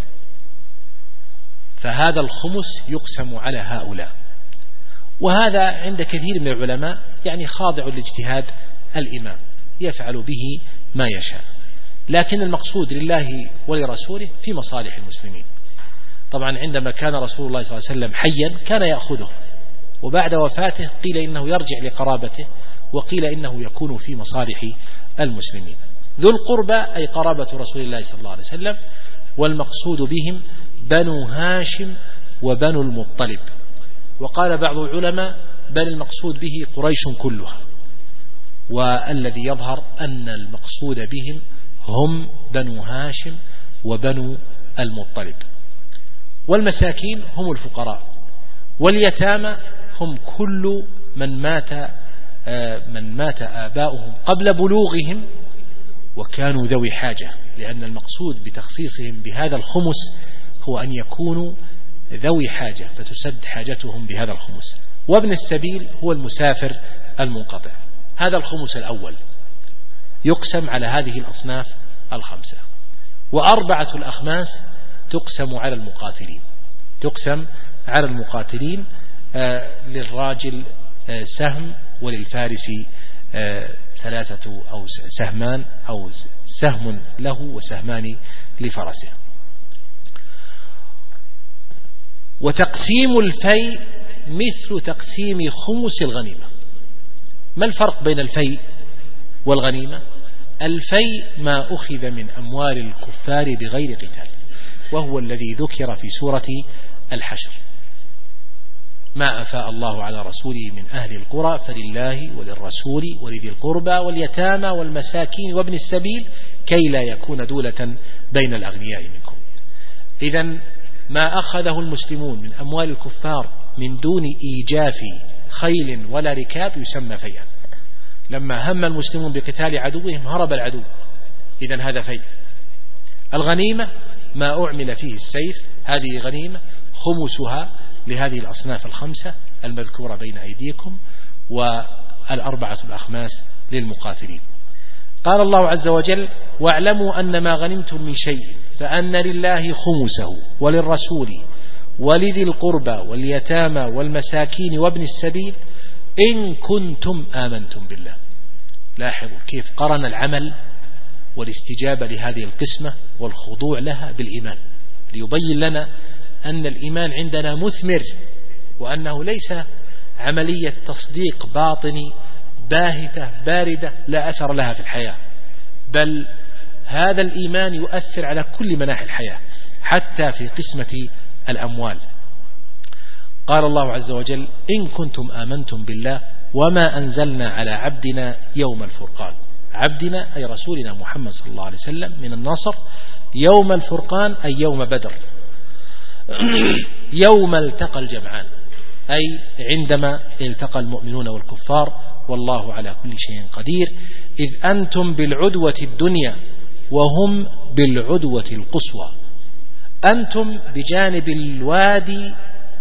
[SPEAKER 3] فهذا الخمس يقسم على هؤلاء، وهذا عند كثير من العلماء يعني خاضع لاجتهاد الإمام يفعل به ما يشاء، لكن المقصود لله ولرسوله في مصالح المسلمين. طبعا عندما كان رسول الله صلى الله عليه وسلم حيا كان يأخذه، وبعد وفاته قيل إنه يرجع لقرابته، وقيل إنه يكون في مصالح المسلمين. ذو القربى أي قرابة رسول الله صلى الله عليه وسلم، والمقصود بهم بنو هاشم وبنو المطلب. وقال بعض العلماء بل المقصود به قريش كلها، والذي يظهر أن المقصود بهم هم بنو هاشم وبنو المطلب. والمساكين هم الفقراء، واليتامى هم كل من مات من مات آباؤهم قبل بلوغهم وكانوا ذوي حاجة، لأن المقصود بتخصيصهم بهذا الخمس هو أن يكونوا ذوي حاجة فتسد حاجتهم بهذا الخمس. وابن السبيل هو المسافر المنقطع. هذا الخمس الأول يقسم على هذه الأصناف الخمسة. وأربعة الأخماس تقسم على المقاتلين، تقسم على المقاتلين، للراجل سهم وللفارس ثلاثة أو سهمان أو سهم له وسهمان لفرسه. وتقسيم الفيء مثل تقسيم خمس الغنيمة. ما الفرق بين الفيء والغنيمة؟ الفيء ما أخذ من أموال الكفار بغير قتال، وهو الذي ذكر في سورة الحشر: ما أفاء الله على رسوله من أهل القرى فلله وللرسول ولذي القربى واليتامى والمساكين وابن السبيل كي لا يكون دولة بين الأغنياء منكم. إذن ما أخذه المسلمون من أموال الكفار من دون إيجاف خيل ولا ركاب يسمى فيئا. لما هم المسلمون بقتال عدوهم هرب العدو، إذن هذا فيء. الغنيمة ما أعمل فيه السيف، هذه غنيمة، خمسها لهذه الأصناف الخمسة المذكورة بين أيديكم، والأربعة الأخماس للمقاتلين. قال الله عز وجل: واعلموا أن ما غنمتم من شيء فأن لله خمسه وللرسول ولذي القربى واليتامى والمساكين وابن السبيل إن كنتم آمنتم بالله. لاحظوا كيف قرن العمل والاستجابة لهذه القسمة والخضوع لها بالإيمان، ليبين لنا أن الإيمان عندنا مثمر، وأنه ليس عملية تصديق باطني باهتة باردة لا أثر لها في الحياة، بل هذا الإيمان يؤثر على كل مناحي الحياة حتى في قسمة الأموال. قال الله عز وجل: إن كنتم آمنتم بالله وما أنزلنا على عبدنا يوم الفرقان. عبدنا أي رسولنا محمد صلى الله عليه وسلم من النصر، يوم الفرقان أي يوم بدر، يوم التقى الجمعان، أي عندما التقى المؤمنون والكفار، والله على كل شيء قدير. إذ أنتم بالعدوة الدنيا وهم بالعدوة القصوى. أنتم بجانب الوادي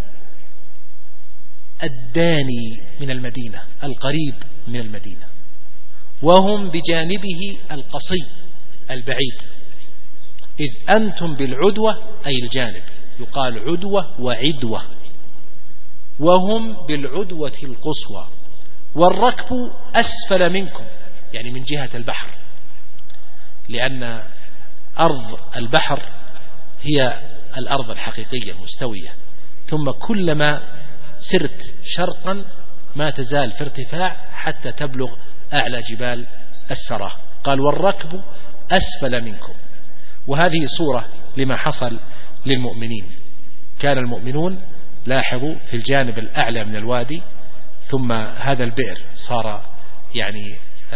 [SPEAKER 3] الداني من المدينة القريب من المدينة، وهم بجانبه القصي البعيد. إذ أنتم بالعدوة أي الجانب، يقال عدوة وعدوة، وهم بالعدوة القصوى. والركب أسفل منكم يعني من جهة البحر، لأن أرض البحر هي الأرض الحقيقية المستوية، ثم كلما سرت شرقا ما تزال في ارتفاع حتى تبلغ أعلى جبال السراه. قال: والركب أسفل منكم. وهذه صورة لما حصل للمؤمنين. كان المؤمنون لاحظوا في الجانب الأعلى من الوادي، ثم هذا البئر صار يعني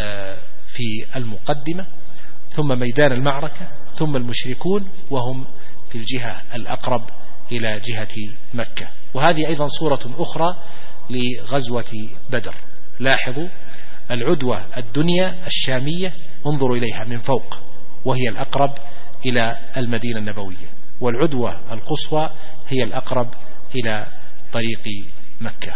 [SPEAKER 3] في المقدمة، ثم ميدان المعركة، ثم المشركون وهم في الجهة الأقرب إلى جهة مكة. وهذه أيضا صورة أخرى لغزوة بدر. لاحظوا العدوة الدنيا الشامية انظروا إليها من فوق وهي الأقرب إلى المدينة النبوية، والعدوة القصوى هي الأقرب إلى طريق مكة.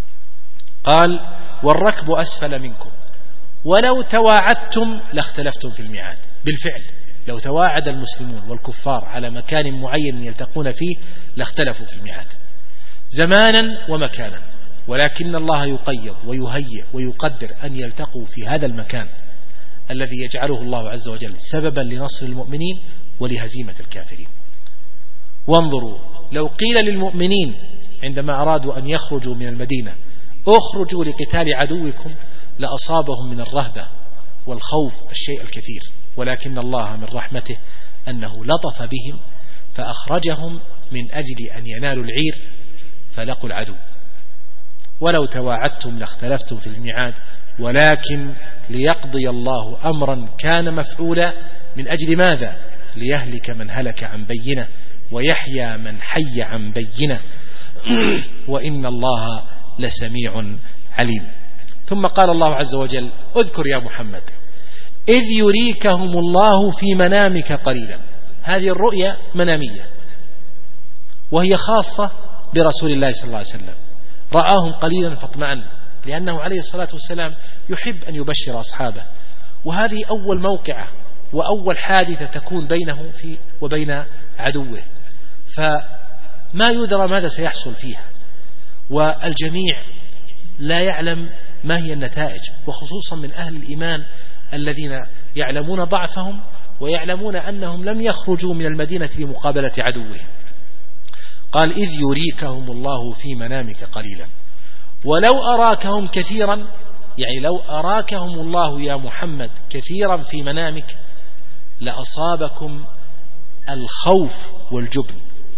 [SPEAKER 3] قال: والركب أسفل منكم ولو تواعدتم لاختلفتم في الميعاد. بالفعل لو تواعد المسلمون والكفار على مكان معين يلتقون فيه لاختلفوا في الميعاد زمانا ومكانا، ولكن الله يقيض ويهيئ ويقدر أن يلتقوا في هذا المكان الذي يجعله الله عز وجل سببا لنصر المؤمنين ولهزيمة الكافرين. وانظروا لو قيل للمؤمنين عندما أرادوا أن يخرجوا من المدينة اخرجوا لقتال عدوكم لأصابهم من الرهبة والخوف الشيء الكثير، ولكن الله من رحمته أنه لطف بهم فأخرجهم من أجل أن ينالوا العير فلقوا العدو. ولو تواعدتم لاختلفتم في الميعاد ولكن ليقضي الله أمرا كان مفعولا. من أجل ماذا؟ ليهلك من هلك عن بينة ويحيى من حي عن بينة وإن الله لسميع عليم. ثم قال الله عز وجل اذكر يا محمد إذ يريكهم الله في منامك قليلا. هذه الرؤيا منامية وهي خاصة برسول الله صلى الله عليه وسلم، رآهم قليلا فاطمأن، لأنه عليه الصلاة والسلام يحب أن يبشر أصحابه، وهذه أول موقعة وأول حادثة تكون بينه وبين عدوه، فما يدرى ماذا سيحصل فيها، والجميع لا يعلم ما هي النتائج، وخصوصا من أهل الإيمان الذين يعلمون ضعفهم ويعلمون أنهم لم يخرجوا من المدينة لمقابلة عدوهم. قال إذ يريكهم الله في منامك قليلا ولو أراكهم كثيرا، يعني لو أراكهم الله يا محمد كثيرا في منامك لأصابكم الخوف والجبن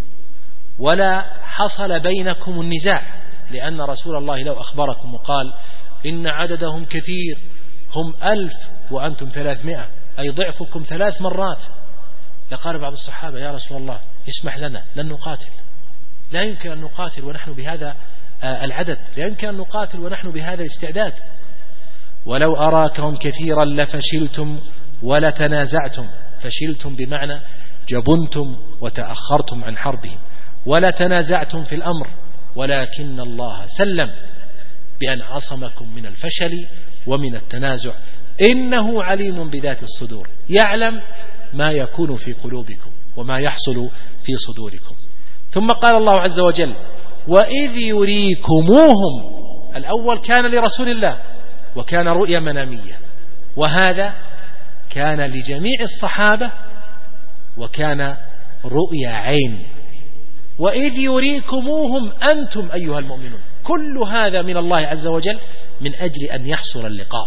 [SPEAKER 3] ولا حصل بينكم النزاع، لأن رسول الله لو أخبركم وقال إن عددهم كثير هم 1000 وأنتم 300 أي ضعفكم 3 مرات، لقال بعض الصحابة يا رسول الله اسمح لنا لن نقاتل، لا يمكن أن نقاتل ونحن بهذا العدد، لا يمكن أن نقاتل ونحن بهذا الاستعداد. ولو أراكهم كثيرا لفشلتم ولتنازعتم، فشلتم بمعنى جبنتم وتأخرتم عن حربهم، ولتنازعتم في الأمر، ولكن الله سلم بأن عصمكم من الفشل ومن التنازع، إنه عليم بذات الصدور، يعلم ما يكون في قلوبكم وما يحصل في صدوركم. ثم قال الله عز وجل وإذ يريكموهم، الأول كان لرسول الله وكان رؤيا منامية، وهذا كان لجميع الصحابة وكان رؤيا عين. وإذ يريكموهم أنتم أيها المؤمنون، كل هذا من الله عز وجل من أجل أن يحصل اللقاء،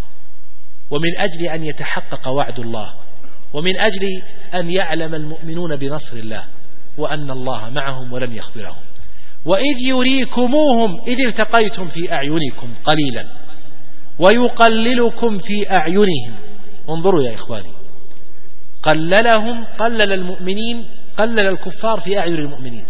[SPEAKER 3] ومن أجل أن يتحقق وعد الله، ومن أجل أن يعلم المؤمنون بنصر الله وأن الله معهم ولن يخذلهم. وإذ يريكموهم إذ التقيتم في أعينكم قليلا ويقللكم في أعينهم. انظروا يا إخواني، قللهم، قلل المؤمنين، قلل الكفار في أعين المؤمنين،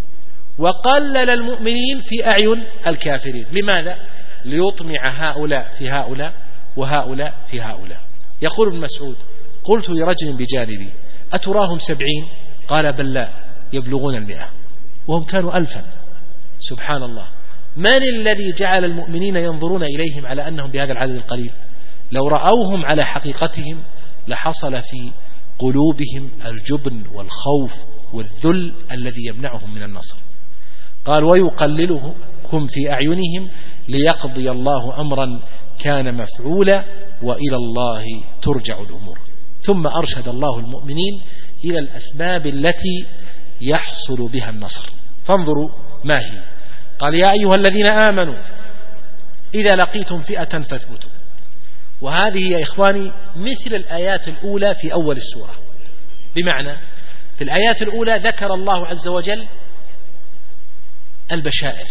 [SPEAKER 3] وقلل المؤمنين في أعين الكافرين. لماذا؟ ليطمع هؤلاء في هؤلاء وهؤلاء في هؤلاء. يقول ابن مسعود قلت لرجل بجانبي أتراهم 70؟ قال بل لا، يبلغون 100 وهم كانوا 1000. سبحان الله، من الذي جعل المؤمنين ينظرون إليهم على أنهم بهذا العدد القليل؟ لو رأوهم على حقيقتهم لحصل في قلوبهم الجبن والخوف والذل الذي يمنعهم من النصر. قال ويقللكم في أعينهم ليقضي الله أمرا كان مفعولا وإلى الله ترجع الأمور. ثم أرشد الله المؤمنين إلى الأسباب التي يحصل بها النصر، فانظروا ما هي. قال يا أيها الذين آمنوا إذا لقيتم فئة فاثبتوا. وهذه يا إخواني مثل الآيات الأولى في أول السورة، بمعنى في الآيات الأولى ذكر الله عز وجل البشائر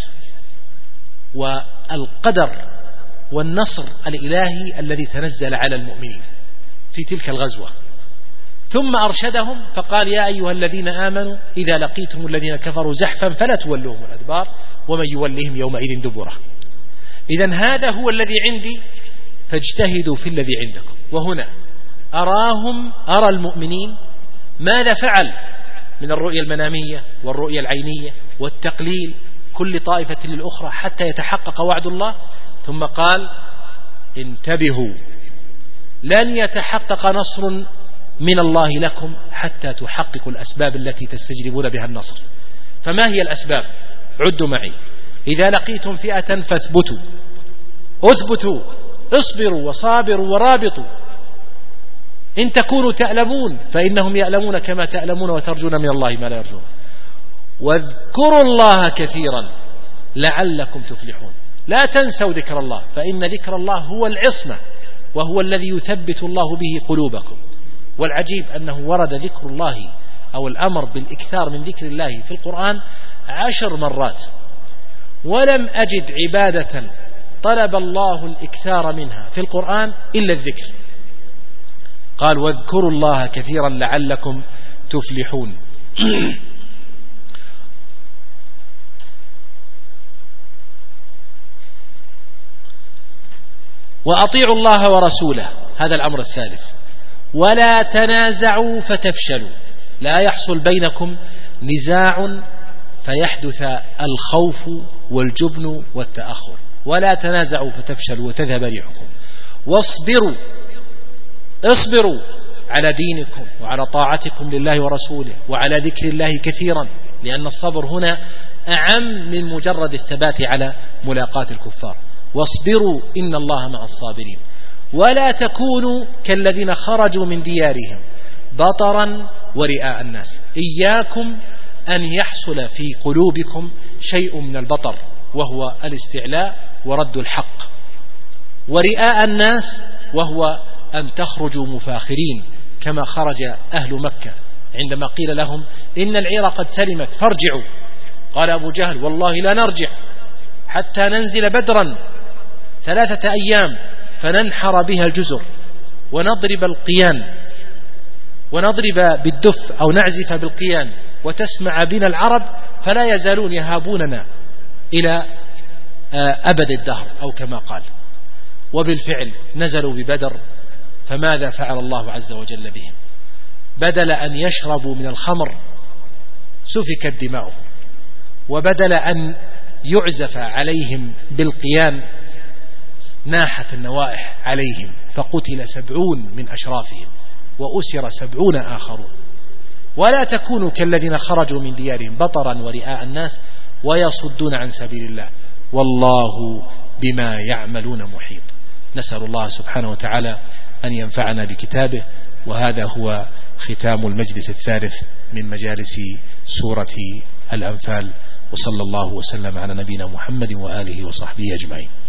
[SPEAKER 3] والقدر والنصر الإلهي الذي تنزل على المؤمنين في تلك الغزوة، ثم أرشدهم فقال يا أيها الذين آمنوا إذا لقيتم الذين كفروا زحفا فلا تولوهم الأدبار ومن يولهم يومئذ دبره. إذن هذا هو الذي عندي فاجتهدوا في الذي عندكم. وهنا أرى المؤمنين ماذا فعل من الرؤية المنامية والرؤية العينية والتقليل كل طائفة للأخرى حتى يتحقق وعد الله. ثم قال انتبهوا، لن يتحقق نصر من الله لكم حتى تحققوا الأسباب التي تستجلبون بها النصر. فما هي الأسباب؟ عدوا معي. إذا لقيتم فئة فاثبتوا، اثبتوا، اصبروا وصابروا ورابطوا. إن تكونوا تعلمون فإنهم يعلمون كما تعلمون وترجون من الله ما لا يرجون. واذكروا الله كثيرا لعلكم تفلحون. لا تنسوا ذكر الله، فإن ذكر الله هو العصمة وهو الذي يثبت الله به قلوبكم. والعجيب أنه ورد ذكر الله أو الأمر بالإكثار من ذكر الله في القرآن 10 مرات، ولم أجد عبادة طلب الله الإكثار منها في القرآن إلا الذكر. قال واذكروا الله كثيرا لعلكم تفلحون. وأطيعوا الله ورسوله، هذا الأمر الثالث. ولا تنازعوا فتفشلوا، لا يحصل بينكم نزاع فيحدث الخوف والجبن والتأخر. ولا تنازعوا فتفشلوا وتذهب ريحكم. واصبروا، اصبروا على دينكم وعلى طاعتكم لله ورسوله وعلى ذكر الله كثيرا، لأن الصبر هنا أعم من مجرد الثبات على ملاقاة الكفار. واصبروا إن الله مع الصابرين. ولا تكونوا كالذين خرجوا من ديارهم بطرا ورئاء الناس. إياكم أن يحصل في قلوبكم شيء من البطر، وهو الاستعلاء ورد الحق، ورئاء الناس وهو أن تخرجوا مفاخرين كما خرج أهل مكة عندما قيل لهم إن العير قد سلمت فارجعوا. قال أبو جهل والله لا نرجع حتى ننزل بدرا 3 أيام فننحر بها الجزر ونضرب القيان، ونضرب بالدف أو نعزف بالقيان وتسمع بنا العرب فلا يزالون يهابوننا إلى أبد الدهر أو كما قال. وبالفعل نزلوا ببدر، فماذا فعل الله عز وجل بهم؟ بدل أن يشربوا من الخمر سفكت دماؤهم، وبدل أن يعزف عليهم بالقيان ناحت النوائح عليهم، فقتل 70 من أشرافهم وأسر 70 آخرون. ولا تكونوا كالذين خرجوا من ديارهم بطرا ورئاء الناس ويصدون عن سبيل الله والله بما يعملون محيط. نسأل الله سبحانه وتعالى أن ينفعنا بكتابه. وهذا هو ختام المجلس الثالث من مجالس سورة الأنفال، وصلى الله وسلم على نبينا محمد وآله وصحبه أجمعين.